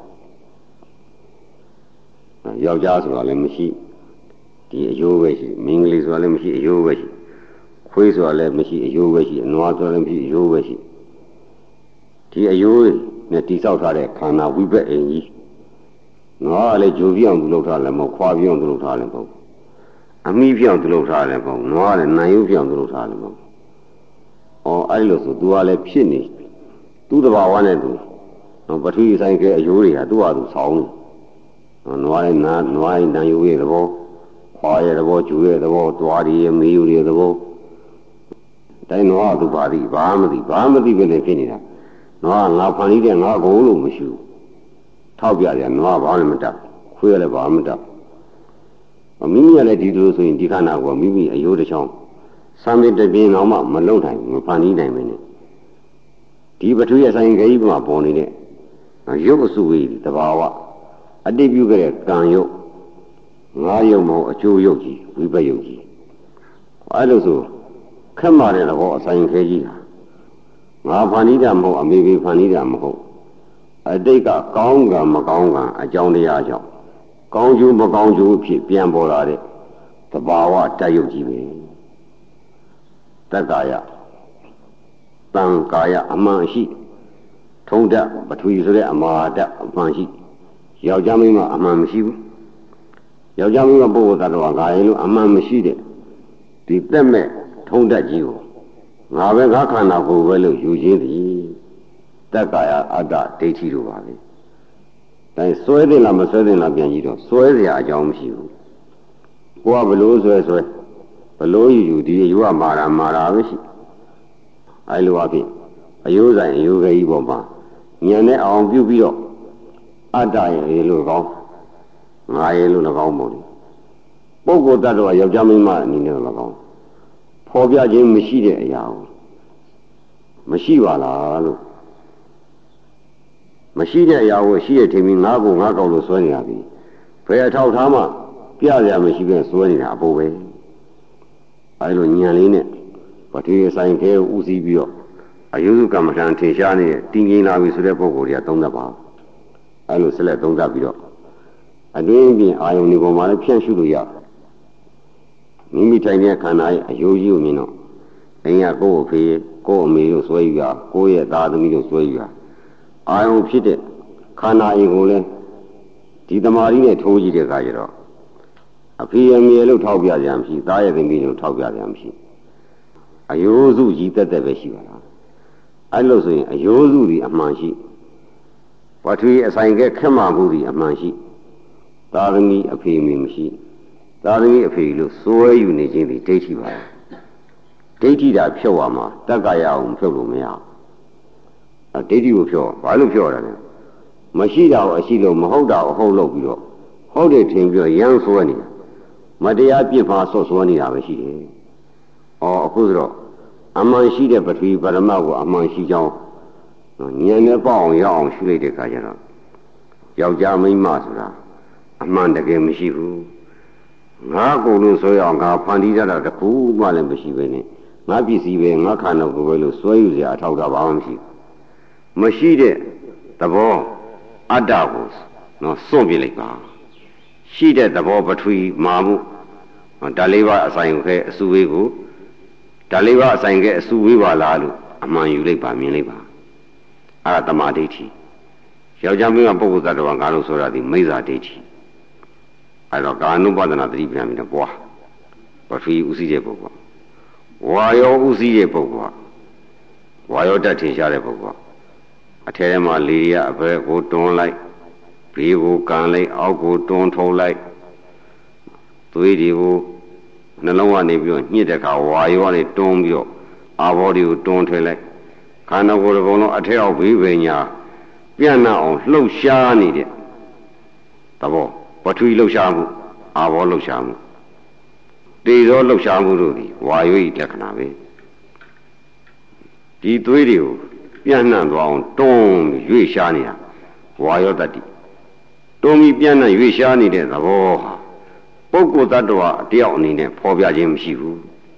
ယောက်ျားဆိုတာလည်းမရှိဒီအယိုးပဲရှိမင်္ဂလိဆိုတာလည်းမရှိအယိုးပဲရှိခွေးဆိုတာလည်းမရှိအယိုးပဲရှိအနွားဆိုတာလည်းမရှိအယိုးပဲရှိဒီအယိုးနဲ့တိဆောက်ထားတဲ့ခန္ဓာဝိပက်အိမ်ကြီးငါကလည်းဂျိုပြအောင်သူလုပ်ထားလည်းမဟုတ်ခွာပြအောင်သူလုပ်ထားလည်းမဟုတ်အမိပြအောင်သူလုပ်ထားလည်းမဟုတ်နွားလည်းနိုင်ရုပ်ပြအောင်သူလုပ်ထားလည်းမဟုတ်哦，အဲ့လိုဆိုသူကလည်းဖြစ်နေသူ့တဘာဝနဲ့သူပထဝီဆိုင်ကအယိုးတွေဟာသူ့ဟာသူဆောင်းနေနွားရဲ့နာနွားရဲ့နံယိုးရဲ့သဘောခွာရဲ့သဘောကျူရဲ့သဘောသွားရည်မေးယူရဲ့သဘောတိုင်းနွားသူပါသည်ဘာမှမသိဘာမှမသိပဲနဲ့ဖြစ်နေတာနွားငါဖန်ပြီးတဲ့ငါကိုလို့မရှိဘူးထောက်ပြတယ်နွားဘာမှမတတ်ခွေးလည်းဘာမှမတတ်မိမိကလည်းဒီလိုဆိုရင်ဒီခန္ဓာကိုမိမိအယိုးတစ်ချောင်းစမ်းတဲ့ပြင်းတော့မှမလုံနိုင်မဖန်ပြီးနိုင်မင်းနဲ့ဒီပထဝီအဆိုင်ကြီးမှာပေါ်နေတဲ့ရုပ်အစုဝေးတဘာဝအတိတ်ပြုခဲ့တဲ့ကံရုပ်ငါးရုပ်မဟုတ်အကျိုးရုပ်ကြီးဝိပဿရုပ်ကြီးအဲလိုဆိုခက်မာတဲ့တော့အဆိုင်ခဲကြီးဟာငါဖန်ပြီးတာမဟုတ်အမေဖေဖန်ပြီးတာမဟုတ်အတိတ်ကကောင်းကံမကောင်းကံအကြောင်းတရားကြောင့်ကောင်းကျိုးမကောင်းကျိုးဖြစ်ပြန်ပေါ်လာတဲ့တဘာဝတက်ရုပ်ကြီးပဲတက္ကာယတံကာယအမှန်ရှိထုံးတက်ပထဝီဆိုတဲ့အမာတက်အမှန်ရှိယောက်ျားမိန်းမအမှန်မရှိဘူးယောက်ျားမိန်းမပုဂ္ဂိုလ်သတ္တဝါငါရင်လို့အမှန်မရှိတဲ့ဒီတက်မဲ့ထုံးတက်ကြီးကိုငါပဲငါခန္ဓာကိုယ်ပဲလို့ယူခြင်းသည်တက္ကာယအတ္တဒိဋ္ဌိတို့ပါပဲဒါဆွဲတယ်လားမဆွဲတယ်လားပြန်ကြည့်တော့ဆွဲเสียအကြောင်းမရှိဘူးကိုကဘလို့ဆွဲဆွဲဘလို့ယူယူဒီယူကမာတာမာတာပဲရှိအဲလိုအဖြစ်အယိုးဆိုင်အယိုးကြီးပေါ်မှာဉာဏ်နဲ့အောင်ပြုပြီးတော့အတ္တရဲ့လို့ကောင်းငါရဲ့လို့လည်းကောင်းပေါ့လေပုဂ္ဂိုလ်တ attva ယောက်ျားမိန်းမအနေနဲ့လည်းကောင်းဖော်ပြခြင်းမရှိတဲ့အရာကိုမရှိပါလားလို့မရှိတဲ့အရာကိုရှိရထင်ပြီးငါ့ကိုငါ့ကောက်လို့ဆွဲနေရပြီဘယ်အထောက်ထားမှပြရမရှိပဲဆွဲနေတာအပေါ်ပဲအဲလိုညံလေးနဲ့ပထဝီဆိုင်ခဲဥစည်းပြီးတော့အယုစုကမ္မထံထင်ရှားနေတဲ့တင်းကျင်းလာပြီဆိုတဲ့ပုံကိုယ်တွေကသုံးသပ်ပါအဲလိုဆက်လက်သုံးသပ်ပြီးတော့အတွင်းပြင်အာယုန်ဒီပေါ်မှာလည်းဖြန့်ရှုလို့ရမိမိထိုင်တဲ့ခန္ဓာရဲ့အယုကြီးကိုမြင်တော့အိမ်ကကိုယ့်အဖေကိုယ့်အမေတို့ဆွဲယူရကိုယ့်ရဲ့သားသမီးတို့ဆွဲယူရအာယုန်ဖြစ်တဲ့ခန္ဓာအိမ်ကိုလည်းဒီတမာရီနဲ့ထိုးကြည့်တဲ့အခါကျတော့အဖေအမေလို့ထောက်ပြကြရမရှိသားရဲ့သမီးလို့ထောက်ပြကြရမရှိအယိုးစုကြီးတက်တက်ပဲရှိပါလားအဲ့လိုဆိုရင်အယိုးစုဒီအမှန်ရှိပထဝီအဆိုင်ကခက်မှမှုဒီအမှန်ရှိသာသမီအဖေအမေမရှိသာသမီအဖေလို့စွဲယူနေခြင်းဒီဒိဋ္ဌိပါဒိဋ္ဌိတာဖြုတ်ရမှာတက္ကရာအောင်ဖြုတ်လို့မရအဒိဋ္ဌိကိုဖြုတ်ဘာလို့ဖြုတ်ရလဲမရှိတာကိုအရှိလို့မဟုတ်တာကိုဟုတ်လို့ပြီးတော့ဟုတ်တယ်ထင်ပြီးတော့ရမ်းစွဲနေတာမတရားပြစ်မှာဆော့စွဲနေတာပဲရှိတယ်။အော်အခုဆိုတော့အမှန်ရှိတဲ့ပထဝီပရမတ်ကိုအမှန်ရှိကြောင်းဉာဏ်နဲ့ပေါ့အောင်ရအောင်ရှုလိုက်တဲ့အခါကျတော့ယောက်ျားမိန်းမဆိုတာအမှန်တကယ်မရှိဘူး။ငါကိုယ်လို့ဆိုရအောင်ငါဖန်တီးရတာတခုမှလည်းမရှိပဲနဲ့ငါပစ္စည်းပဲငါခန္ဓာကိုယ်ပဲလို့စွဲယူစရာအထောက်တာဘာမှမရှိဘူး။မရှိတဲ့သဘောအတ္တကိုနော်စွန့်ပြလိုက်ပါရှိတဲ့သဘောပထဝီမာမှုဒါလေးပါအဆိုင်ခဲအစုဝေးကိုဒါလေးပါအဆိုင်ခဲအစုဝေးပါလားလို့အမှန်ယူလိုက်ပါမြင်လိုက်ပါအဲ့ဒါတမာဒိဋ္ဌိယောက်ျားမင်းကပုဂ္ဂိုလ်သတ္တဝါငါလို့ဆိုတာဒီမိစ္ဆာဒိဋ္ဌိအဲ့တော့ကာနုပဒနာသတိပြန်ပြီးတော့ပွားပထဝီဥစည်းတဲ့ပုဂ္ဂိုလ်ဝါယောဥစည်းတဲ့ပုဂ္ဂိုလ်ဝါယောတတ်ထင်ရှားတဲ့ပုဂ္ဂိုလ်အထဲထဲမှာလေရအဘဲကိုတွန်းလိုက်ဘေးကိုကန်လိုက်အောက်ကိုတွန်းထုံးလိုက်သွေးတွေကိုနှလုံးကနေပြီးတော့ညှစ်တဲ့အခါဝါယောကနေတွန်းပြီးတော့အာဘောတွေကိုတွန်းထွေးလိုက်ခန္ဓာကိုယ်တစ်ပုံလုံးအထက်အောက်ဘေးပင်ညာပြန့်နှံ့အောင်လှုပ်ရှားနေတဲ့သဘောပထဝီလှုပ်ရှားမှုအာဘောလှုပ်ရှားမှုတေဇောလှုပ်ရှားမှုတို့ဒီဝါယောဤလက္ခဏာပဲဒီသွေးတွေကိုပြန့်နှံ့သွားအောင်တွန်းပြီးရွေ့ရှားနေတာဝါယောတတ္တိတွန်းပြီးပြန့်နှံ့ရွေ့ရှားနေတဲ့သဘောဟာပုဂ္ဂိုလ်တ attva အတယောက်အနေနဲ့ဖော်ပြခြင်းမရှိဘူး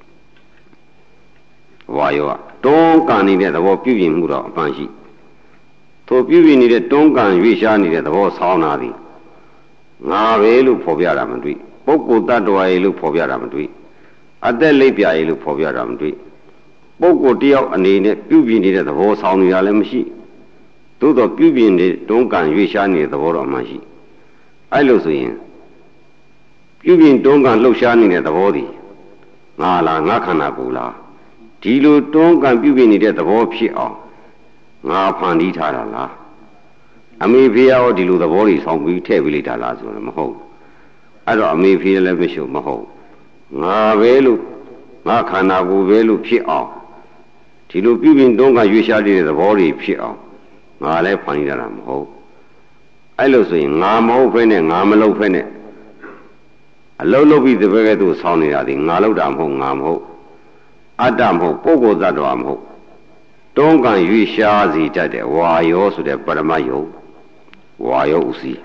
ဝါယောကတွန်းကန်နေတဲ့သဘောပြုပြင်မှုတော့အပန်းရှိထိုပြုပြင်နေတဲ့တွန်းကန်ရွေ့ရှားနေတဲ့သဘောဆောင်းတာသည်ငါပဲလို့ဖော်ပြတာမတွေ့ပုဂ္ဂိုလ်တ attva ရေလို့ဖော်ပြတာမတွေ့အသက်လိပ်ပြရေလို့ဖော်ပြတာမတွေ့ပုဂ္ဂိုလ်တယောက်အနေနဲ့ပြုပြင်နေတဲ့သဘောဆောင်နေတာလည်းမရှိသို့တော့ပြုပြင်နေတွန်းကန်ရွေ့ရှားနေတဲ့သဘောတော့မှရှိအဲ့လိုဆိုရင်ပြုပြင်တွန်းကန်လှုပ်ရှားနေတဲ့သဘောသည်ငါလားငါခန္ဓာကိုယ်လားဒဒီလိုတွန်းကန်ပြုပြင်နေတဲ့သဘောဖြစ်အောင်ငါဖန်တီးထားတာလားအမေဖေရောဒီလိုသဘောတွေဆောင်ပြီးထည့်ပေးလိုက်တာလားဆိုတော့မဟုတ်အဲ့တော့အမေဖေလည်းမရှိမဟုတ်ငါပဲလို့ငါခန္ဓာကိုယ်ပဲလို့ဖြစ်အောင်ဒီလိုပြုပြင်တွန်းကန်ရွေးရှားတဲ့သဘောတွေဖြစ်အောင်ငါလည်းဖန်တီးထားတာမဟုတ်အဲ့လိုဆိုရင်ငါမဟုတ်ဖဲနဲ့ငါမလုပ်ဖဲနဲ့အလုံးလုံးပြီးတပည့်ကဲ့သို့ဆောင်းနေတာဒီငါလုပ်တာမဟုတ်ငါမဟုတ်အတ္တမဟုတ်ပုဂ္ဂိုလ်သတ္တဝါမဟုတ်တွန်းကန်ရွေးရှားစီတတ်တဲ့ဝါယောဆိုတဲ့ပရမတ်ယုတ်ဝါယောဥစီ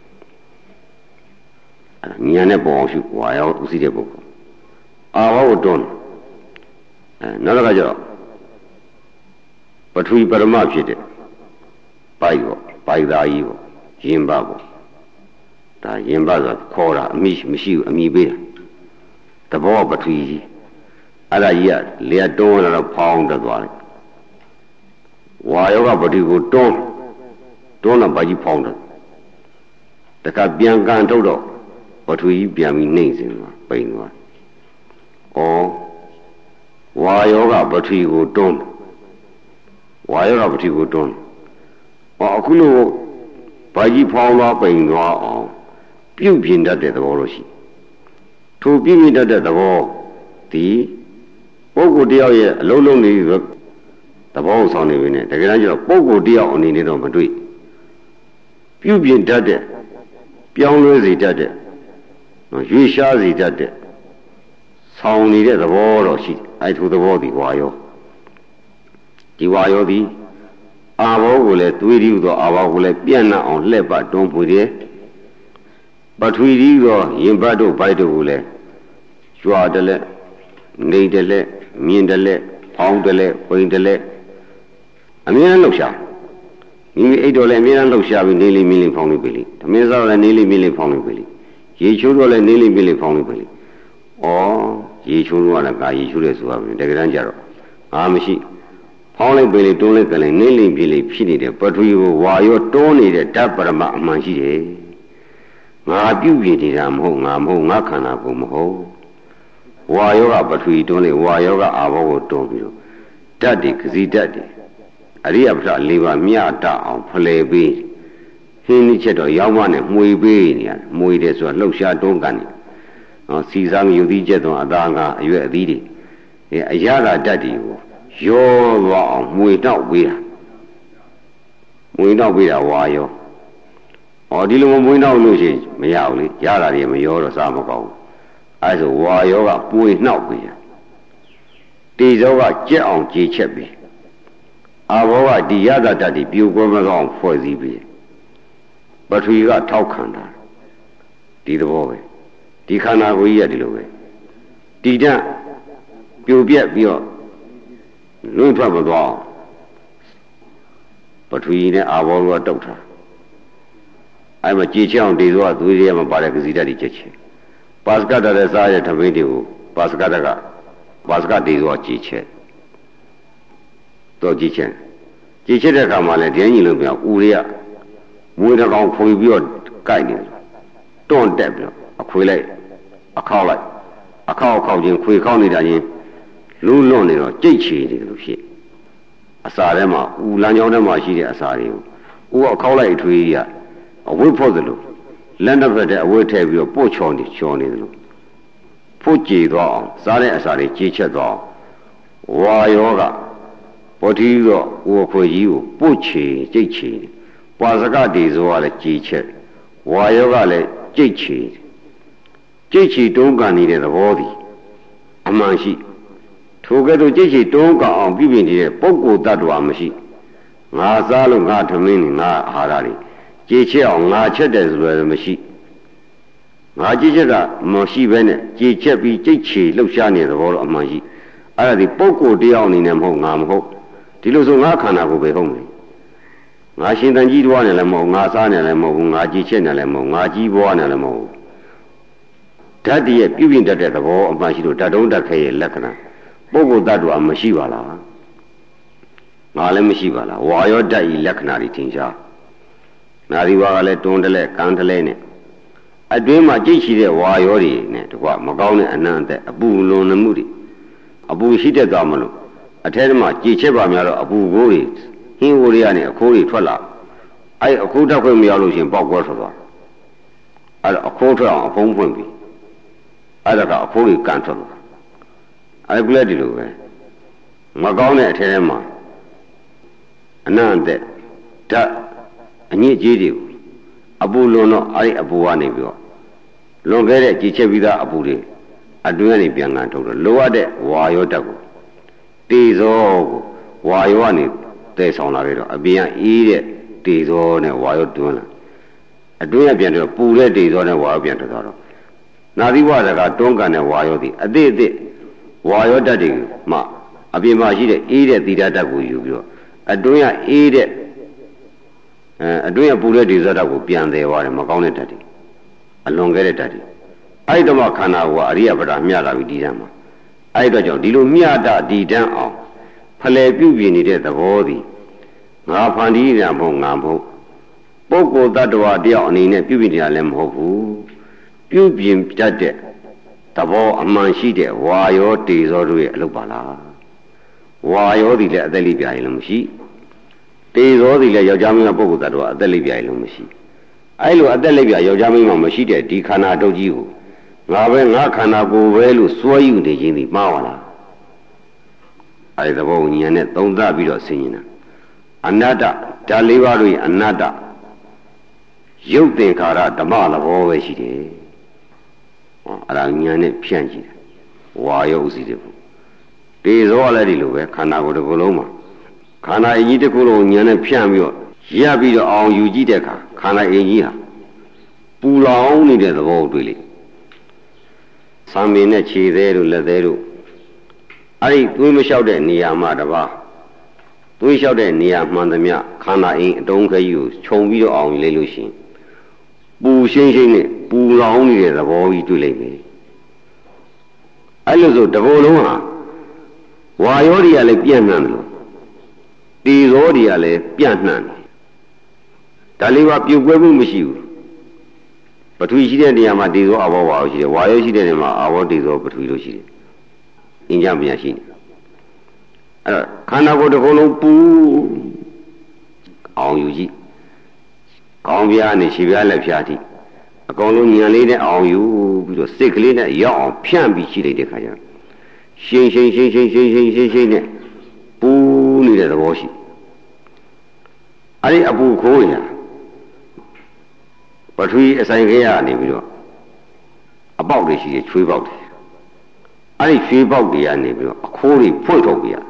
ဉာဏ်နဲ့ပေါ်အောင်ရှုဝါယောဥစီတဲ့ပုဂ္ဂိုလ်အာဘောကိုတွန်းအဲနောက်တစ်ခါကျတော့ပထဝီပရမတ်ဖြစ်တဲ့ပိုက်ပေါ့ပိုက်သားကြီးပေါ့ရင်ဘပေါ့ဒါရင်ဘဆိုခေါ်တာအမိမရှိဘူးအမိပေးတာသဘောပထဝီကြီးအဲ့ဒါကြီးကလျက်တွန်းလာတော့ဖောင်းတက်သွားတယ်ဝါယောကပထဝီကိုတွန်းတွန်းတော့ဘာကြီးဖောင်းတယ်တခါပြန်ကန်ထုတ်တော့ပထဝီကြီးပြန်ပြီးနှိမ့်စင်သွားပိန်သွားဩဝါယောကပထဝီကိုတွန်းဝါယောကပထဝီကိုတွန်းဩအခုလို့ဘာကြီးဖောင်းသွားပိန်သွားအောင်ပြုတ်ပြင်းတတ်တဲ့သဘောလို့ရှိထိုပြုတ်ပြင်းတတ်တဲ့သဘောဒီပုဂ္ဂိုလ်တယောက်ရဲ့အလုံးလုံးနေသဘောဆောင်နေပြီနဲ့တကယ်တမ်းကျတော့ပုဂ္ဂိုလ်တယောက်အနေနဲ့တော့မတွေ့ပြုတ်ပြင်းတတ်တဲ့ပြောင်းလဲစေတတ်တဲ့ရွေးရှားစေတတ်တဲ့ဆောင်နေတဲ့သဘောတော့ရှိအဲထိုသဘောဒီဝါယောဒီဝါယောဒီအာဘောကိုလည်းသွေးရည်သောအာဘောကိုလည်းပြန့်နှံ့အောင်လှည့်ပတ်တွန်းပူတယ်ပထဝီကြီးသောရင်ဘတ်တို့ဘိုက်တို့ကိုလည်းကြွားတယ်လက်နေတယ်လက်မြင်တယ်လက်ဖောင်းတယ်လက်ပိန်တယ်လက်အမြဲတမ်းလှုပ်ရှားမိမိအိတ်တော်လည်းအမြဲတမ်းလှုပ်ရှားပြီးနေလိမ့်မြင်လိမ့်ဖောင်းလိမ့်ပြီလေဓမင်းစားလည်းနေလိမ့်မြင်လိမ့်ဖောင်းလိမ့်ပြီလေရေချိုးတော့လည်းနေလိမ့်မြင်လိမ့်ဖောင်းလိမ့်ပြီလေဩရေချိုးတော့လည်းကာရေချိုးတယ်ဆိုရပြီတကယ်တမ်းကျတော့အာမရှိဖောင်းလိုက်ပေလေတွန်းလိုက်ကလေးနေလိမ့်ပြီလေဖြစ်နေတဲ့ပထဝီကိုဝါရောတွန်းနေတဲ့ဓာတ်ပရမအမှန်ရှိတယ်ငါပြုတ်ပြနေတာမဟုတ်ငါမဟုတ်ငါခန္ဓာကိုမဟုတ်ဝါယောကပထဝီတွန်းလေဝါယောကအာဘောကိုတွန်းပြီးတော့ဓာတ်တွေကစီဓာတ်တွေအရိယပဋ္ဌာလေးပါးမြတ်တအောင်ဖလှယ်ပေးဟင်းဒီချက်တော့ရောက်မှနဲ့မှွေပေးနေရတယ်မှွေတယ်ဆိုတာလှုပ်ရှားတွန်းကန်နေဟောစီစားယူသည်ချက်တော့အသားကအရွက်အသီးတွေအဲအရာဓာတ်တွေကိုရောသွားအောင်မှွေတော့ပေးတာမှွေတော့ပေးတာဝါယောဟောဒီလိုမွေးတော့လို့ရှိရင်မရဘူးလေရတာတွေမရောတော့စားမကောင်းဘူးအဲဆိုဝါယောကပွေနှောက်ပေးတယ်တေဇောကကြက်အောင်ကြေချက်ပေးအာဘောကဒီရသတ္တတိပြိုကွဲမကောင်းဖွဲ့စည်းပေးပထဝီကထောက်ခံတာဒီသဘောပဲဒီခန္ဓာကိုယ်ကြီးကဒီလိုပဲတည်တံ့ပြိုပြက်ပြီးတော့လွင့်ထွက်မသွားပထဝီနဲ့အာဘောကတုတ်ထားအဲ့မှာကြည်ချအောင်တေဇောကသွေးရဲမှာပါတဲ့ကစီဓာတ်တွေချက်ချင်ပါစကတတဲ့စားရဲ့ထမင်းတွေကိုပါစကတကပါစကတေဇောကြည်ချက်တော့ကြည်ချက်ကြည်ချက်တဲ့အခါမှာလည်းဒင်းကြီးလုံးပြောင်းဦးရမွေးတစ်ကောင်ခွေပြီးတော့ကိုက်နေတယ်တွန့်တက်ပြီးတော့အခွေလိုက်အခောက်လိုက်အခောက်အခောက်ချင်းခွေခောက်နေတာချင်းလူးလွန့်နေတော့ကြိတ်ချီနေတယ်လို့ဖြစ်အစာထဲမှာဦးလမ်းကြောင်းထဲမှာရှိတဲ့အစာတွေကိုဦးအခောက်လိုက်အထွေးကြီးကအဝိဖို့သလိုလက်တစ်ဖက်တည်းအဝိထည့်ပြီးတော့ပို့ချော်နေချော်နေတယ်လို့ဖို့ကြည်သွားအောင်စားတဲ့အစာတွေကြေချက်သွားဝါယောကပထီတော့ဦးအခွေကြီးကိုပို့ချေကြိတ်ချီပါစကတေဇောကလည်းကြေချက်ဝါယောကလည်းကြိတ်ချီကြိတ်ချီတုံးကန်နေတဲ့သဘောသည်အမှန်ရှိထိုကဲ့သို့ကြိတ်ချီတုံးကန်အောင်ပြုပြင်နေတဲ့ပုဂ္ဂိုလ်တ attva မရှိငါစားလို့ငါထမင်းနဲ့ငါအာဟာရတွေကြေချက်အောင်ငါချက်တယ်ဆိုလည်းမရှိငါကြေချက်ကမရှိဘဲနဲ့ကြေချက်ပြီးကြိတ်ချီလှုပ်ရှားနေတဲ့သဘောတော့အမှန်ရှိအဲ့ဒါဒီပုဂ္ဂိုလ်တယောက်အနေနဲ့မဟုတ်ငါမဟုတ်ဒီလိုဆိုငါခန္ဓာကိုယ်ပဲဟုတ်မယ်ငါရှင်တန်ကြီးတွားနေလည်းမဟုတ်ငါစားနေလည်းမဟုတ်ဘူးငါကြေချက်နေလည်းမဟုတ်ငါကြီးပွားနေလည်းမဟုတ်ဓာတ်တည်းရဲ့ပြုပြင်တတ်တဲ့သဘောအမှန်ရှိလို့ဓာတ်တုံးဓာတ်ခဲရဲ့လက္ခဏာပုဂ္ဂိုလ်တ attva မရှိပါလားငါလည်းမရှိပါလားဝါရောဓာတ်ဤလက္ခဏာတွေထင်ရှားနာရီဝါကလည်းတွန်းတလဲကန်းတလဲနဲ့အတွင်းမှာကြိတ်ရှိတဲ့ဝါရောတွေနဲ့တကွမကောင်းတဲ့အနံ့အသက်အပူလွန်မှုတွေအပူရှိတတ်သွားမလို့အထဲမှာကြည်ချက်ပါများတော့အပူကိုတွေဟင်းကိုတွေကနေအခိုးတွေထွက်လာအဲ့အခိုးတက်ခွင့်မရလို့ရှင်ပေါက်ကွဲထွက်သွားအဲ့တော့အခိုးထွက်အောင်အဖုံးဖွင့်ပြီးအဲ့ဒါကအခိုးတွေကန်ထွက်သွားအဲ့ကုလည်းဒီလိုပဲမကောင်းတဲ့အထဲထဲမှာအနန္တဓာတ်အညစ်အကြေးတွေကိုအပူလွန်တော့အဲ့ဒီအပူကနေပြီးတော့လွန်ခဲ့တဲ့ကြည်ချက်ပြီးသားအပူတွေအတွင်းကနေပြန်ကန်ထုတ်တော့လိုအပ်တဲ့ဝါရောတက်ကိုတေဇောကိုဝါရောကနေတည်ဆောင်လာခဲ့တော့အပြင်ကအေးတဲ့တေဇောနဲ့ဝါရောတွန်းလာအတွင်းကပြန်တော့ပူတဲ့တေဇောနဲ့ဝါရောပြန်ထွက်သွားတော့နာသီဝရကတွန်းကန်တဲ့ဝါရောသည်အသေးအသေးဝါရောတက်တွေမှအပြင်မှာရှိတဲ့အေးတဲ့သီဓာတ်တက်ကိုယူပြီးတော့အတွင်းကအေးတဲ့အဲအတွင်းကပူတဲ့တေဇောတက်ကိုပြန်တယ်သွားတယ်မကောင်းတဲ့တက်တွေအလွန်ခဲ့တဲ့တက်တွေအဲ့တော့မှခန္ဓာကိုယ်ကအရိယပဒမျှလာပြီးဒီတန်းမှာအဲ့တော့ကြောင့်ဒီလိုမျှတာဒီတန်းအောင်ဖလှယ်ပြုပြင်နေတဲ့သဘောသည်ငါဖန်တီးနေတာမဟုတ်ငါမဟုတ်ပုဂ္ဂိုလ်တ attva တယောက်အနေနဲ့ပြုပြင်နေတာလည်းမဟုတ်ဘူးပြုပြင်တတ်တဲ့သဘောအမှန်ရှိတဲ့ဝါရောတေဇောတို့ရဲ့အလုပ်ပါလားဝါရောသည်လည်းအသက်လေးပြာရင်လည်းမရှိတေဇောသည်လည်းယောက်ျားမင်းပုဂ္ဂိုလ်တ attva အသက်လေးပြာရင်လည်းမရှိအဲ့လိုအသက်လေးပြာယောက်ျားမင်းမှမရှိတဲ့ဒီခန္ဓာတုတ်ကြီးကိုငါပဲငါခန္ဓာကိုယ်ပဲလို့စွဲယူနေခြင်းဒီမှားပါလားအဲဒီသဘောဉာဏ်နဲ့သုံးသပ်ပြီးတော့ဆင်ញင်တာအနတ္တဓာတ်လေးပါးတို့ရဲ့အနတ္တရုပ်သင်္ခါရဓမ္မသဘောပဲရှိတယ်ဟောအဲ့ဒါဉာဏ်နဲ့ဖြန့်ကြည့်တယ်ဝါရောဥစီတဲ့ဘုတေဇောလည်းဒီလိုပဲခန္ဓာကိုယ်တစ်ခုလုံးမှာခန္ဓာအင်ကြီးတစ်ခုလုံးဉာဏ်နဲ့ဖြန့်ပြီးတော့ရပ်ပြီးတော့အောင်ယူကြည့်တဲ့အခါခန္ဓာအင်ကြီးဟာပူလောင်နေတဲ့သဘောကိုတွေ့လိမ့်သံမင်းနဲ့ခြေသေးတို့လက်သေးတို့အဲ့ဒီသွေးမလျှောက်တဲ့နေရာမှာတပါးသွေးလျှောက်တဲ့နေရာမှန်သမျှခန္ဓာအင်းအတုံးခရီးကိုခြုံပြီးတော့အောင်လေးလို့ရှိရင်ပူရှင်းရှင်းနဲ့ပူလောင်နေတဲ့သဘောကြီးတွေ့လိမ့်မယ်အဲ့လိုဆိုတဘောလုံးဟာဝါရောတွေကလည်းပြန့်နှံ့တယ်လို့တေဇောတွေကလည်းပြန့်နှံ့တယ်ဒါလေးကပြုတ်ကွဲမှုမရှိဘူးပထဝီရှိတဲ့နေရာမှာတေဇောအဘောဝါရောရှိတယ်ဝါရောရှိတဲ့နေရာမှာအဘောတေဇောပထဝီလို့ရှိတယ်အင်းကြပြန်ရှိတယ်အဲ့တော့ခန္ဓာကိုယ်တစ်ခုလုံးပူအောင်ယူကြည့်ကောင်းပြားနဲ့ခြေပြားလက်ဖြားထိအကုန်လုံးညံလေးနဲ့အောင်ယူပြီးတော့စိတ်ကလေးနဲ့ရောက်အောင်ဖြန့်ပြီးရှိလိုက်တဲ့ခါကျရှင်းရှင်းရှင်းရှင်းရှင်းရှင်းရှင်းရှင်းနဲ့ပူနေတဲ့သဘောရှိအဲ့ဒီအပူခိုးရပထဝီအဆိုင်ခဲရနေပြီးတော့အပေါက်တွေရှိတယ်ချွေးပေါက်တွေအဲ့ဒီချွေးပေါက်တွေကနေပြီးတော့အခိုးတွေဖွင့်ထုတ်ပြရ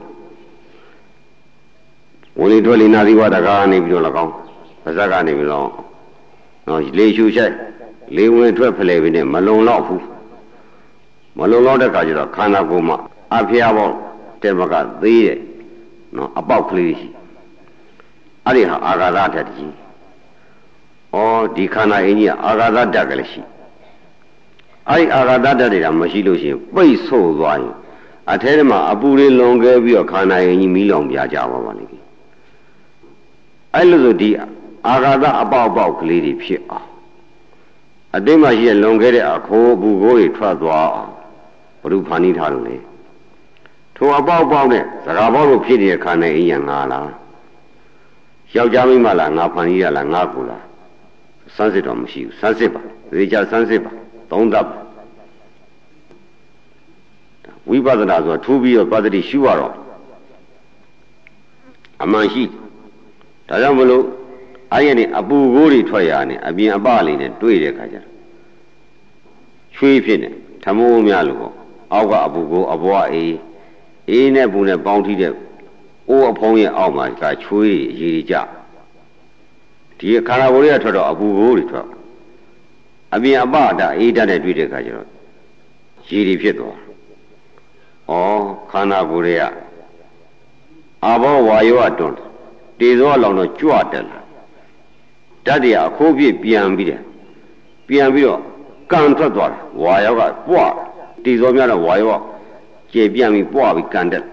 ဝင်လေထွက်လေနာသီဝတကနေပြီးတော့၎င်းပါဇက်ကနေပြီးတော့နော်လေရှူချက်လေဝင်ထွက်ဖလှယ်ပြီးနဲ့မလုံလောက်ဘူးမလုံလောက်တဲ့ခါကျတော့ခန္ဓာကိုယ်မှာအဖျားပေါက်တဲ့ဘကသေးတယ်နော်အပေါက်ကလေးရှိအဲ့ဒီဟာအာဃာတဓာတ်ကြီးဩဒီခန္ဓာအင်းကြီးကအာဃာတဓာတ်ကလေးရှိအဲ့ဒီအာဃာတဓာတ်တွေကမရှိလို့ရှိရင်ပိတ်ဆို့သွားရင်အထဲထဲမှာအပူတွေလွန်ခဲ့ပြီးတော့ခန္ဓာအင်းကြီးမီးလောင်ပြကြပါပါလိမ့်မယ်အဲ့လိုဆိုဒီအာဃာတအပေါက်ပေါက်ကလေးတွေဖြစ်အောင်အတိတ်မှာရှိတဲ့လွန်ခဲ့တဲ့အခိုးအပူကိုတွေထွက်သွားအောင်ဘုရုဖန်နီးထားလို့လေထိုအပေါက်ပေါက်နဲ့စကားပေါက်လို့ဖြစ်နေတဲ့ခန္ဓာအင်းကြီးငါလားယောက်ျားမိန်းမလားငါဖန်နီးရလားငါကိုလားစမ်းစစ်တော့မရှိဘူးစမ်းစစ်ပါသေချာစမ်းစစ်ပါသုံးသပ်ပါဝိပဿနာဆိုတာထူးပြီးတော့ပတ္တိရှုရတော့အမှန်ရှိဒါကြောင့်မလို့အဲ့ဒီနဲ့အပူကိုယ်တွေထွက်ရနေအပြင်အပလေးနဲ့တွေ့တဲ့ခါကျချွေးဖြစ်နေထမိုးများလို့ပေါ့အောက်ကအပူကိုအဘွားအေးအေးနဲ့ပူနဲ့ပေါင်းထိတဲ့အိုးအဖုံးရဲ့အောက်မှာကချွေးရည်ကြဒီခန္ဓာကိုယ်တွေကထွက်တော့အပူကိုယ်တွေထွက်အပြင်အပတာအေးဓာတ်နဲ့တွေ့တဲ့ခါကျတော့ရည်တွေဖြစ်သွားဩခန္ဓာကိုယ်တွေကအဘောဝါယောအတွန်းတေဇောလောင်တော့ကြွတယ်လားဓာတ်တွေအခိုးပြည့်ပြန်ပြီးတယ်ပြန်ပြီးတော့ကန်ထွက်သွားတယ်ဝါယောကပွားတေဇောများတော့ဝါယောကျေပြန်ပြီးပွားပြီးကန်တယ်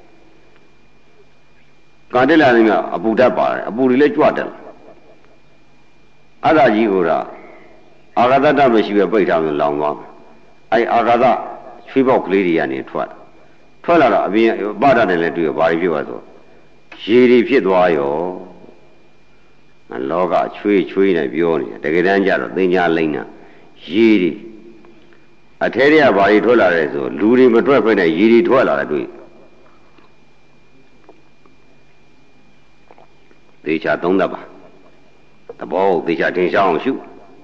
ကန်တယ်လာနေမှာအပူဓာတ်ပါတယ်အပူတွေလည်းကြွတယ်အဲ့ဒါကြီးကိုတော့အာဃာတတမရှိပဲပိတ်ထားလို့လောင်သွားအဲ့အာဃာတချွေးပေါက်ကလေးတွေကနေထွက်ထွက်လာတော့အပြင်ပါဒနဲ့လည်းတွေ့ရဘာတွေဖြစ်သွားဆိုရေတွေဖြစ်သွားရောလောကချွေးချွေးနဲ့ပြောနေတယ်တကယ်တမ်းကျတော့သင်္ချာလိမ့်တာရေတွေအထဲတွေကဘာတွေထွက်လာလဲဆိုလူတွေမထွက်ခွင့်နဲ့ရေတွေထွက်လာတယ်တွေ့သေချာသုံးသပ်ပါသဘောကိုသေချာထင်ရှားအောင်ရှု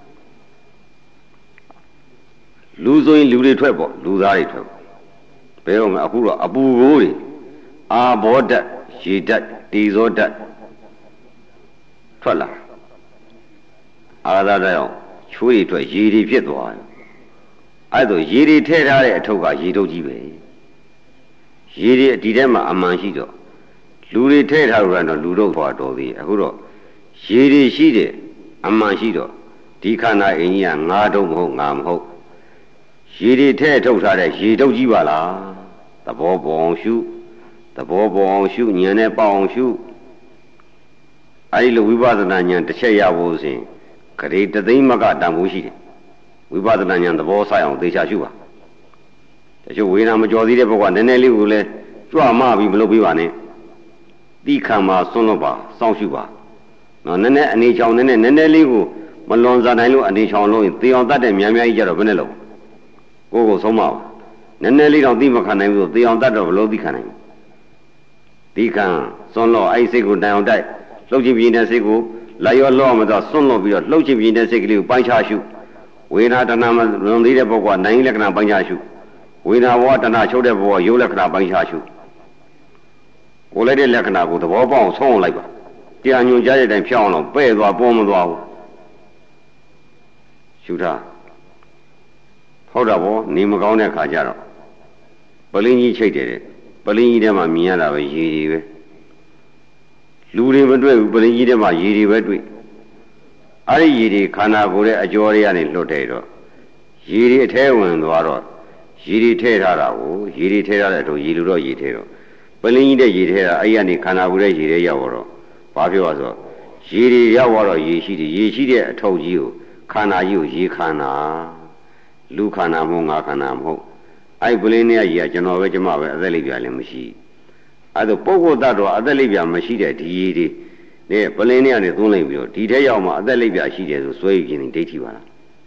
လူဆိုရင်လူတွေထွက်ပေါ့လူသားတွေထွက်ပေါ့ဘယ်တော့မှအခုတော့အပူကိုတွေအာဘောဓာတ်ရေဓာတ်တေဇောဓာတ်ထွက်လာအာသာတောင်ချွေးတွေထွက်ရေတွေဖြစ်သွားတယ်အဲ့ဒါရေတွေထည့်ထားတဲ့အထုပ်ကရေတုပ်ကြီးပဲရေတွေဒီထဲမှာအမှန်ရှိတော့လူတွေထည့်ထားလို့တော့လူတို့ခေါ်တော်သေးအခုတော့ရေတွေရှိတယ်အမှန်ရှိတော့ဒီခန္ဓာအင်းကြီးကငါတော့မဟုတ်ငါမဟုတ်ရေတွေထည့်ထုတ်ထားတဲ့ရေတုပ်ကြီးပါလားသဘောပေါ်အောင်ရှုသဘောပေါ်အောင်ရှုဉာဏ်နဲ့ပေါအောင်ရှုအဲဒီလိုဝိပဿနာဉာဏ်တစ်ချက်ရဖို့စဉ်ခရီးတသိန်းမကတန်ဖို့ရှိတယ်ဝိပဿနာဉာဏ်သဘောဆိုင်အောင်သေချာရှုပါတချို့ဝေဒနာမကြော်သေးတဲ့ဘက်ကနည်းနည်းလေးကိုလည်းကြွမပြီးမလုပ်ပေးပါနဲ့တိခံမှာဆွန့်လွတ်ပါစောင့်ရှုပါနော်နည်းနည်းအနေချောင်နည်းနည်းနည်းနည်းလေးကိုမလွန်စားနိုင်လို့အနေချောင်လို့ရင်သေအောင်တတ်တဲ့များများကြီးကြတော့ဘယ်နဲ့လုံးကိုယ်ကိုဆုံးမပါနည်းနည်းလေးတော့သိမခံနိုင်ဘူးသေအောင်တတ်တော့ဘလို့သိခံနိုင်တိခံဆွန့်လွတ်အဲ့စိတ်ကိုတိုင်အောင်တိုက်လှုပ်ချင်ပြင်းတဲ့စိတ်ကိုလိုက်ရောလောမတော့ဆွန့်လွတ်ပြီးတော့လှုပ်ချင်ပြင်းတဲ့စိတ်ကလေးကိုပိုင်းခြားရှုဝေဒနာတဏှာမလွန်သေးတဲ့ပုဂ္ဂိုလ်ကနိုင်လက္ခဏာပိုင်းခြားရှုဝေဒနာဘောတဏှာချုပ်တဲ့ဘောရုပ်လက္ခဏာပိုင်းခြားရှုကိုလိုက်တဲ့လက္ခဏာကိုသဘောပေါက်အောင်ဆုံးအောင်လိုက်ပါတရားညွှန်ကြားတဲ့အတိုင်းဖြောင်းအောင်ပဲ့သွားပေါ်မသွားဘူးရှုထားဟုတ်တာဗောနေမကောင်းတဲ့ခါကျတော့ပလင်းကြီးချိတ်တယ်တဲ့ပလင်းကြီးထဲမှာမြင်ရတာပဲရေတွေပဲလူတွေမတွေ့ဘူးပလင်းကြီးထဲမှာရေတွေပဲတွေ့အဲ့ဒီရေတွေခန္ဓာကိုယ်ရဲ့အကျော်တွေကနေလွတ်တယ်တော့ရေတွေအထဲဝင်သွားတော့ရေတွေထဲထားတာကိုရေတွေထဲထားတဲ့တော့ရေလူတော့ရေထဲတော့ပလင်းကြီးတဲ့ရေထဲတာအဲ့ရနေခန္ဓာကိုယ်ရဲ့ရေထဲရောက်တော့ဘာပြောရဆိုရေတွေရောက်တော့ရေရှိတယ်ရေရှိတဲ့အထုပ်ကြီးကိုခန္ဓာကြီးကိုရေခန္ဓာလူခန္ဓာမဟုတ်ငါခန္ဓာမဟုတ်အဲ့ပလင်းနဲ့ရေကကျွန်တော်ပဲကျမပဲအသက်လေးပြလည်းမရှိအဲ့ဒါပုဂ္ဂိုလ်တ attva အသက်လေးပြမရှိတဲ့ဒီရေတွေနဲ့ပလင်းနဲ့ကနေသွန်းလိုက်ပြီးတော့ဒီထဲရောက်မှအသက်လေးပြရှိတယ်ဆိုစွဲယူခြင်းဒိဋ္ဌိပါလား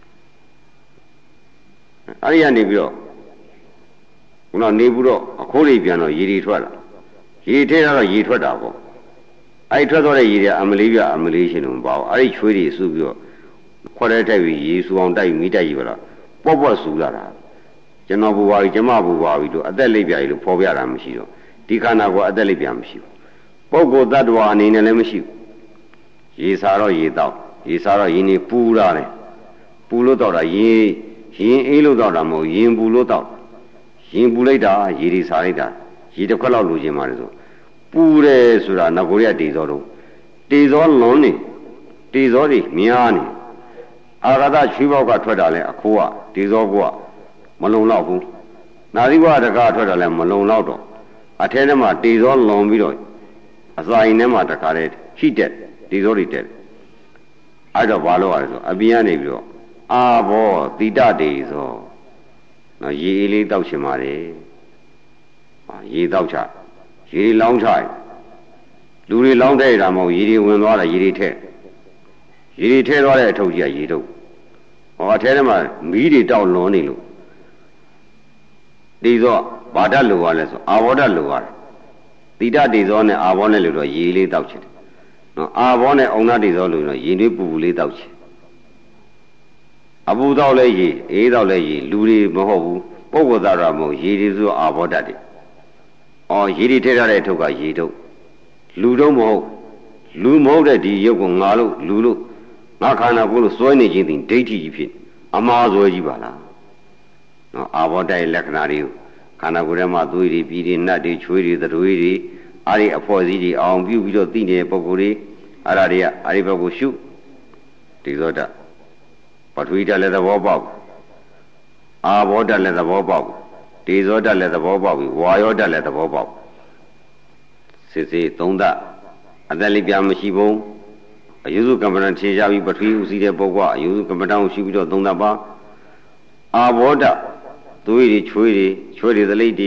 အဲ့ဒီကနေပြီးတော့ခုနနေပြီးတော့အခိုးလေးပြန်တော့ရေတွေထွက်လာရေထဲတော့ရေထွက်တာပေါ့အဲ့ထွက်သွားတဲ့ရေတွေအမလေးပြအမလေးရှင်တို့မပေါ့အဲ့ဒီချွေးတွေစုပြီးတော့ခွက်တဲ့တိုက်ပြီးရေစုအောင်တိုက်မိတိုက်ကြီးပါလားပေါ့ပေါ့ဆူလာတာကျွန်တော်ဘူပါပြီကျမဘူပါပြီတို့အသက်လေးပြကြီးလို့ဖော်ပြတာမရှိတော့ဒီခန္ဓာကိုအသက်လေးပြမရှိဘူးပုဂ္ဂိုလ်တ attva အနေနဲ့လည်းမရှိဘူးရေစားတော့ရေတောက်ရေစားတော့ရေနေပူလာတယ်ပူလို့တော့တာရေရင်အေးလို့တော့တာမဟုတ်ရင်ပူလို့တော့ရင်ပူလိုက်တာရေတွေစားလိုက်တာရေတစ်ခွက်လောက်လိုချင်ပါလေဆိုပူတယ်ဆိုတာငကိုရတေဇောတော့တေဇောလွန်နေတေဇောတွေများနေအာဂတချွေးပေါက်ကထွက်တာလဲအခိုးကတေဇောကမလုံလောက်ဘူးနာသီဝတကထွက်တာလဲမလုံလောက်တော့အထဲထဲမှာတေဇောလွန်ပြီးတော့အစာရင်ထဲမှာတခါတည်းရှိတဲ့တေဇောတွေတက်အဲ့တော့ဘာလို့ရလဲဆိုအပြင်ကနေပြီးတော့အာဘောတိတတေဇောနော်ရေအေးလေးတောက်ချင်ပါတယ်ရေတောက်ချရေလောင်းချလူတွေလောင်းတဲ့တာမဟုတ်ရေတွေဝင်သွားတယ်ရေတွေထက်ရေတွေထဲသွားတဲ့အထုပ်ကြီးကရေတုပ်ဟောအထဲထဲမှာမီးတွေတောက်လွန်နေလို့တေဇောဘာဓာတ်လိုရလဲဆိုအာဘောဓာတ်လိုရတယ်တိတတေဇောနဲ့အာဘောနဲ့လို့တော့ရေလေးတောက်ချင်တယ်နော်အာဘောနဲ့အောင်နာတေဇောလို့တော့ရေတွေပူပူလေးတောက်ချင်အပူတောက်လဲရေအေးတောက်လဲရေလူတွေမဟုတ်ဘူးပုဂ္ဂိုလ်သားတော်မဟုတ်ရေတွေဆိုအာဘောဓာတ်တွေအော်ရေတွေထဲထားတဲ့အထုပ်ကရေတုပ်လူတော့မဟုတ်လူမဟုတ်တဲ့ဒီရုပ်ကိုငါလို့လူလို့ငါခန္ဓာကိုယ်လို့စွဲနေခြင်းသည်ဒိဋ္ဌိကြီးဖြစ်အမှားစွဲကြီးပါလားနော်အာဘောဓာတ်ရဲ့လက္ခဏာတွေကိုခန္ဓာကိုယ်ထဲမှာသွေးတွေပြည်တွေနတ်တွေချွေးတွေသတွေးတွေအားဒီအဖို့စည်းတွေအောင်ပြုပြီးတော့သိနေတဲ့ပုဂ္ဂိုလ်တွေအဲ့ဒါတွေကအဲ့ဒီဘက်ကိုရှုဒီသောတာပထဝီဓာတ်လည်းသဘောပေါက်အာဘောဓာတ်လည်းသဘောပေါက်တေဇောဓာတ်လည်းသဘောပေါက်ပြီဝါယောဓာတ်လည်းသဘောပေါက်စစ်စစ်သုံးသအသက်လေးပြမရှိဘူးအယုစုကမ္မဋ္ဌာန်းခြေကြပြီးပထဝီဥစည်းတဲ့ပုဂ္ဂိုလ်အယုစုကမ္မဋ္ဌာန်းကိုရှုပြီးတော့သုံးသပါအာဘောဓာတ်သွေးတွေချွေးတွေချွေးတွေသလိပ်တွေ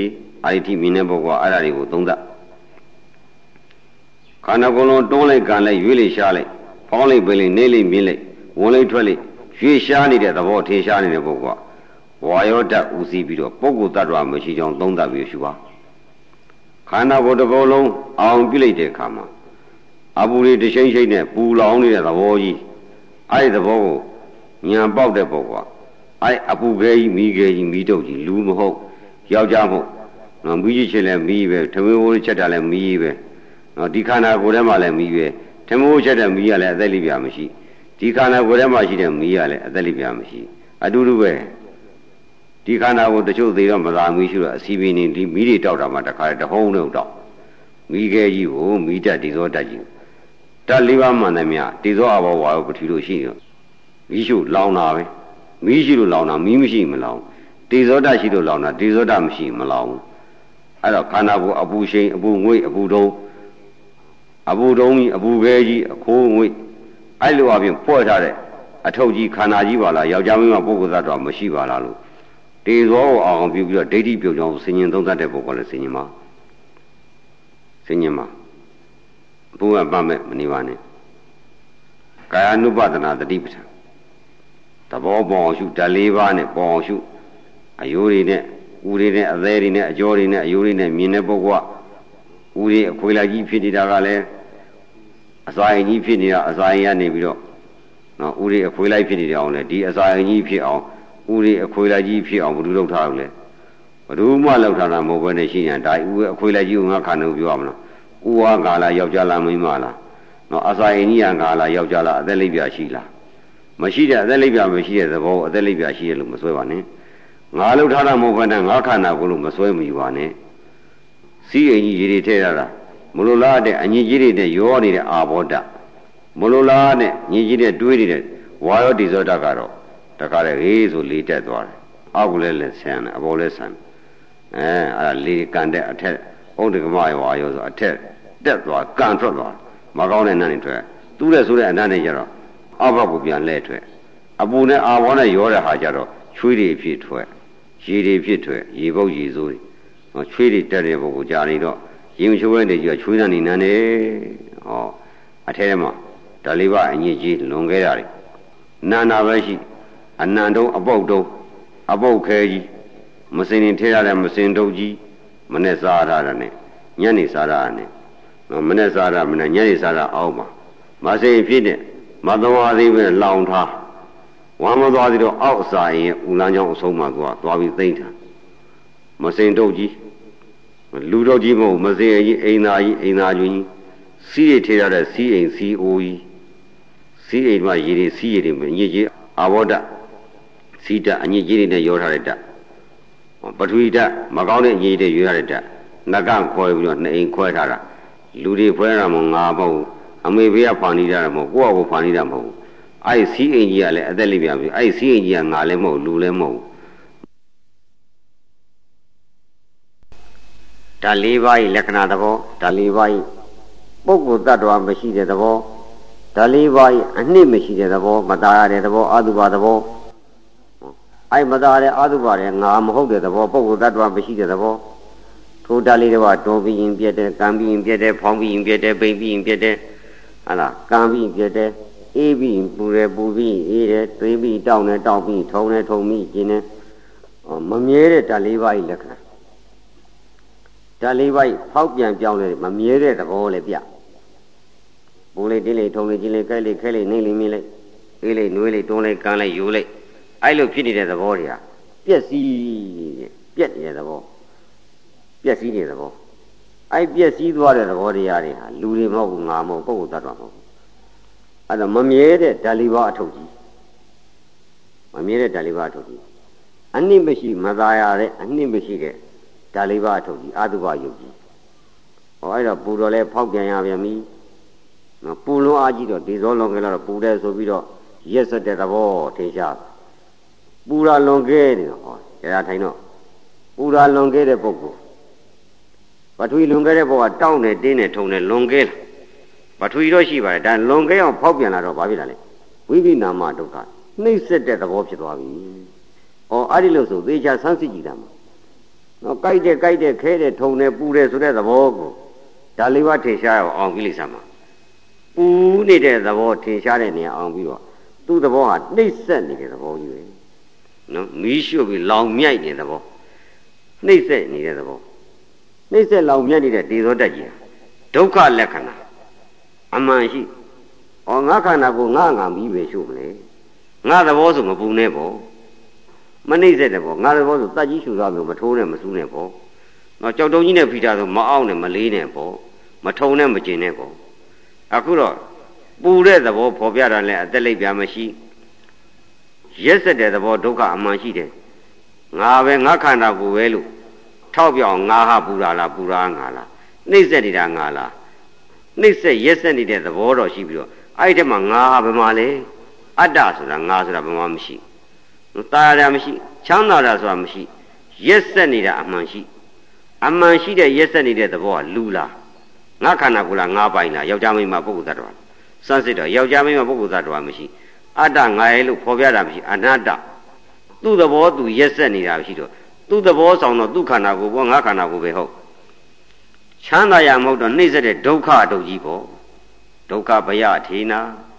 အာရိတိမြင်တဲ့ပုဂ္ဂိုလ်အဲ့ဒါတွေကိုသုံးသပ်ခန္ဓာကိုယ်လုံးတွန်းလိုက်ကန်လိုက်ရွေးလိုက်ရှားလိုက်ဖောင်းလိုက်ပိလိုက်နေလိုက်မြင်လိုက်ဝင်လိုက်ထွက်လိုက်ရွေးရှားနေတဲ့သဘောထေရှားနေတဲ့ပုဂ္ဂိုလ်ကဝါယောဓာတ်ဦးစီးပြီးတော့ပုဂ္ဂိုလ်တ attva မရှိကြောင်းသုံးသပ်ပြီးရှုပါခန္ဓာကိုယ်တစ်ကိုယ်လုံးအောင်ပြလိုက်တဲ့အခါမှာအပူတွေတရှိမ့်ရှိမ့်နဲ့ပူလောင်နေတဲ့သဘောကြီးအဲ့ဒီသဘောကိုညံပေါက်တဲ့ပုဂ္ဂိုလ်ကအဲ့အပူခဲကြီးမီးခဲကြီးမီးတုပ်ကြီးလူမဟုတ်ယောက်ျားမဟုတ်နော်မီးကြီးချက်လည်းမီးပဲထမင်းဝိုးချက်တာလည်းမီးပဲနော်ဒီခန္ဓာကိုယ်ထဲမှာလည်းမီးပဲထမင်းဝိုးချက်တဲ့မီးကလည်းအသက်လိပ်ပြမရှိဒီခန္ဓာကိုယ်ထဲမှာရှိတဲ့မီးကလည်းအသက်လိပ်ပြမရှိအတူတူပဲဒီခန္ဓာကိုတချို့သေးတော့မသာမီးရှိတော့အစီပင်နေဒီမီးတွေတောက်တာမှတခါတဟုံးနဲ့တောက်မီးခဲကြီးကိုမီးတက်ဒီသောတက်ကြီးဓာတ်လေးပါးမှန်တယ်မြဒီသောအဘောဝါရောပထီလို့ရှိရောမီးရှို့လောင်တာပဲမီးရှိလို့လောင်တာမီးမရှိမလောင်ဒီသောတက်ရှိလို့လောင်တာဒီသောတက်မရှိမလောင်အဲ့တော့ခန္ဓာကိုယ်အပူရှိန်အပူငွေ့အပူတုံးအပူတုံးကြီးအပူခဲကြီးအခိုးငွေ့အဲ့လိုအပြင်ဖွဲ့ထားတဲ့အထုပ်ကြီးခန္ဓာကြီးပါလားယောက်ျားမင်းမပုဂ္ဂိုလ်သတ္တဝါမရှိပါလားလို့တေဇောကိုအောင်ပြုပြီးတော့ဒိဋ္ဌိပြုတ်ကြောင်းဆင်ញင်သုံးသတ်တဲ့ပုဂ္ဂိုလ်လည်းဆင်ញင်ပါဆင်ញင်ပါဘုရားပတ်မဲ့မနေပါနဲ့ကာယ ानु ပဒနာတတိပဋ္ဌာန်သဘောပေါအောင်ရှုဓာတ်လေးပါးနဲ့ပေါအောင်ရှုအယိုးတွေနဲ့ဦးတွေနဲ့အသေးတွေနဲ့အကြောတွေနဲ့အယိုးတွေနဲ့မြင်တဲ့ပုဂ္ဂိုလ်ကဦးတွေအခွေလာကြီးဖြစ်နေတာကလည်းအစာရင်ကြီးဖြစ်နေတာအစာရင်ကနေပြီးတော့နော်ဦးတွေအခွေလိုက်ဖြစ်နေအောင်လေဒီအစာရင်ကြီးဖြစ်အောင်ဦးတွေအခွေလိုက်ကြီးဖြစ်အောင်ဘယ်လိုလုပ်ထားလို့လဲဘယ်သူမှလုပ်ထားတာမဟုတ်ဘဲနဲ့ရှိရင်ဒါဦးအခွေလိုက်ကြီးကိုငါခန္ဓာကိုပြောရမလားဦးဝါကာလာယောက်ျားလားမိန်းမလားနော်အစာရင်ကြီးကကာလာယောက်ျားလားအသက်လိပ်ပြရှိလားမရှိတဲ့အသက်လိပ်ပြမရှိတဲ့သဘောအသက်လိပ်ပြရှိရလို့မစွဲပါနဲ့ငါလှုပ်ထားတာမဟုတ်ဘဲနဲ့ငါခန္ဓာကိုလို့မစွဲမိပါနဲ့စီးအင်ကြီးကြီးတွေထည့်ရတာမလိုလားတဲ့အညီကြီးတွေနဲ့ရောနေတဲ့အာဘောဓမလိုလားနဲ့ညီကြီးတွေတွေးနေတဲ့ဝါယောတိဇောဓကတော့တခါလေဟေးဆိုလေတက်သွားတယ်အောက်ကလည်းလည်းဆန်းတယ်အပေါ်လည်းဆန်းအဲအဲ့ဒါလေကန်တဲ့အထက်ဥဒ္ဒကမဝါယောဆိုအထက်တက်သွားကန်ထွက်သွားမကောင်းတဲ့နတ်တွေထွက်သူ့တဲ့ဆိုတဲ့အနတ်တွေကျတော့အောက်ဘက်ကိုပြန်လဲထွက်အပူနဲ့အာဘောနဲ့ရောတဲ့ဟာကျတော့ချွေးတွေဖြစ်ထွက်ရေတွေဖြစ်ထွက်ရေပုတ်ရေစိုးတွေချွေးတွေတက်တဲ့ပုဂ္ဂိုလ်ကြာနေတော့ရေမချိုးတဲ့နေကြီးကချွေးတဲ့နေနန်းနေဟောအထဲထဲမှာဓာလေးပါအညစ်ကြီးလွန်ခဲ့ရတယ်နာနာပဲရှိအနန္တုံးအပုတ်တုံးအပုတ်ခဲကြီးမစင်ရင်ထဲရတဲ့မစင်တုပ်ကြီးမနဲ့စားရတာနဲ့ညနေစားရတာနဲ့မနဲ့စားရမနဲ့ညနေစားရအောင်ပါမစင်ဖြစ်တဲ့မတော်ဝါသေးပဲလောင်ထားဝမ်းမသွားသေးတော့အောက်အစာရင်ဦးလန်းချောင်းအဆုံးမှသွားသွားပြီးသိမ့်တာမစင်တုပ်ကြီးလူတော့ကြီးမဟုတ်မစင်ကြီးအိမ်သားကြီးအိမ်သားကျွင်းကြီးစီးရထေရတဲ့စီးအိမ်စီးအိုးကြီးစီးအိမ်မှာရေတွေစီးရတွေညစ်ကြီးအာဘောဓစီးတအညစ်ကြီးတွေနဲ့ရောထားတဲ့ဓာတ်ပထဝီဓာတ်မကောင်းတဲ့ညစ်တွေရောထားတဲ့ဓာတ်နကခွဲပြီးတော့နှစ်အိမ်ခွဲထားတာလူတွေခွဲတာမဟုတ်ငါမဟုတ်အမေဘေးကဖန်နေကြတာမဟုတ်ကိုယ့်အကိုဖန်နေတာမဟုတ်အဲ့စီးအိမ်ကြီးကလည်းအသက်လေးပြန်ပြီအဲ့စီးအိမ်ကြီးကငါလည်းမဟုတ်လူလည်းမဟုတ်ဓာတ်လေးပါးလက္ခဏာသဘောဓာတ်လေးပါးပုဂ္ဂိုလ်တ attva မရှိတဲ့သဘောဓာတ်လေးပါးအနှစ်မရှိတဲ့သဘောမตายရတဲ့သဘောအတုပါသဘောအဲ့မตายတဲ့အတုပါတဲ့ငါမဟုတ်တဲ့သဘောပုဂ္ဂိုလ်တ attva မရှိတဲ့သဘောထိုဓာတ်လေးတွေကတွန်းပြီးရင်ပြက်တယ်ကံပြီးရင်ပြက်တယ်ဖောင်းပြီးရင်ပြက်တယ်ပိန်ပြီးရင်ပြက်တယ်ဟာလားကံပြီးရင်ပြက်တယ်အေးပြီးပူတယ်ပူပြီးအေးတယ်တွေးပြီးတောင်းတယ်တောင်းပြီးထုံတယ်ထုံပြီးကျင်တယ်မမြဲတဲ့ဓာတ်လေးပါးလက္ခဏာဓာတ်လေးပါးဖောက်ပြန်ပြောင်းလဲမမြဲတဲ့သဘောလည်းပြပူလိုက်တင်းလိုက်ထုံလိုက်ကျင်လိုက်ကြိုက်လိုက်ခဲလိုက်နှိမ့်လိုက်မြင်လိုက်အေးလိုက်နွေးလိုက်တွန်းလိုက်ကန်လိုက်ယူလိုက်အဲ့လိုဖြစ်နေတဲ့သဘောတွေကပြက်စီးပြက်နေတဲ့သဘောပြက်စီးနေတဲ့သဘောအဲ့ပြက်စီးသွားတဲ့သဘောတရားတွေဟာလူတွေမဟုတ်ဘူးငါမဟုတ်ပုဂ္ဂိုလ်သတ္တဝါမဟုတ်အဲ့တော့မမြဲတဲ့ဓာတ်လေးပါးအထုတ်ကြီးမမြဲတဲ့ဓာတ်လေးပါးအထုတ်ကြီးအနှစ်မရှိမသာရတဲ့အနှစ်မရှိတဲ့ဓာတ်လေးပါးအထုတ်ကြီးအတုပယုတ်ကြီးဟောအဲ့တော့ပူတော်လဲဖောက်ပြန်ရပြန်ပြီနော်ပူလွန်အားကြီးတော့ဒီဇောလွန်ခဲ့တော့ပူတယ်ဆိုပြီးတော့ရက်ဆက်တဲ့သဘောထင်ရှားပူရာလွန်ခဲ့တယ်ဟောရတာထိုင်တော့ပူရာလွန်ခဲ့တဲ့ပုဂ္ဂိုလ်ပထဝီလွန်ခဲ့တဲ့ပုဂ္ဂိုလ်ကတောင်းနေတင်းနေထုံနေလွန်ခဲ့ပထဝီတော့ရှိပါတယ်ဒါလွန်ခဲ့အောင်ဖောက်ပြန်လာတော့ဘာဖြစ်လာလဲဝိပိနာမဒုက္ခနှိမ့်ဆက်တဲ့သဘောဖြစ်သွားပြီဩအဲ့ဒီလို့ဆိုသေချာဆန်းစစ်ကြည့်တာမှာနော်ကြိုက်တဲ့ကြိုက်တဲ့ခဲတဲ့ထုံတယ်ပူတယ်ဆိုတဲ့သဘောကိုဒါလေးပါထင်ရှားအောင်အောင်ပြီးလိမ့်စမ်းပါပူနေတဲ့သဘောထင်ရှားတဲ့နေရာအောင်ပြီးတော့သူ့သဘောဟာနှိမ့်ဆက်နေတဲ့သဘောကြီးပဲနော်မီးရှို့ပြီးလောင်မြိုက်နေတဲ့သဘောနှိမ့်ဆက်နေတဲ့သဘောနှိမ့်ဆက်လောင်မြိုက်နေတဲ့ဒေသောတက်ကြီးဒုက္ခလက္ခဏာအမှန်ရှိဩငါခန္ဓာကိုငါငါမီးပဲရှို့မလဲငါသဘောဆိုမပူနဲ့ပေါ့မနှိမ့်ဆက်တယ်ပေါ့ငါသဘောဆိုတတ်ကြီးရှူသားမျိုးမထိုးနဲ့မစူးနဲ့ပေါ့နော်ကြောက်တုံးကြီးနဲ့ဖိတာဆိုမအောင်နဲ့မလေးနဲ့ပေါ့မထုံနဲ့မကျင်နဲ့ပေါ့အခုတော့ပူတဲ့သဘောပေါ်ပြတာလဲအသက်လိပ်ပြမရှိရက်ဆက်တဲ့သဘောဒုက္ခအမှန်ရှိတယ်ငါပဲငါခန္ဓာကိုယ်ပဲလို့ထောက်ပြောင်းငါဟာပူတာလားပူတာငါလားနှိမ့်ဆက်နေတာငါလားနှိမ့်ဆက်ရက်ဆက်နေတဲ့သဘောတော့ရှိပြီးတော့အဲ့ဒီထဲမှာငါဟာဘယ်မှာလဲအတ္တဆိုတာငါဆိုတာဘယ်မှာမရှိတာယာမရှိချမ်းသာတာဆိုတာမရှိရက်ဆက်နေတာအမှန်ရှိအမှန်ရှိတဲ့ရက်ဆက်နေတဲ့သဘောကလူလားငါခန္ဓာကိုယ်လားငါပိုင်လားယောက်ျားမိန်းမပုဂ္ဂိုလ်သတ္တဝါစမ်းစစ်တော့ယောက်ျားမိန်းမပုဂ္ဂိုလ်သတ္တဝါမရှိအတ္တငါရဲ့လို့ဖော်ပြတာမရှိအနတ္တသူ့သဘောသူရက်ဆက်နေတာရှိတော့သူ့သဘောဆောင်တော့သူ့ခန္ဓာကိုယ်ဘောငါခန္ဓာကိုယ်ပဲဟုတ်ချမ်းသာရမဟုတ်တော့နှိမ့်ဆက်တဲ့ဒုက္ခဒုက္ခကြီးပေါ့ဒုက္ခဘယထေနာ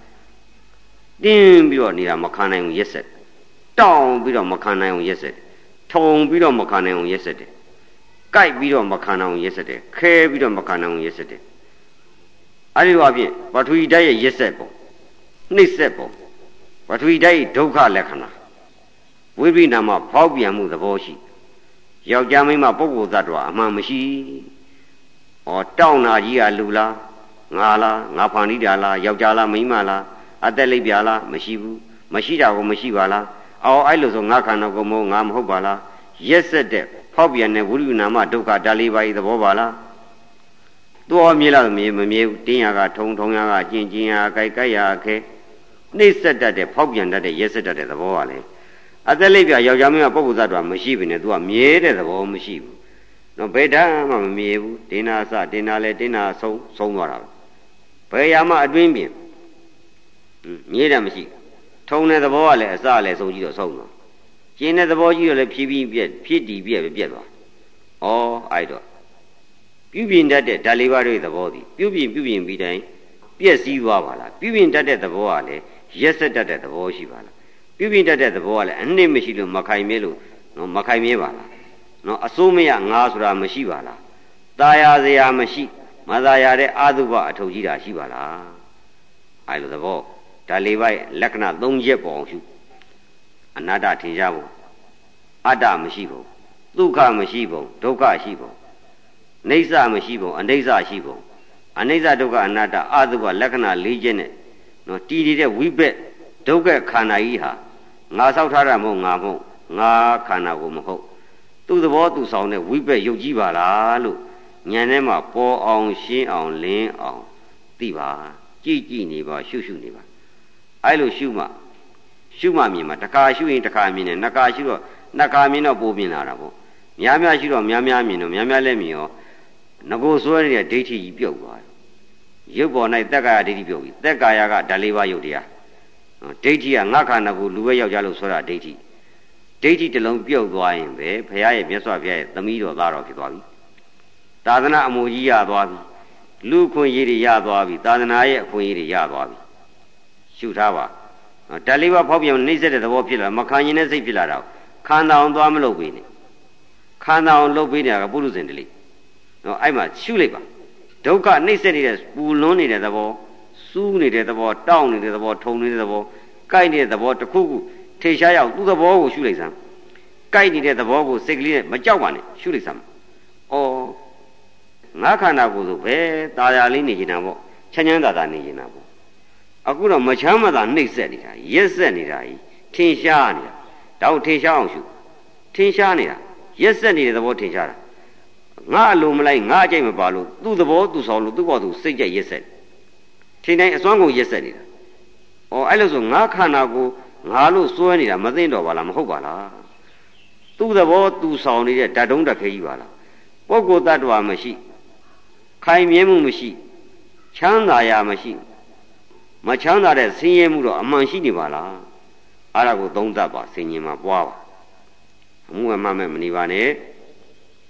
တင်းပြီးတော့နေတာမခံနိုင်ဘူးရက်ဆက်တောင်းပြီးတော့မခံနိုင်အောင်ရက်ဆက်ထုံပြီးတော့မခံနိုင်အောင်ရက်ဆက်တယ်ကြိုက်ပြီးတော့မခံနိုင်အောင်ရက်ဆက်တယ်ခဲပြီးတော့မခံနိုင်အောင်ရက်ဆက်တယ်အဲ့ဒီလိုအပြင်ပထဝီဓာတ်ရဲ့ရက်ဆက်ပေါ့နှိမ့်ဆက်ပေါ့ပထဝီဓာတ်ရဲ့ဒုက္ခလက္ခဏာဝိပရိနာမဖောက်ပြန်မှုသဘောရှိယောက်ျားမိန်းမပုဂ္ဂိုလ်သတ္တဝါအမှန်မရှိဩတောင်းနာကြီးကလူလားငါလားငါဖန်တီးတာလားယောက်ျားလားမိန်းမလားအသက်လိပ်ပြလားမရှိဘူးမရှိတာကိုမရှိပါလားအော်အဲ့လိုဆိုငါခန္ဓာကိုယ်မဟုတ်ငါမဟုတ်ပါလားရက်ဆက်တဲ့ဖောက်ပြန်တဲ့ဝိရိယနာမဒုက္ခဓာလေးပါးဤသဘောပါလားသူ့အမြင်လားမမြင်မမြင်တင်းရကထုံထုံရကကျင်ကျင်ရကြိုက်ကြိုက်ရခဲနှိမ့်ဆက်တတ်တဲ့ဖောက်ပြန်တတ်တဲ့ရက်ဆက်တတ်တဲ့သဘောပါလေအသက်လိပ်ပြယောက်ျားမင်းကပုဂ္ဂိုလ်သတ္တဝါမရှိဘဲနဲ့သူကမြဲတဲ့သဘောမရှိဘူးနော်ဘယ်တမ်းမှမမြဲဘူးတင်းနာစတင်းနာလဲတင်းနာဆုံးဆုံးသွားတာပဲဘယ်ရာမှအတွင်းပြင်မြဲတယ်မရှိထုံတဲ့သဘောကလည်းအစလည်းဆုံးကြည့်တော့ဆုံးတော့ကျင်းတဲ့သဘောကြီးတော့လည်းဖြည်းဖြည်းပြက်ဖြစ်တည်ပြက်ပဲပြက်သွားဩအဲ့တော့ပြုပြင်တတ်တဲ့ဓာတ်လေးပါးရဲ့သဘောသည်ပြုပြင်ပြုပြင်ပြီးတိုင်းပြက်စီးသွားပါလားပြုပြင်တတ်တဲ့သဘောကလည်းရက်ဆက်တတ်တဲ့သဘောရှိပါလားပြုပြင်တတ်တဲ့သဘောကလည်းအနှစ်မရှိလို့မခိုင်မြဲလို့နော်မခိုင်မြဲပါလားနော်အစိုးမရငါဆိုတာမရှိပါလားตาရစရာမရှိမသာရတဲ့အာသုဘအထုပ်ကြီးတာရှိပါလားအဲ့လိုသဘောဒါလေးပါးရဲ့လက္ခဏာ၃ချက်ပေါ်အောင်ရှုအနတ္တထင်ရှားဖို့အတ္တမရှိဖို့ဒုက္ခမရှိဖို့ဒုက္ခရှိဖို့နိစ္စမရှိဖို့အနိစ္စရှိဖို့အနိစ္စဒုက္ခအနတ္တအာသုဘလက္ခဏာ၄ချက်နဲ့နော်တည်တည်တဲ့ဝိဘက်ဒုက္ခခန္ဓာကြီးဟာငါဆောက်ထားတာမဟုတ်ငါမဟုတ်ငါခန္ဓာကိုမဟုတ်သူ့သဘောသူဆောင်တဲ့ဝိဘက်ယုတ်ကြီးပါလားလို့ဉာဏ်ထဲမှာပေါ်အောင်ရှင်းအောင်လင်းအောင်သိပါကြည့်ကြည့်နေပါရှုရှုနေပါအဲ့လိုရှုမှရှုမှမြင်မှာတခါရှုရင်တခါမြင်တယ်နှစ်ခါရှုတော့နှစ်ခါမြင်တော့ပိုမြင်လာတာပေါ့များများရှုတော့များများမြင်တော့များများလည်းမြင်ရောငကိုစွဲနေတဲ့ဒိဋ္ဌိကြီးပြုတ်သွားတယ်ရုပ်ပေါ်၌သက်ကာယဒိဋ္ဌိပြုတ်ပြီသက်ကာယကဓာလေးပါးယုတ်တရားဒိဋ္ဌိကငါခန္ဓာကိုလူပဲယောက်ျားလို့ဆိုတာဒိဋ္ဌိဒိဋ္ဌိတစ်လုံးပြုတ်သွားရင်ပဲဘုရားရဲ့မြတ်စွာဘုရားရဲ့သမီးတော်သားတော်ဖြစ်သွားပြီသာသနာအမှုကြီးရသွားပြီလူခွင့်ရည်တွေရသွားပြီသာသနာရဲ့အခွင့်အရေးတွေရသွားပြီရှုထားပါဓာတ်လေးပါးဖောက်ပြန်နှိမ့်ဆက်တဲ့သဘောဖြစ်လာမခံရင်တဲ့စိတ်ဖြစ်လာတော့ခန္ဓာအောင်သွားမလုပ်ပေးနဲ့ခန္ဓာအောင်လုပ်ပေးနေတာကပုရုဇဉ်တလေနော်အဲ့မှာရှုလိုက်ပါဒုက္ခနှိမ့်ဆက်နေတဲ့ပူလွန်းနေတဲ့သဘောစူးနေတဲ့သဘောတောင့်နေတဲ့သဘောထုံနေတဲ့သဘောကြိုက်နေတဲ့သဘောတစ်ခုခုထေရှားရောက်သူ့သဘောကိုရှုလိုက်စမ်းကြိုက်နေတဲ့သဘောကိုစိတ်ကလေးနဲ့မကြောက်ပါနဲ့ရှုလိုက်စမ်းဩငါခန္ဓာကိုယ်ဆိုပဲตาရလေးနေနေတာပေါ့ချမ်းချမ်းသာသာနေနေတာပေါ့အခုတော့မချမ်းမသာနှိမ့်ဆက်နေတာရက်ဆက်နေတာကြီးထင်ရှားနေတာတော့ထင်ရှားအောင်ရှုထင်ရှားနေတာရက်ဆက်နေတဲ့သဘောထင်ရှားတာငါအလိုမလိုက်ငါအကြိုက်မပါလို့သူ့သဘောသူ့ဆောင်လို့သူ့ဘောသူစိတ်ကြိုက်ရက်ဆက်ထင်တိုင်းအစွမ်းကုန်ရက်ဆက်နေတာဩအဲ့လိုဆိုငါခန္ဓာကိုငါလို့စွဲနေတာမသိတော့ပါလားမဟုတ်ပါလားသူ့သဘောသူ့ဆောင်နေတဲ့ဓာတ်တုံးတက်ခဲကြီးပါလားပုဂ္ဂိုလ်တ attva မရှိခိုင်မြဲမှုမရှိချမ်းသာရာမရှိမချမ်းသာတဲ့ဆင်းရဲမှုတော့အမှန်ရှိနေပါလားအဲ့ဒါကိုသုံးသပ်ပါဆင်ញင်မှာပွားပါအမှုအမှန်မဲ့မနေပါနဲ့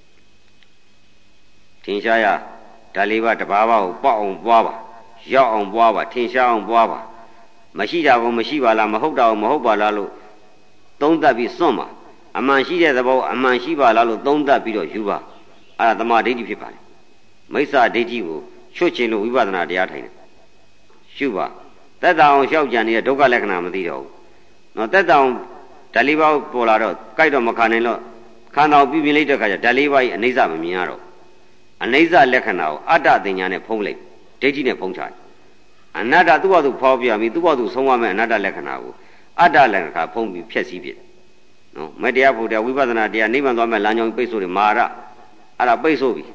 ထင်ရှားရဓာတ်လေးပါးတဘာဘာကိုပေါက်အောင်ပွားပါရောက်အောင်ပွားပါထင်ရှားအောင်ပွားပါမရှိတာကိုမရှိပါလားမဟုတ်တာကိုမဟုတ်ပါလားလို့သုံးသပ်ပြီးစွန့်ပါအမှန်ရှိတဲ့သဘောအမှန်ရှိပါလားလို့သုံးသပ်ပြီးတော့ယူပါအဲ့ဒါသမာဓိဋ္ဌိဖြစ်ပါလေမိစ္ဆာဒိဋ္ဌိကိုချွတ်ချင်လို့ဝိပဿနာတရားထိုင်တယ်ရှုပါသက်သာအောင်လျှောက်ကြံနေတဲ့ဒုက္ခလက္ခဏာမသိတော့ဘူးနော်သက်သာအောင်ဓာတ်လေးပါးပေါ်လာတော့ကြိုက်တော့မခံနိုင်တော့ခန္ဓာကိုပြပြလိုက်တဲ့ခါကျဓာတ်လေးပါးကြီးအနိစ္စမမြင်ရတော့အနိစ္စလက္ခဏာကိုအတ္တတင်ညာနဲ့ဖုံးလိုက်ဒိဋ္ဌိနဲ့ဖုံးချတယ်အနတ္တသူ့ဘာသူဖော်ပြပြီးသူ့ဘာသူဆုံးမမဲ့အနတ္တလက္ခဏာကိုအတ္တလက္ခဏာဖုံးပြီးဖျက်ဆီးပြတယ်နော်မတရားဖို့တရားဝိပဿနာတရားနိဗ္ဗာန်သွားမဲ့လမ်းကြောင်းပိတ်ဆို့တယ်မာရအဲ့ဒါပိတ်ဆို့ပြီ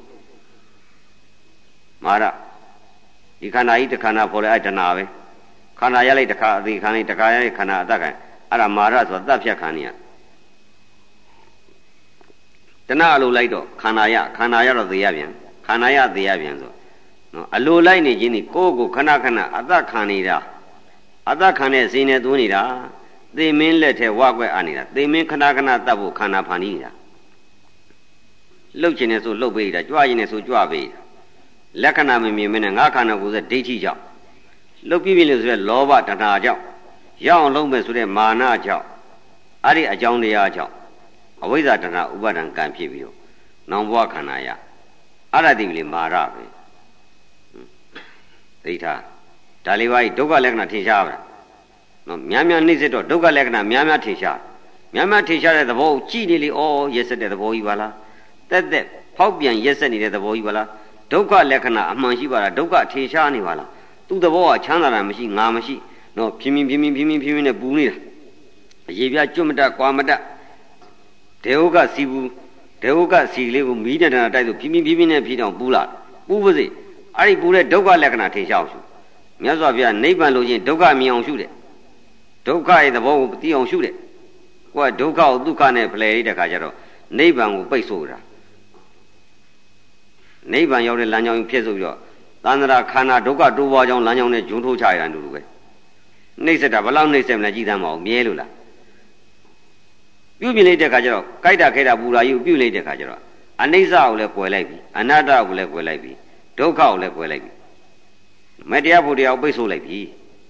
မာရဒီခန္ဓာကြီးတစ်ခန္ဓာပေါ်လဲအဲ့တဏှာပဲခန္ဓာရလိုက်တစ်ခါအသေးခံလိုက်တစ်ခါရလိုက်ခန္ဓာအတ္တခံအဲ့ဒါမာရဆိုတာတတ်ဖြတ်ခံနေရတဏှာအလိုလိုက်တော့ခန္ဓာရခန္ဓာရတော့သေရပြန်ခန္ဓာရသေရပြန်ဆိုနော်အလိုလိုက်နေခြင်းဒီကိုယ့်ကိုခဏခဏအတ္တခံနေတာအတ္တခံတဲ့စိနဲ့သွင်းနေတာသေမင်းလက်ထဲဝါကွက်အနေတာသေမင်းခဏခဏတတ်ဖို့ခန္ဓာဖန်နေတာလှုပ်ခြင်းနဲ့ဆိုလှုပ်ပေးတာကြွခြင်းနဲ့ဆိုကြွပေးတာလက္ခဏာမမြင်မနဲ့ငါခန္ဓာကိုယ်စဒိဋ္ဌိကြောင့်လှုပ်ပြပြလို့ဆိုရဲလောဘတဏှာကြောင့်ရောက်အောင်လုပ်မယ်ဆိုတဲ့မာနကြောင့်အဲ့ဒီအကြောင်းတရားကြောင့်အဝိဇ္ဇာတဏှာဥပါဒံကံဖြစ်ပြီးတော့နောင်ဘဝခန္ဓာရအဲ့ဒါတည်းလေမာရပဲသိထားဒါလေးပါးဒုက္ခလက္ခဏာထင်ရှားပါလားနော်များများနှိမ့်စစ်တော့ဒုက္ခလက္ခဏာများများထင်ရှားများများထင်ရှားတဲ့သဘောကိုကြည့်နေလေဩရက်ဆက်တဲ့သဘောကြီးပါလားတက်တက်ဖောက်ပြန်ရက်ဆက်နေတဲ့သဘောကြီးပါလားဒုက္ခလက္ခဏာအမှန်ရှိပါလားဒုက္ခထင်ရှားနေပါလားသူ့သဘောကချမ်းသာတာမရှိငါမရှိနော်ဖြင်းဖြင်းဖြင်းဖြင်းဖြင်းဖြင်းဖြင်းနဲ့ပူနေတာအရေပြကျွတ်မတတ်ကွာမတတ်ဒေဝကစီဘူးဒေဝကစီလေးကိုမီးတဏ္ဍာတိုက်လို့ဖြင်းဖြင်းဖြင်းဖြင်းနဲ့ဖြင်းအောင်ပူလာပူပါစေအဲ့ဒီပူတဲ့ဒုက္ခလက္ခဏာထင်ရှားအောင်ရှုမြတ်စွာဘုရားနိဗ္ဗာန်လို့ချင်းဒုက္ခမြင်အောင်ရှုတယ်ဒုက္ခရဲ့သဘောကိုသိအောင်ရှုတယ်ကိုယ်ကဒုက္ခကိုဒုက္ခနဲ့ဖလှယ်လိုက်တဲ့ခါကျတော့နိဗ္ဗာန်ကိုပိတ်ဆို့တာနိဗ္ဗာန်ရောက်တဲ့လမ်းကြောင်းဖြစ်ဆိုပြီးတော့သန္တရာခန္ဓာဒုက္ခတိုးပွားကြောင်းလမ်းကြောင်းနဲ့ဂျုံထိုးချရတဲ့အတူတူပဲနှိမ့်စက်တာဘယ်လောက်နှိမ့်စက်မလဲကြည်သမ်းမအောင်မြဲလို့လားပြုတ်ပြလိုက်တဲ့ခါကျတော့ကြိုက်တာခဲတာပူလာကြီးကိုပြုတ်လိုက်တဲ့ခါကျတော့အနိစ္စကိုလည်းကွယ်လိုက်ပြီအနတ္တကိုလည်းကွယ်လိုက်ပြီဒုက္ခကိုလည်းကွယ်လိုက်ပြီမတရားဖို့တရားကိုပိတ်ဆို့လိုက်ပြီ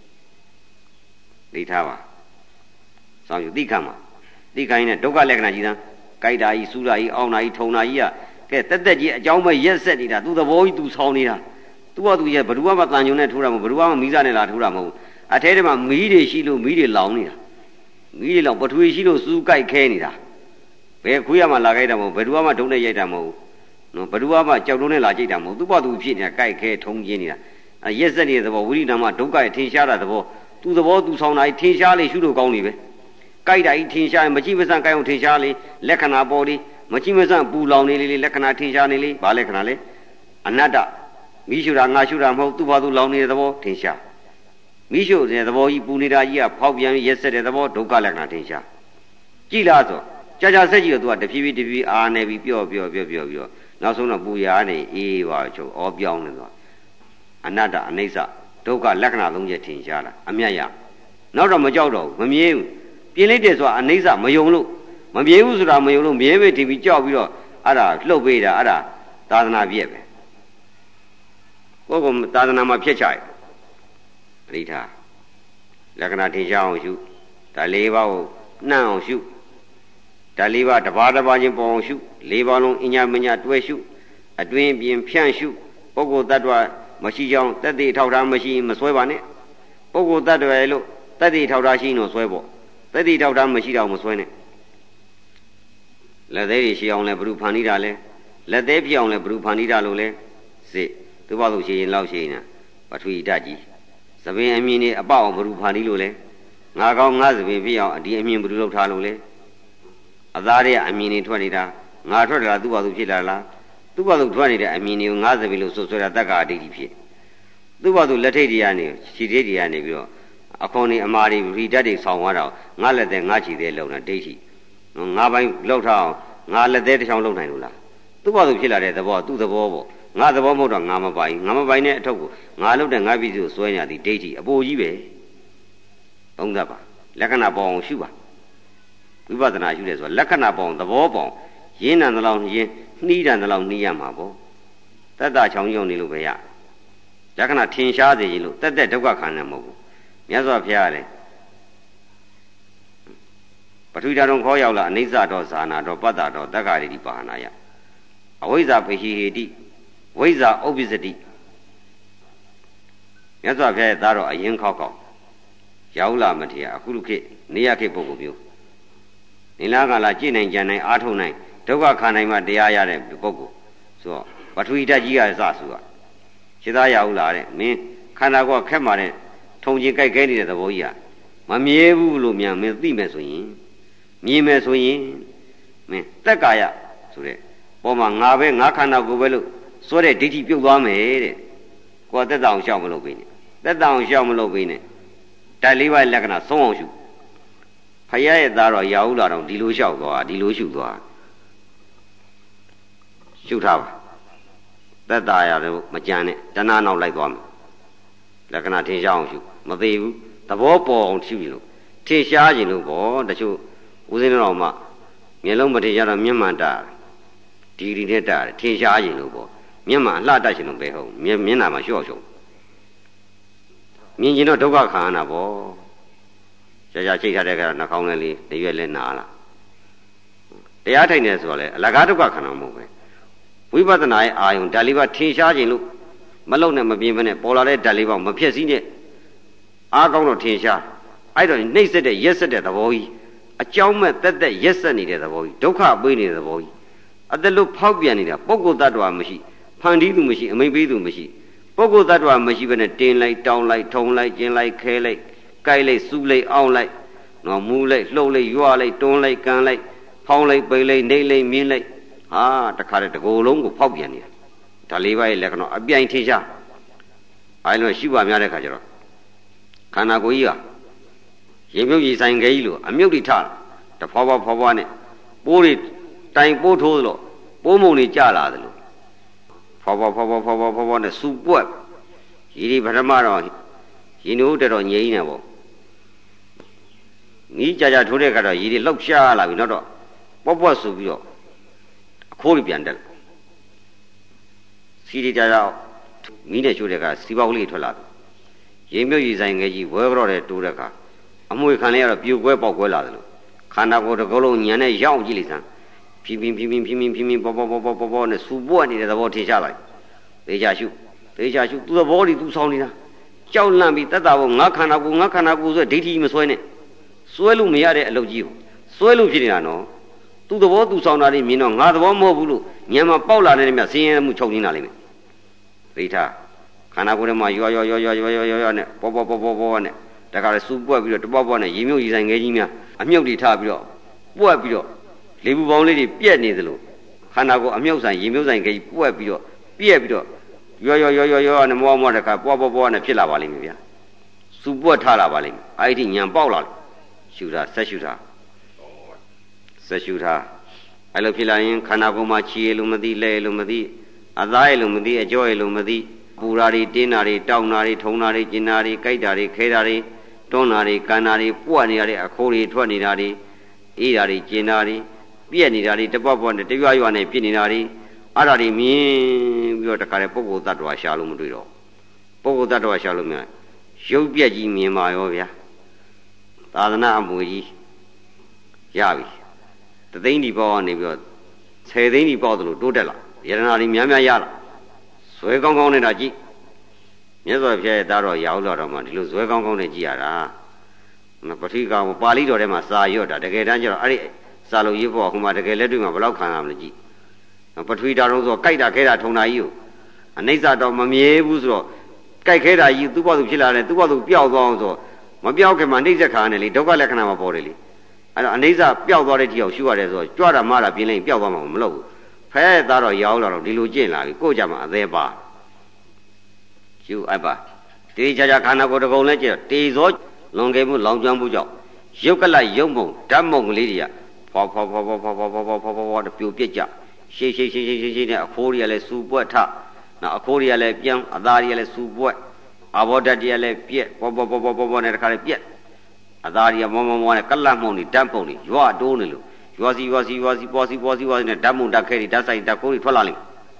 သိထားပါစောင့်ယူသိခံပါသိခိုင်းတဲ့ဒုက္ခလက္ခဏာကြီးသမ်းကြိုက်တာကြီးစူးတာကြီးအောင်းတာကြီးထုံတာကြီးကဲတက်တက်ကြီးအကြောင်းပဲရက်ဆက်နေတာသူသဘောကြီးသူဆောင်းနေတာသူကသူရဲ့ဘ누구မှတန်ညုံနဲ့ထိုးတာမဟုတ်ဘ누구မှမီးစားနဲ့လာထိုးတာမဟုတ်အထဲထဲမှာမီးတွေရှိလို့မီးတွေလောင်နေတာမီးတွေလောင်ပထွေရှိလို့စူးကြိုက်ခဲနေတာဘယ်ခွေးရမှလာကြိုက်တာမဟုတ်ဘ누구မှဒုံနဲ့ရိုက်တာမဟုတ်နော်ဘ누구မှကြောက်တုံးနဲ့လာကြိတ်တာမဟုတ်သူ့ဘာသူဖြစ်နေတာကြိုက်ခဲထုံကျင်းနေတာရက်ဆက်နေတဲ့သဘောဝိရိနာမဒုက္ခရဲ့ထင်ရှားတာသဘောသူသဘောသူဆောင်းတာထင်ရှားလေရှုလို့ကောင်းနေပဲကြိုက်တာကြီးထင်ရှားမကြည့်မစမ်းကြိုက်အောင်ထင်ရှားလေလက္ခဏာပေါ်လေမကြည့်မစမ်းပူလောင်နေလေလက္ခဏာထင်ရှားနေလေဘာလက္ခဏာလဲအနတ္တမိရှုတာငါရှုတာမဟုတ်သူ့ဘာသူလောင်နေတဲ့သဘောထင်ရှားမိရှုတဲ့သဘောကြီးပူနေတာကြီးကဖောက်ပြန်ရက်ဆက်တဲ့သဘောဒုက္ခလက္ခဏာထင်ရှားကြည့်လားဆိုကြာကြာဆက်ကြည့်တော့သူကတဖြည်းဖြည်းတဖြည်းအားနေပြီးပျော့ပျော့ပျော့ပျော့ပြီးတော့နောက်ဆုံးတော့ပူရာနေအေးပါချုပ်ဩပြောင်းနေတော့အနတ္တအနိစ္စဒုက္ခလက္ခဏာသုံးချက်ထင်ရှားလာအမြတ်ရနောက်တော့မကြောက်တော့ဘူးမမြဲဘူးပြင်းလိုက်တယ်ဆိုတာအနိစ္စမယုံလို့မမြဲဘူးဆိုတာမယုံလို့မြဲပဲထင်ပြီးကြောက်ပြီးတော့အဲ့ဒါလှုပ်ပေးတာအဲ့ဒါသာသနာပြည့်ပဲကိုယ်ကသာသနာမှာဖြစ်ချရပရိထာလက္ခဏာထင်ရှားအောင်ရှုဒါလေးပါးကိုနှံ့အောင်ရှုဒါလေးပါးတစ်ပါးတစ်ပါးချင်းပေါ်အောင်ရှုလေးပါးလုံးအညာမညာတွဲရှုအတွင်းပြင်ဖြန့်ရှုပုဂ္ဂိုလ်တ attva မရှိကြောင်းတက်တိထောက်ထားမရှိမဆွဲပါနဲ့ပုဂ္ဂိုလ်တ attva လို့တက်တိထောက်ထားရှိတော့ဆွဲပေါ့တက်တိထောက်ထားမရှိတော့မဆွဲနဲ့လက်သေးတွေရှိအောင်လဲဘုရုဖန်နေတာလဲလက်သေးပြအောင်လဲဘုရုဖန်နေတာလို့လဲစစ်သူ့ဘာလို့ရှိရင်လောက်ရှိနေတာပထဝီဓာတ်ကြီးသပင်အမြင်နေအပေါအောင်ဘုရုဖန်နေလို့လဲငါကောင်းငါသပင်ပြအောင်ဒီအမြင်ဘုရုလောက်ထားလို့လဲအသားတွေအမြင်နေထွက်နေတာငါထွက်တာသူ့ဘာလို့ဖြစ်လာလားသူ့ဘာလို့ထွက်နေတဲ့အမြင်တွေကိုငါသပင်လို့ဆွဆွဲတာတက္ကအဋ္ဌိဖြစ်သူ့ဘာလို့လက်ထိတ်တွေကနေခြေထိတ်တွေကနေပြီးတော့အခွန်နေအမာတွေဗီဓာတ်တွေဆောင်းသွားတော့ငါလက်သေးငါခြေသေးလုံတာဒိဋ္ဌိငါပိုင်းလောက်ထားအောင်ငါလက်သေးတစ်ချောင်းလုံနိုင်လို့လားသူ့ဘာလို့ဖြစ်လာတဲ့သဘောသူ့သဘောပေါ့ငါသဘောမဟုတ်တော့ငါမပိုင်ငါမပိုင်တဲ့အထုပ်ကိုငါလုပ်တဲ့ငါပြည်စုဆွဲညာသည်ဒိဋ္ဌိအပိုကြီးပဲသုံးသပ်ပါလက္ခဏာပေါ်အောင်ရှုပါဝိပဿနာရှုတယ်ဆိုတာလက္ခဏာပေါ်အောင်သဘောပေါ်ရင်းနံတလောက်ရင်းနှီးတံတလောက်နှီးရမှာပေါ့သက်သာချောင်ချောင်နေလို့ပဲရလက္ခဏာထင်ရှားစေခြင်းလို့တက်တက်ဒုက္ခခံနေမဟုတ်ဘူးမြတ်စွာဘုရားလည်းပထဝီဓာတ်တော်ခေါ်ရောက်လာအနိစ္စတော်ဇာနာတော်ပတ္တတော်တက္ကရီတိပါဏာယအဝိဇ္ဇာပဟိဟေတိဝိဇ္ဇာဥပ္ပစ္စတိမြတ်စွာဘုရားရဲ့သားတော်အရင်ခောက်ခောက်ရောက်လာမထေရအခုလူခေတ်နေရခေတ်ပုဂ္ဂိုလ်မျိုးနိလားကလာကြည်နိုင်ကြံနိုင်အားထုတ်နိုင်ဒုက္ခခံနိုင်မှတရားရတဲ့ပုဂ္ဂိုလ်ဆိုတော့ပထဝီဓာတ်ကြီးကစဆိုကခြေသားရအောင်လာတဲ့မင်းခန္ဓာကိုယ်ခက်မှတဲ့ထုံချင်းကြိုက်ခဲနေတဲ့သဘောကြီးကမမြဲဘူးလို့မြန်မင်းသိမယ်ဆိုရင်မြင်မယ်ဆိုရင်မင်းတက်ကာယဆိုတဲ့ပေါ်မှာငါပဲငါခန္ဓာကိုယ်ပဲလို့ဆိုတဲ့ဒိဋ္ဌိပြုတ်သွားမယ်တဲ့ကိုယ်သက်တောင်ရှောက်မလုပ်ပေးနဲ့သက်တောင်ရှောက်မလုပ်ပေးနဲ့ဓာတ်လေးပါးလက္ခဏာဆုံးအောင်ရှုဖယားရဲ့သားတော်ရာဟုလာတော့ဒီလိုလျှောက်သွားဒီလိုရှုသွားရှုထားပါသက်သာရတယ်မကြမ်းနဲ့တဏှာနောက်လိုက်သွားမယ်လက္ခဏာထင်ရှားအောင်ရှုမသေးဘူးသဘောပေါ်အောင်ရှုလို့ထင်ရှားခြင်းလို့ပေါ့တချို့ဦးစင်းတော်မှမျက်လုံးမထင်ရှားတော့မျက်မှန်တာဒီဒီနဲ့တာထင်ရှားခြင်းလို့ပေါ့မျက်မှန်အလှတတ်ခြင်းလို့ပဲဟုတ်မျက်မျက်နှာမှာရှော့ရှော့မြင်ခြင်းတော့ဒုက္ခခံရတာပေါ့ကြာကြာချိတ်ထားတဲ့ကနှာခေါင်းလေးလေးတရွက်လေးနားလာတရားထိုင်နေဆိုတော့လေအလကားဒုက္ခခံတာမဟုတ်ပဲဝိပဿနာရဲ့အာယုံဓာတ်လေးပါထင်ရှားခြင်းလို့မလုံနဲ့မပြင်းမနဲ့ပေါ်လာတဲ့ဓာတ်လေးပါမဖြစ်စည်းနဲ့အားကောင်းတော့ထင်ရှားအဲ့တော့နှိမ့်ဆက်တဲ့ရက်ဆက်တဲ့သဘောကြီးအကြောင်းမဲ့တက်တက်ရက်ဆက်နေတဲ့သဘောကြီးဒုက္ခပေးနေတဲ့သဘောကြီးအတလို့ဖောက်ပြန်နေတာပုဂ္ဂိုလ်တ attva မရှိဖန်တီးသူမရှိအမိန်ပေးသူမရှိပုဂ္ဂိုလ်တ attva မရှိဘဲနဲ့တင်းလိုက်တောင်းလိုက်ထုံလိုက်ကျင်းလိုက်ခဲလိုက်ကြိုက်လိုက်စူးလိုက်အောင်းလိုက်နော်မူးလိုက်လှုပ်လိုက်ရွာလိုက်တွန်းလိုက်ကန်လိုက်ဖောင်းလိုက်ပိန်လိုက်နှိမ့်လိုက်မြင်းလိုက်ဟာတခါတည်းတကိုယ်လုံးကိုဖောက်ပြန်နေတာဒါလေးပါးရဲ့လက္ခဏာအပြိုင်ထင်ရှားအဲလိုရှိပါများတဲ့ခါကျတော့ခန္ဓာကိုယ်ကြီးကရေမြုပ်ရေဆိုင်ခဲကြီးလို့အမြုပ်တွေထတဖွာဖွာဖွာဖွာနဲ့ပိုးတွေတိုင်ပိုးထိုးလို့ပိုးမုံတွေကြလာတယ်လို့ဖွာဖွာဖွာဖွာဖွာဖွာဖွာဖွာနဲ့စူပွက်ရေဒီပထမတော့ရေနိုးတက်တော့ငြိမ်းနေပေါ့နီးကြကြထိုးတဲ့ခါတော့ရေတွေလောက်ရှားလာပြီနောက်တော့ပွက်ပွက်ဆူပြီးတော့အခိုးတွေပြန်တက်စီရီကြကြမီးနဲ့ချိုးတဲ့ခါစီပေါက်လေးထွက်လာတယ်ရေမြုပ်ရေဆိုင်ငယ်ကြီးဝဲကြော့တဲ့တိုးတဲ့ခါအမွေခံလေးကတော့ပြိုကွဲပေါက်ကွဲလာတယ်လို့ခန္ဓာကိုယ်တစ်ကုလုံးညံနဲ့ရောက်ကြည့်လိုက်စမ်းဖြင်းဖြင်းဖြင်းဖြင်းဖြင်းဖြင်းဖြင်းပေါ်ပေါ်ပေါ်ပေါ်ပေါ်ပေါ်နဲ့စူပွက်နေတဲ့သဘောထင်ရှားလိုက်သေချာရှုသေချာရှုသူ့သဘောတွေသူဆောင်နေတာကြောက်လန့်ပြီးတတ်တာဘောငါခန္ဓာကိုယ်ငါခန္ဓာကိုယ်ဆိုဒိဋ္ဌိမဆွဲနဲ့ဆွဲလို့မရတဲ့အလုပ်ကြီးကိုဆွဲလို့ဖြစ်နေတာနော်သူ့သဘောသူဆောင်တာတွေမြင်တော့ငါသဘောမဟုတ်ဘူးလို့ညံမှာပေါက်လာတဲ့မြတ်စင်းရဲမှုချုပ်နေတာလိမ့်မယ်ဒိဋ္ဌာခန္ဓာကိုယ်ထဲမှာရွာရွာရွာရွာရွာရွာရွာနဲ့ပေါ်ပေါ်ပေါ်ပေါ်ပေါ်နဲ့တခါလေစူပွက်ပြီးတော့တပွက်ပွက်နဲ့ရေမြုပ်ရေဆိုင်ငယ်ကြီးများအမြုပ်တွေထားပြီးတော့ပွက်ပြီးတော့လေပူပေါင်းလေးတွေပြက်နေသလိုခန္ဓာကိုယ်အမြုပ်ဆိုင်ရေမြုပ်ဆိုင်ငယ်ကြီးပွက်ပြီးတော့ပြက်ပြီးတော့ရွာရွာရွာရွာရွာနဲ့မောမောတခါပွက်ပွက်ပွက်နဲ့ဖြစ်လာပါလိမ့်မယ်ဗျာစူပွက်ထားလာပါလိမ့်မယ်အဲ့ဒီညံပေါက်လာရှုတာဆက်ရှုတာဆက်ရှုတာအဲ့လိုဖြစ်လာရင်ခန္ဓာကိုယ်မှာခြေရလို့မသိလဲလို့မသိအသားရလို့မသိအကြောရလို့မသိပူရာတွေတင်းတာတွေတောင်းတာတွေထုံတာတွေကျင်တာတွေကြိုက်တာတွေခဲတာတွေတွန်းတာတွေကန်တာတွေပွက်နေတာတွေအခိုးတွေထွက်နေတာတွေအေးတာတွေကျင်တာတွေပြက်နေတာတွေတပွက်ပွက်နဲ့တရွရွနဲ့ဖြစ်နေတာတွေအဲ့ဒါတွေမြင်ပြီးတော့တခါလေပုဂ္ဂိုလ်တ attva ရှာလို့မတွေ့တော့ပုဂ္ဂိုလ်တ attva ရှာလို့မြင်ရုပ်ပြက်ကြီးမြင်ပါရောဗျာသာသနာအမွေကြီးရပြီတသိန်းဒီပေါကနေပြီးတော့ဆယ်သိန်းဒီပေါသလိုတိုးတက်လာယရနာတွေများများရလာဇွဲကောင်းကောင်းနေတာကြည့်မြတ်စွာဘုရားရဲ့သားတော်ရောက်လာတော့မှဒီလိုဇွဲကောင်းကောင်းနဲ့ကြည့်ရတာပဋိကောင်ပါဠိတော်ထဲမှာစာရွတ်တာတကယ်တမ်းကျတော့အဲ့ဒီစာလုံးရေးဖို့ဟိုမှာတကယ်လက်တွေ့မှာဘယ်လောက်ခံရမလဲကြည့်ပထဝီဓာတ်လုံးဆိုတော့ကြိုက်တာခဲတာထုံတာကြီးကိုအနိစ္စတော့မမြဲဘူးဆိုတော့ကြိုက်ခဲတာကြီးသူ့ဘောသူဖြစ်လာတယ်သူ့ဘောသူပျောက်သွားအောင်ဆိုမပျောက်ခင်မှာနှိမ့်ဆက်ခါနဲ့လေဒုက္ခလက္ခဏာမှာပေါ်တယ်လေအဲ့တော့အနိစ္စပျောက်သွားတဲ့တိအောင်ရှုရတယ်ဆိုတော့ကြွတာမတာပြင်းလိုက်ပျောက်သွားမှာမလုပ်ဘူးဖဲသားတော့ရောက်လာတော့ဒီလိုကျင့်လာပြီကိုယ့်ကြမှာအသေးပါရှုအပ်ပါတေချာချာခန္ဓာကိုယ်တစ်ကုန်လဲကျတေဇောလွန်ကဲမှုလောင်ကျွမ်းမှုကြောင့်ရုပ်ကလရုပ်မုံဓာတ်မုံကလေးတွေကဖောဖောဖောဖောဖောဖောဖောဖောဖောဖောဖောပြိုပြက်ကြရှေးရှေးရှေးရှေးရှေးရှေးနဲ့အခိုးတွေကလည်းစူပွက်ထနောက်အခိုးတွေကလည်းပြန်အသားတွေကလည်းစူပွက်အဘောဓာတ်တွေကလည်းပြက်ဖောဖောဖောဖောဖောဖောနဲ့တခါလည်းပြက်အသားတွေကမောမောမောနဲ့ကလတ်မုံတွေဓာတ်ပုံတွေရွာတိုးနေလို့ရွာစီရွာစီရွာစီပေါ်စီပေါ်စီရွာစီနဲ့ဓာတ်မုံဓာတ်ခဲတွေဓာတ်ဆိုင်ဓာတ်ခိုးတွေထွက်လာလိမ့်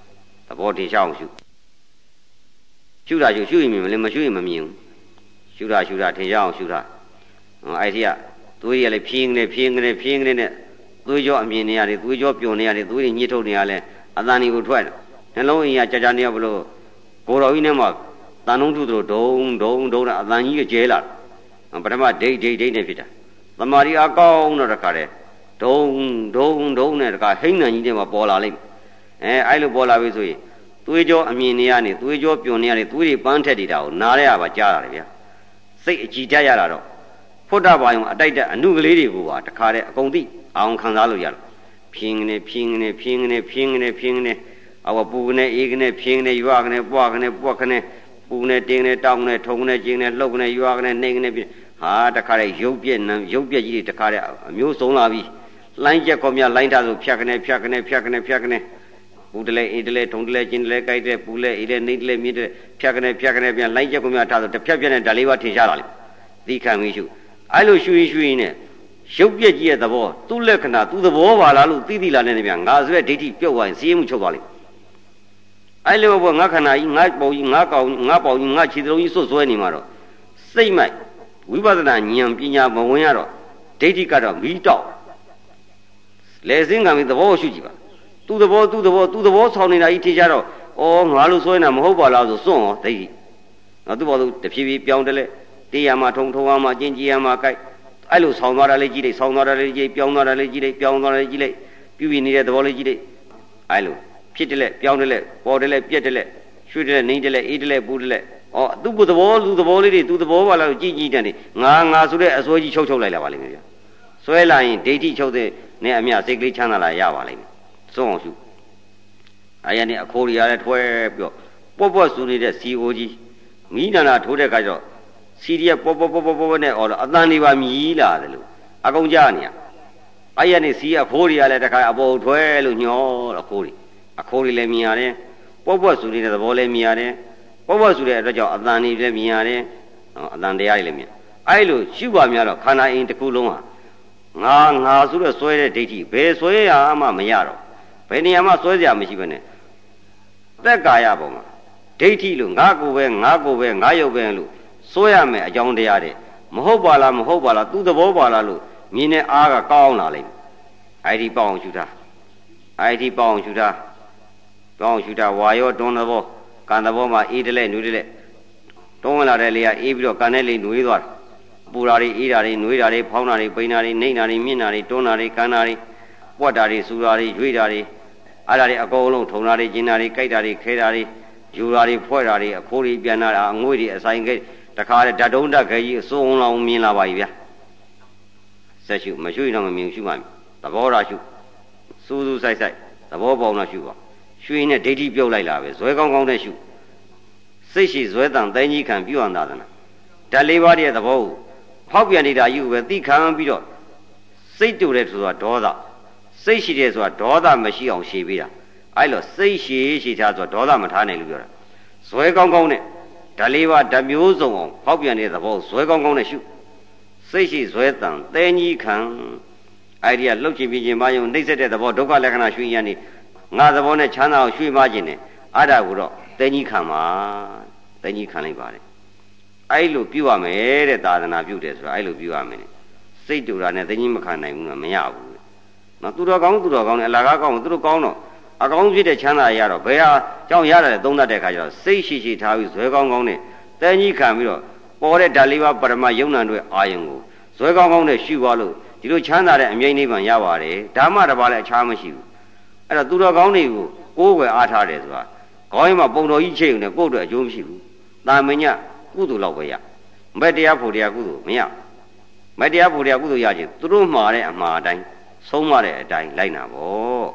သဘောထင်ရှားအောင်ရှုရှုတာရှုရှုရင်မြင်မလဲမရှုရင်မမြင်ဘူးရှုတာရှုတာထင်ရှားအောင်ရှုတာအဲ့ဒီကသွေးရလေဖြင်းနေဖြင်းနေဖြင်းနေနဲ့သွေးကြောအမြင်နေရတယ်သွေးကြောပျော်နေရတယ်သွေးတွေညှစ်ထုတ်နေရလဲအတန်တွေကိုထွက်တယ်နှလုံးအင်ကကြာကြာနေရဘလို့ကိုတော်ကြီးနဲ့မှတန်လုံးထုတို့ဒုံဒုံဒုံနဲ့အတန်ကြီးကကျဲလာပထမဒိတ်ဒိတ်ဒိတ်နဲ့ဖြစ်တာသမာဓိအကောင်းတော့တခါတည်းဒုံဒုံဒုံနဲ့တခါဟိမ့်နံကြီးတွေမှာပေါ်လာလိမ့်အဲအဲ့လိုပေါ်လာပြီဆိုရင်သွေးကြောအမြင်နေရနေသွေးကြောပျော်နေရနေသွေးတွေပန်းထက်နေတာကိုနားရပါကြားရတယ်ဗျာစိတ်အကြည်တက်ရတာတော့ဖုဒ္ဓဘာယုံအတိုက်တဲ့အနုကလေးတွေကိုပါတခါတည်းအကုန်သိအောင်ခံစားလို့ရတယ်ဖြင်းနေဖြင်းနေဖြင်းနေဖြင်းနေဖြင်းနေအဝပူကနေအေးကနေဖြင်းနေရွာကနေပွားကနေပွက်ကနေပူနေတင်းနေတောင်းနေထုံနေကျင်းနေလှုပ်ကနေရွာကနေနေကနေဟာတခါတည်းရုပ်ပြက်နံရုပ်ပြက်ကြီးတွေတခါတည်းအမျိုးစုံလာပြီလိုင်းချက်ကောမြလိုင်းထားဆိုဖြတ်ကနေဖြတ်ကနေဖြတ်ကနေဖြတ်ကနေပူတလဲအေးတလဲထုံတလဲကျင်းတလဲကြိုက်တဲ့ပူလဲအေးတဲ့နေတလဲမြင့်တဲ့ဖြတ်ကနေဖြတ်ကနေပြန်လိုင်းချက်ကောမြထားဆိုတစ်ဖြတ်ပြက်နဲ့ဓာလေးပါထင်ရှားလာလိမ့်သီခံပြီးရှုအဲ့လိုရှုရင်ရှုရင်နဲ့ရုပ်ပြက်ကြီးရဲ့သဘောသူ့လက္ခဏာသူ့သဘောပါလားလို့သိသိလာနေပြန်ငါဆိုတဲ့ဒိဋ္ဌိပြုတ်သွားရင်စီးမှုချုပ်သွားလိမ့်အဲ့လိုဘောငါခန္ဓာကြီးငါပုံကြီးငါကောင်ငါပေါင်ကြီးငါခြေတော်ကြီးစွတ်စွဲနေမှာတော့စိတ်မိုက်ဝိပဿနာဉာဏ်ပညာမဝင်ရတော့ဒိဋ္ဌိကတော့မီးတောက်လေစင်းကံပြီးသဘောရှုကြည့်ပါသူ့သဘောသူ့သဘောသူ့သဘောဆောင်းနေတာကြီးထင်ကြတော့ဩငါလို့စွဲနေတာမဟုတ်ပါလားဆိုစွန့်ရောဒိဋ္ဌိငါသူ့ဘောသူတဖြည်းဖြည်းပြောင်းတယ်လေတရားမှာထုံထုံအောင်မှာကျင့်ကြည်ရမှာကြိုက်အဲ့လိုဆောင်းသွားတာလေးကြည့်လိုက်ဆောင်းသွားတာလေးကြည့်ပြောင်းသွားတာလေးကြည့်လိုက်ပြောင်းသွားတာလေးကြည့်လိုက်ပြုပြီးနေတဲ့သဘောလေးကြည့်လိုက်အဲ့လိုဖြစ်တယ်လေပြောင်းတယ်လေပေါ်တယ်လေပြက်တယ်လေရွှေ့တယ်လေနှိမ့်တယ်လေအေးတယ်လေပူတယ်လေဩသူ့ဘုသဘောလူသဘောလေးတွေသူ့သဘောပါလားကြည့်ကြည့်တယ်ငါငါဆိုတဲ့အစွဲကြီးချုပ်ချုပ်လိုက်လာပါလိမ့်မယ်ဗျာဆွဲလာရင်ဒိဋ္ဌိချုပ်တဲ့နဲ့အမြစိတ်ကလေးချမ်းသာလာရပါလိမ့်မယ်စွန့်အောင်ရှုအဲ့ရနေအခိုးရီရတဲ့ထွဲပြီးတော့ပွက်ပွက်ဆူနေတဲ့စီအိုကြီးမိနန္ဒာထိုးတဲ့ခါကျတော့စီရီယပေါ်ပေါ်ပေါ်ပေါ်ပေါ်နဲ့အော်တော့အတန်တွေပါမြည်လာတယ်လို့အကုန်ကြားနေရအဲ့ရနေစီအခိုးရီရလည်းတခါအပေါ်ထွဲလို့ညောတော့ခိုးရီအခိုးရီလည်းမြင်ရတယ်ပွက်ပွက်ဆူနေတဲ့သဘောလည်းမြင်ရတယ်ပွက်ပွက်ဆူတဲ့အတွက်ကြောင့်အတန်တွေလည်းမြင်ရတယ်အတန်တရားတွေလည်းမြင်အဲ့လိုရှုပါများတော့ခန္ဓာအိမ်တစ်ခုလုံးဟာငါငါဆိုတဲ့ဆွဲတဲ့ဒိဋ္ဌိဘယ်ဆွဲရမှမရတော့ဘယ်နေရာမှဆွဲစရာမရှိဘဲနဲ့သက်ကာယပုံမှာဒိဋ္ဌိလို့ငါကိုပဲငါကိုပဲငါရုပ်ပဲလို့ဆွဲရမယ်အကြောင်းတရားတဲ့မဟုတ်ပါလားမဟုတ်ပါလားသူ့သဘောပါလားလို့မြင်တဲ့အားကကောင်းလာလိမ့်မယ်အဲ့ဒီပေါအောင်ရှုတာအဲ့ဒီပေါအောင်ရှုတာပေါအောင်ရှုတာဝါရောတွန်းသဘောကံသဘောမှာအေးတလဲနွေးတလဲတွန်းလာတဲ့လေကအေးပြီးတော့ကံနဲ့လေနွေးသွားတယ်ပူတာတွေအေးတာတွေနွေးတာတွေဖောင်းတာတွေပိန်တာတွေနှိမ့်တာတွေမြင့်တာတွေတွန်းတာတွေကန်းတာတွေပွက်တာတွေစူတာတွေရွေ့တာတွေအဲ့ဒါတွေအကုန်လုံးထုံတာတွေကျင်းတာတွေကြိုက်တာတွေခဲတာတွေယူတာတွေဖွဲ့တာတွေအခိုးတွေပြန်လာတာအငွေ့တွေအဆိုင်ခဲတခါတည်းဓာတ်တုံးဓာတ်ခဲကြီးအစုံလောင်မြင်လာပါပြီဗျာဆက်ရှုမရှုရင်တော့မမြင်ရှုမှသဘောထားရှုစူးစူးဆိုင်ဆိုင်သဘောပေါက်တော့ရှုပါရွှေနဲ့ဒိဋ္ဌိပြုတ်လိုက်လာပဲဇွဲကောင်းကောင်းနဲ့ရှုစိတ်ရှိဇွဲတန်တိုင်းကြီးခံပြုအောင်သာသနာဓာတ်လေးပါးရဲ့သဘောကိုဖောက်ပြန်နေတာယူပဲသိခံပြီးတော့စိတ်တူတယ်ဆိုတာဒေါသစိတ်ရှိတယ်ဆိုတာဒေါသမရှိအောင်ရှည်ပေးတာအဲ့လိုစိတ်ရှိရှိထားဆိုဒေါသမထားနိုင်လို့ပြောတာဇွဲကောင်းကောင်းနဲ့ဓာတ်လေးပါးဓာတ်မျိုးစုံအောင်ဖောက်ပြန်တဲ့သဘောဇွဲကောင်းကောင်းနဲ့ရှုစိတ်ရှိဇွဲတန်တိုင်းကြီးခံအဲ့ဒီကလှုပ်ချင်ပြခြင်းမယုံနှိမ့်ဆက်တဲ့သဘောဒုက္ခလက္ခဏာရွှေရန်နေငါသဘောနဲ့ချမ်းသာအောင်ရွှေ့မခြင်းနဲ့အဲ့ဒါကိုတော့တိုင်းကြီးခံပါတိုင်းကြီးခံလိုက်ပါတယ်အဲ့လိုပြုရမယ်တဲ့သာသနာပြုတယ်ဆိုတာအဲ့လိုပြုရမယ်စိတ်တူတာနဲ့တိုင်းကြီးမခံနိုင်ဘူးနော်မရဘူးနော်သူတော်ကောင်းသူတော်ကောင်းနဲ့အလကားကောင်းသူတို့ကောင်းတော့အကောင်းဖြစ်တဲ့ချမ်းသာရတော့ဘယ်ဟာကြောင့်ရတယ်သုံးတတ်တဲ့ခါကျတော့စိတ်ရှိရှိထားပြီးဇွဲကောင်းကောင်းနဲ့တိုင်းကြီးခံပြီးတော့ပေါ်တဲ့ဓာတ်လေးပါပရမယုံနာတွေအာယုံကိုဇွဲကောင်းကောင်းနဲ့ရှုပါလို့ဒီလိုချမ်းသာတဲ့အမြိတ်နိဗ္ဗာန်ရပါတယ်ဓမ္မတစ်ပါးလည်းအခြားမရှိဘူးအဲ့တော့သူတော်ကောင်းတွေကိုကိုးကွယ်အားထားတယ်ဆိုတာခေါင်းရင်းမှာပုံတော်ကြီးချိန်နေကိုယ့်အတွက်အကျိုးမရှိဘူးတာမညကုသိုလ်လောက်ပဲရမက်တရားဖို့တရားကုသိုလ်မရမက်တရားဖို့တရားကုသိုလ်ရခြင်းသူတို့မှားတဲ့အမှားအတိုင်းဆုံးမတဲ့အတိုင်းလိုက်နာပေါ့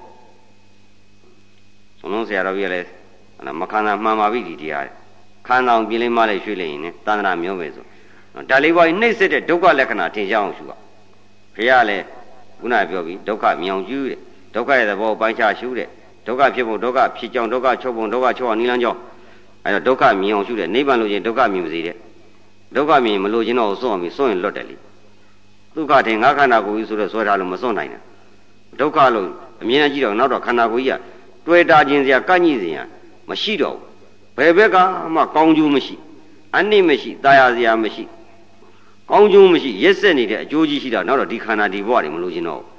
ဆုံးလုံးဆရာတော်ကြီးလည်းမခန္ဓာမှန်ပါပြီဒီတရားခန္ဓာအောင်ပြင်းလိမ့်မလိုက်ရွှေ့လိုက်ရင်တဏ္ဍာမျိုးပဲဆိုဒါလေးပါးနှိမ့်စစ်တဲ့ဒုက္ခလက္ခဏာထင်ရှားအောင်ရှုပါဘုရားလည်းခုနပြောပြီးဒုက္ခမြောင်ကျူးတဲ့ဒုက္ခရဲ့သဘောပိုင်းခြားရှုတဲ့ဒုက္ခဖြစ်ဖို့ဒုက္ခဖြစ်ကြောင်းဒုက္ခချုပ်ဖို့ဒုက္ခချုပ်အောင်နိလန်းကြောင်းအဲတော့ဒုက္ခမြင်အောင်ရှုတဲ့နိဗ္ဗာန်လို့ချင်းဒုက္ခမြင်ပါစေတဲ့ဒုက္ခမြင်မလို့ချင်းတော့စွန့်အောင်ပြီးစွန့်ရင်လွတ်တယ်လေဒုက္ခတင်ငါခန္ဓာကိုယ်ကြီးဆိုတော့ဆွဲထားလို့မစွန့်နိုင်ဘူးဒုက္ခလို့အမြင်နဲ့ကြည့်တော့နောက်တော့ခန္ဓာကိုယ်ကြီးကတွေ့တာခြင်းစရာကန့်ညိစရာမရှိတော့ဘယ်ဘက်ကမှကောင်းကျိုးမရှိအနစ်မရှိတာယာစရာမရှိကောင်းကျိုးမရှိရက်ဆက်နေတဲ့အကျိုးကြီးရှိတာနောက်တော့ဒီခန္ဓာဒီဘဝတွေမလို့ခြင်းတော့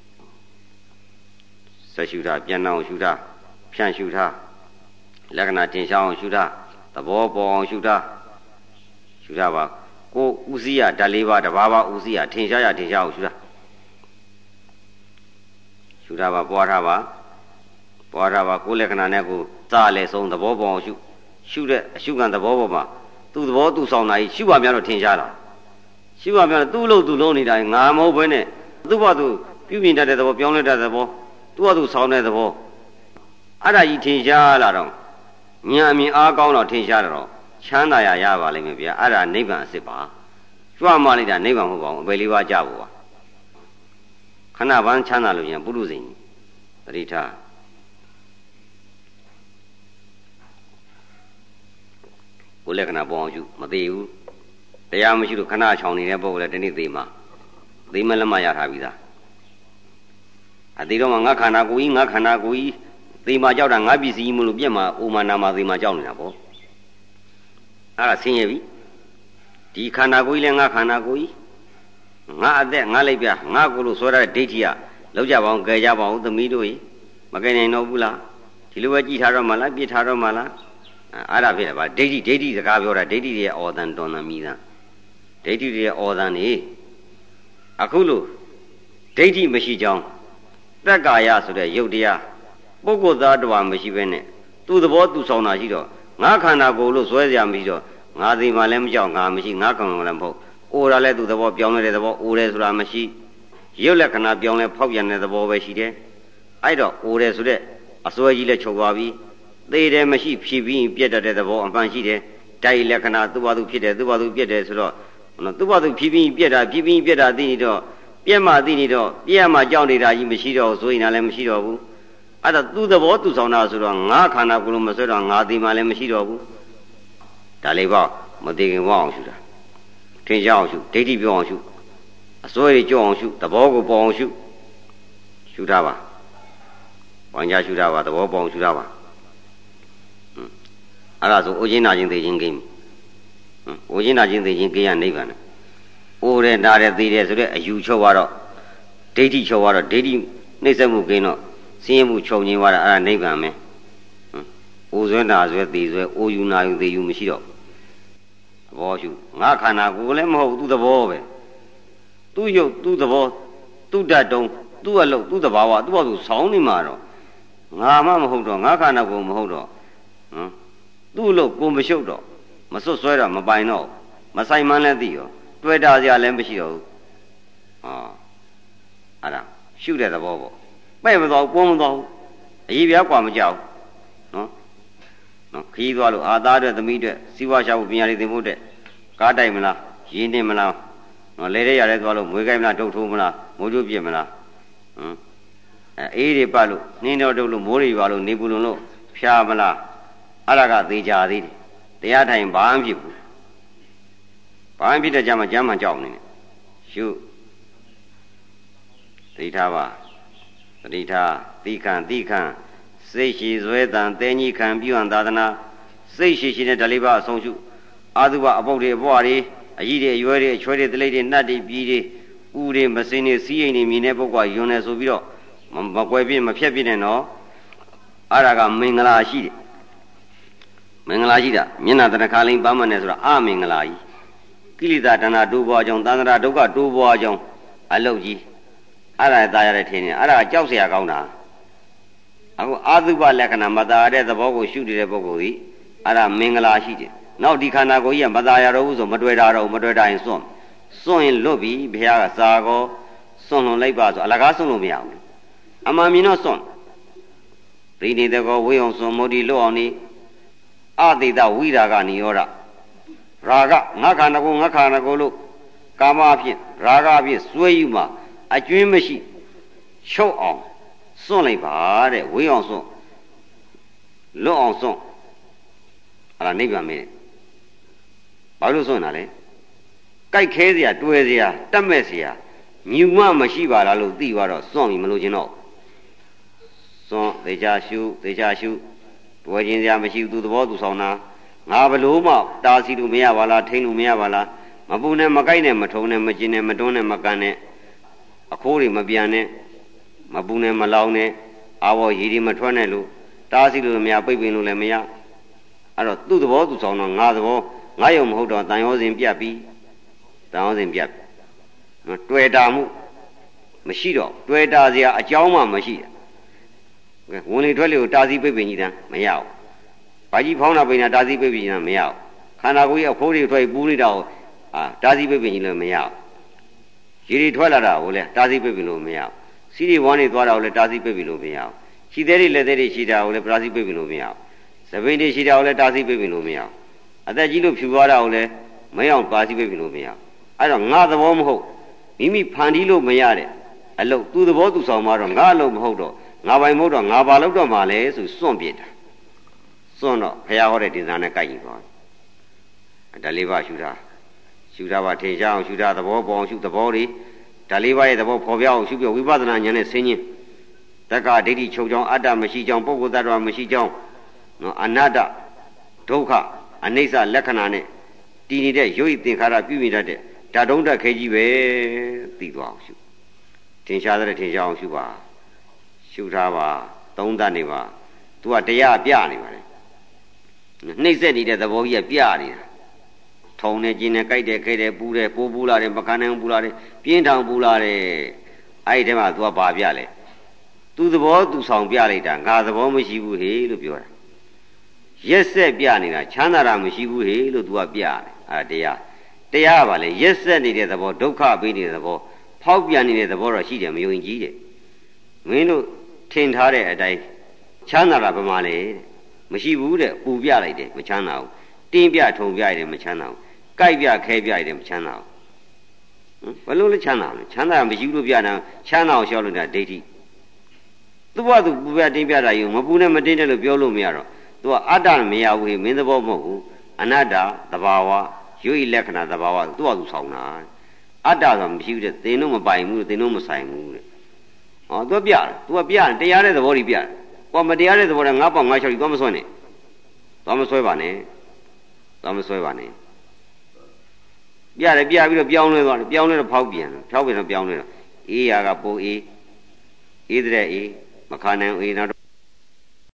ဆက်ရှုတာပြန်အောင်ရှုတာဖြန့်ရှုတာလက္ခဏာတင်ရှားအောင်ရှုတာသဘောပေါ်အောင်ရှုတာရှုတာပါကိုဥစည်းရဓာတ်လေးပါးတဘာဘာဥစည်းရထင်ရှားရထင်ရှားအောင်ရှုတာရှုတာပါပွားထားပါပွားထားပါကိုလက္ခဏာနဲ့ကိုစလဲဆုံးသဘောပေါ်အောင်ရှုရှုတဲ့အရှုခံသဘောပေါ်မှာသူ့သဘောသူ့ဆောင်တာကြီးရှုပါများတော့ထင်ရှားလာရှုပါများတော့သူ့လို့သူ့လုံးနေတာငါမဟုတ်ဘဲနဲ့သူ့ဘာသူပြုပြင်တတ်တဲ့သဘောပြောင်းလဲတတ်တဲ့သဘောသူ့ဘာသူဆောင်တဲ့သဘောအဲ့ဒါကြီးထင်ရှားလာတော့ဉာဏ်အမြင်အားကောင်းတော့ထင်ရှားတော့ချမ်းသာရရပါလိမ့်မယ်ဗျာအဲ့ဒါနိဗ္ဗာန်အစစ်ပါကြွမှလိုက်တာနိဗ္ဗာန်မဟုတ်ပါဘူးအပေလေးပါးကြဖို့ပါခဏပန်းချမ်းသာလို့ရင်ပုရုဇဉ်သတိထားကိုလက္ခဏာပေါ်အောင်ရှုမသေးဘူးတရားမရှိလို့ခဏချောင်နေတဲ့ပုဂ္ဂိုလ်လည်းဒီနေ့သိမှာသိမလက်မရထားပြီသားအသေးတော့မှငါခန္ဓာကိုယ်ကြီးငါခန္ဓာကိုယ်ကြီးသိမှာကြောက်တာငါပစ္စည်းမလို့ပြက်မှာအိုမာနာမှာသိမှာကြောက်နေတာပေါ့အဲ့ဒါဆင်းရဲပြီဒီခန္ဓာကိုယ်ကြီးလည်းငါခန္ဓာကိုယ်ကြီးငါအသက်ငါလိုက်ပြငါကိုယ်လို့ဆွဲရတဲ့ဒိဋ္ဌိကလောက်ကြပါအောင်ကြဲကြပါအောင်သမီးတို့ကြီးမကြဲနိုင်တော့ဘူးလားဒီလိုပဲကြည်ထားတော့မှလားပြစ်ထားတော့မှလားအဲ့ဒါဖြစ်တယ်ဗျဒိဋ္ဌိဒိဋ္ဌိစကားပြောတာဒိဋ္ဌိရဲ့အော်တန်တော်တန်မိသားဒိဋ္ဌိရဲ့အော်တန်နေအခုလို့ဒိဋ္ဌိမရှိကြောင်းတက္ကာယဆိုတဲ့ယုတ်တရားပုဂ္ဂိုလ်သားတော်မရှိဘဲနဲ့သူ့သဘောသူ့ဆောင်တာရှိတော့ငါခန္ဓာကိုယ်လို့ဇွဲစရာမရှိတော့ငါသိမှလည်းမကြောက်ငါမရှိငါခံလည်းမဟုတ်အိုတာလည်းသူ့သဘောပြောင်းလဲတဲ့သဘောအိုတယ်ဆိုတာမရှိရုပ်လက္ခဏာပြောင်းလဲဖောက်ပြန်တဲ့သဘောပဲရှိတယ်အဲ့တော့အိုတယ်ဆိုတဲ့အစွဲကြီးလည်းချုပ်သွားပြီသေတယ်မရှိဖြည်ပြီးပြက်တတ်တဲ့သဘောအမှန်ရှိတယ်တိုက်လက္ခဏာသူ့ဘာသူဖြစ်တယ်သူ့ဘာသူပြက်တယ်ဆိုတော့သူ့ဘာသူဖြည်ပြီးပြက်တာဖြည်ပြီးပြက်တာသိနေတော့ပြက်မှသိနေတော့ပြက်မှကြောက်နေတာကြီးမရှိတော့ဆိုရင်လည်းမရှိတော့ဘူးအဲ့တော့သူ့သဘောသူ့ဆောင်တာဆိုတော့ငါခန္ဓာကိုယ်လုံးမဆွဲတော့ငါသိမှလည်းမရှိတော့ဘူးဒါလေးပေါ့မသိခင်ဝအောင်ရှုတာထင်ရှားအောင်ရှုဒိဋ္ဌိပြောအောင်ရှုအစွဲတွေကြောက်အောင်ရှုသဘောကိုပေါ်အောင်ရှုရှုထားပါဝါညာရှုထားပါသဘောပေါ်အောင်ရှုထားပါအဲ့ဒါဆိုအိုခြင်းနာခြင်းသိခြင်းကိန်းအိုခြင်းနာခြင်းသိခြင်းကိန်းရနိဗ္ဗာန်အိုတယ်နာတယ်သိတယ်ဆိုတဲ့အယူချုပ်သွားတော့ဒိဋ္ဌိချုပ်သွားတော့ဒိဋ္ဌိနှိမ့်ဆက်မှုကိန်းတော့ဆင်းရဲမှုချုပ်ငြိမ်းသွားတာအဲ့ဒါနိဗ္ဗာန်ပဲအိုဆွဲနာဆွဲသိဆွဲအိုယူနာယူသိယူမရှိတော့သဘောရှုငါခန္ဓာကိုယ်လည်းမဟုတ်သူ့သဘောပဲသူ့ရုပ်သူ့သဘောသူ့ဓာတ်တုံးသူ့အလုပ်သူ့သဘာဝသူ့ဘာသူဆောင်းနေမှာတော့ငါမှမဟုတ်တော့ငါခန္ဓာကိုယ်မဟုတ်တော့ဟမ်သူ့အလုပ်ကိုမရှုပ်တော့မစွတ်ဆွဲတော့မပိုင်တော့မဆိုင်မှန်းလည်းသိရောတွေ့တာစရာလည်းမရှိတော့ဘူးဟောအဲ့ဒါရှုတဲ့သဘောပေါ့ပဲ့မသွားဘူးပုံမသွားဘူးအရေးပြားกว่าမကြောက်နော်နော်ခီးသွားလို့အာသားတဲ့သမီးတဲ့စီးပွားရှာဖို့ပညာလေးသင်ဖို့တဲ့ကားတိုက်မလားရင်းနေမလားနော်လဲတဲ့ရတဲ့သွားလို့မွေးကိုက်မလားဒုတ်ထိုးမလားမိုးချိုးပြစ်မလားဟမ်အဲအေးတွေပတ်လို့နှင်းတော်ဒုတ်လို့မိုးတွေပါလို့နေပူလုံလို့ဖြားမလားအဲ့ဒါကသေးကြသေးတယ်တရားထိုင်ဘာမှဖြစ်ဘူးဘာမှဖြစ်တဲ့ကြမှာကျမ်းမှကြောက်နေတယ်ရှုသိထားပါသတိထားတိခံတိခံစိတ်ရှိဇွဲတံတဲကြီးခံပြုဟန်သာသနာစိတ်ရှိရှိနဲ့ဓလေးပါအဆုံးရှုအာသုဘအပုတ်တွေအပွားတွေအကြီးတွေအရွယ်တွေအချွဲတွေတလိတွေနတ်တွေပြီးတွေဥတွေမစင်းတွေစီးရိမ်တွေမြင်တဲ့ပုဂ္ဂိုလ်ယွန်းနေဆိုပြီးတော့မကွယ်ပြင်းမဖြတ်ပြင်းနဲ့နော်အဲ့ဒါကမင်္ဂလာရှိတယ်မင်္ဂလာရှိတာမျက်နှာတဏ္ဍခါလိန်ပါမှန်တယ်ဆိုတာအမင်္ဂလာကြီးကိလေသာတဏှာတိုးပွားကြောင်းသန္တရာဒုက္ခတိုးပွားကြောင်းအလုတ်ကြီးအဲ့ဒါသာရတဲ့ထင်နေအဲ့ဒါကြောက်เสียကောင်းတာအခုအာသုဘလက္ခဏာမသာတဲ့သဘောကိုရှုနေတဲ့ပုဂ္ဂိုလ်ကြီးအဲ့ဒါမင်္ဂလာရှိတယ်နောက်ဒီခန္ဓာကိုယ်ကြီးကမသာရတော့ဘူးဆိုမတွေ့တာတော့မတွေ့တာရင်စွန့်စွန့်ရင်လွတ်ပြီဘုရားကစာကောစွန့်လွန်လိုက်ပါဆိုအလကားစွန့်လို့မရဘူးအမှန်မြင်တော့စွန့်ဒိဋ္ဌိတကောဝိအောင်စွန့်မုဒ္ဓိလွတ်အောင်နေအတိတဝိရာဂနိရောဓရာဂငါခန္ဓာကိုယ်ငါခန္ဓာကိုယ်လို့ကာမအဖြစ်ရာဂအဖြစ်စွဲယူမှအကျွင်းမရှိချုပ်အောင်စွန့်လိုက်ပါတဲ့ဝိအောင်စွန့်လွတ်အောင်စွန့်အဲ့ဒါနိဗ္ဗာန်ပဲဘာလို့စွန့်တာလဲကြိုက်ခဲเสียတွဲเสียတတ်မဲ့เสียညူမမရှိပါလားလို့သိသွားတော့စွန့်ပြီမလို့ခြင်းတော့စွန့်သေချာရှုသေချာရှုတွယ်ခြင်းစရာမရှိဘူးသူသဘောသူဆောင်တာငါဘလို့မှတားစီလို့မရပါလားထိန်းလို့မရပါလားမပူနဲ့မကိုက်နဲ့မထုံနဲ့မကျင်နဲ့မတွန်းနဲ့မကန်နဲ့အခိုးတွေမပြန်နဲ့မပူနဲ့မလောင်နဲ့အာဝရည်တွေမထွက်နဲ့လို့တားစီလို့မရပိတ်ပင်လို့လည်းမရအဲ့တော့သူ့သဘောသူဆောင်တော့ငါသဘောငါယုံမဟုတ်တော့တန်ရောစဉ်ပြတ်ပြီးတန်ရောစဉ်ပြတ်တွေ့တာမှုမရှိတော့တွေ့တာစရာအကြောင်းမှမရှိတယ်ဝင်လေထွက်လေကိုတားစီပိတ်ပင်ကြီးတန်းမရဘူးဘာကြီးဖောင်းတာပိန်တာတားစီပိတ်ပင်ကြီးတန်းမရဘူးခန္ဓာကိုယ်ကြီးအခိုးတွေထွက်ပူးနေတာကိုအာတားစီပိတ်ပင်ကြီးလည်းမရဘူးရေတွေထွက်လာတာကိုလည်းတားစီပိတ်ပင်လို့မရဘူးစီးတွေဝမ်းတွေသွားတာကိုလည်းတားစီပိတ်ပင်လို့မရဘူးခြေသေးတွေလက်သေးတွေရှိတာကိုလည်းတားစီပိတ်ပင်လို့မရဘူးသပိန်တွေရှိတာကိုလည်းတားစီပိတ်ပင်လို့မရဘူးအသက်ကြီးလို့ဖြူသွားတာကိုလည်းမရအောင်တားစီပိတ်ပင်လို့မရဘူးအဲ့တော့ငါသဘောမဟုတ်မိမိဖန်တီးလို့မရတဲ့အလုပ်သူ့သဘောသူဆောင်မှတော့ငါအလုပ်မဟုတ်တော့ငါပိုင်မဟုတ်တော့ငါဘာလုပ်တော့မှလဲဆိုစွန့်ပြစ်တာစွန့်တော့ဘုရားဟောတဲ့ဒီဇာနဲ့ကိုက်ကြည့်ပါဒါလေးပါရှုတာရှုတာပါထင်ရှားအောင်ရှုတာသဘောပေါ်အောင်ရှုသဘောတွေဒါလေးပါရဲ့သဘောပေါ်ပြအောင်ရှုပြဝိပဿနာဉာဏ်နဲ့ဆင်းခြင်းတက္ကဒိဋ္ဌိချုပ်ကြောင်းအတ္တမရှိကြောင်းပုဂ္ဂိုလ်သတ္တဝါမရှိကြောင်းနော်အနတ္တဒုက္ခအနိစ္စလက္ခဏာနဲ့တည်နေတဲ့ရုပ်ရည်သင်္ခါရပြုမြင်တတ်တဲ့ဓာတုံးတက်ခဲကြီးပဲသိသွားအောင်ရှုထင်ရှားတဲ့ထင်ရှားအောင်ရှုပါရှုထားပါသုံးသပ်နေပါသူကတရားပြနေပါလေနှိမ့်ဆက်နေတဲ့သဘောကြီးကပြနေတာထုံနေကျင်နေကြိုက်တယ်ခဲတယ်ပူတယ်ပိုးပူလာတယ်မကန်နိုင်ပူလာတယ်ပြင်းထန်ပူလာတယ်အဲ့ဒီထဲမှာသူကဘာပြလဲသူသဘောသူဆောင်ပြလိုက်တာငါသဘောမရှိဘူးဟေလို့ပြောတာရက်ဆက်ပြနေတာချမ်းသာတာမရှိဘူးဟေလို့သူကပြတယ်အဲ့တရားတရားကပါလေရက်ဆက်နေတဲ့သဘောဒုက္ခပေးနေတဲ့သဘောဖောက်ပြန်နေတဲ့သဘောတော့ရှိတယ်မယုံကြည်တဲ့မင်းတို့ထင်ထားတဲ့အတိုင်းချမ်းသာတာဘာမှလဲမရှိဘူးတဲ့ပူပြလိုက်တယ်မချမ်းသာဘူးတင်းပြထုံပြရတယ်မချမ်းသာဘူးကြိုက်ပြခဲပြရတယ်မချမ်းသာဘူးဟမ်ဘယ်လိုလဲချမ်းသာလဲချမ်းသာမရှိဘူးလို့ပြတာချမ်းသာအောင်ရှောက်လို့တာဒိဋ္ဌိသူ့ဘသူပူပြတင်းပြတာယူမပူနဲ့မတင်းတယ်လို့ပြောလို့မရတော့သူကအတ္တမရဘူးမင်းသဘောမဟုတ်ဘူးအနတ္တသဘာဝရုပ်ဤလက္ခဏာသဘာဝသူ့ဟာသူဆောင်တာအတ္တဆိုမရှိဘူးတဲ့သင်တို့မပိုင်ဘူးသင်တို့မဆိုင်ဘူးတဲ့ဟောသူပြတယ်သူကပြတယ်တရားတဲ့သဘောကြီးပြတယ်ဟောမတရားတဲ့သဘောကငါးပေါင်ငါးချောက်ကြီးသွားမဆွဲနဲ့သွားမဆွဲပါနဲ့သွားမဆွဲပါနဲ့ပြတယ်ပြပြီးတော့ပြောင်းလဲသွားတယ်ပြောင်းလဲတော့ဖောက်ပြန်တယ်ဖောက်ပြန်တော့ပြောင်းလဲတော့အေးရာကပိုအေးအေးတဲ့အေးမခါနိုင်အေးနောက်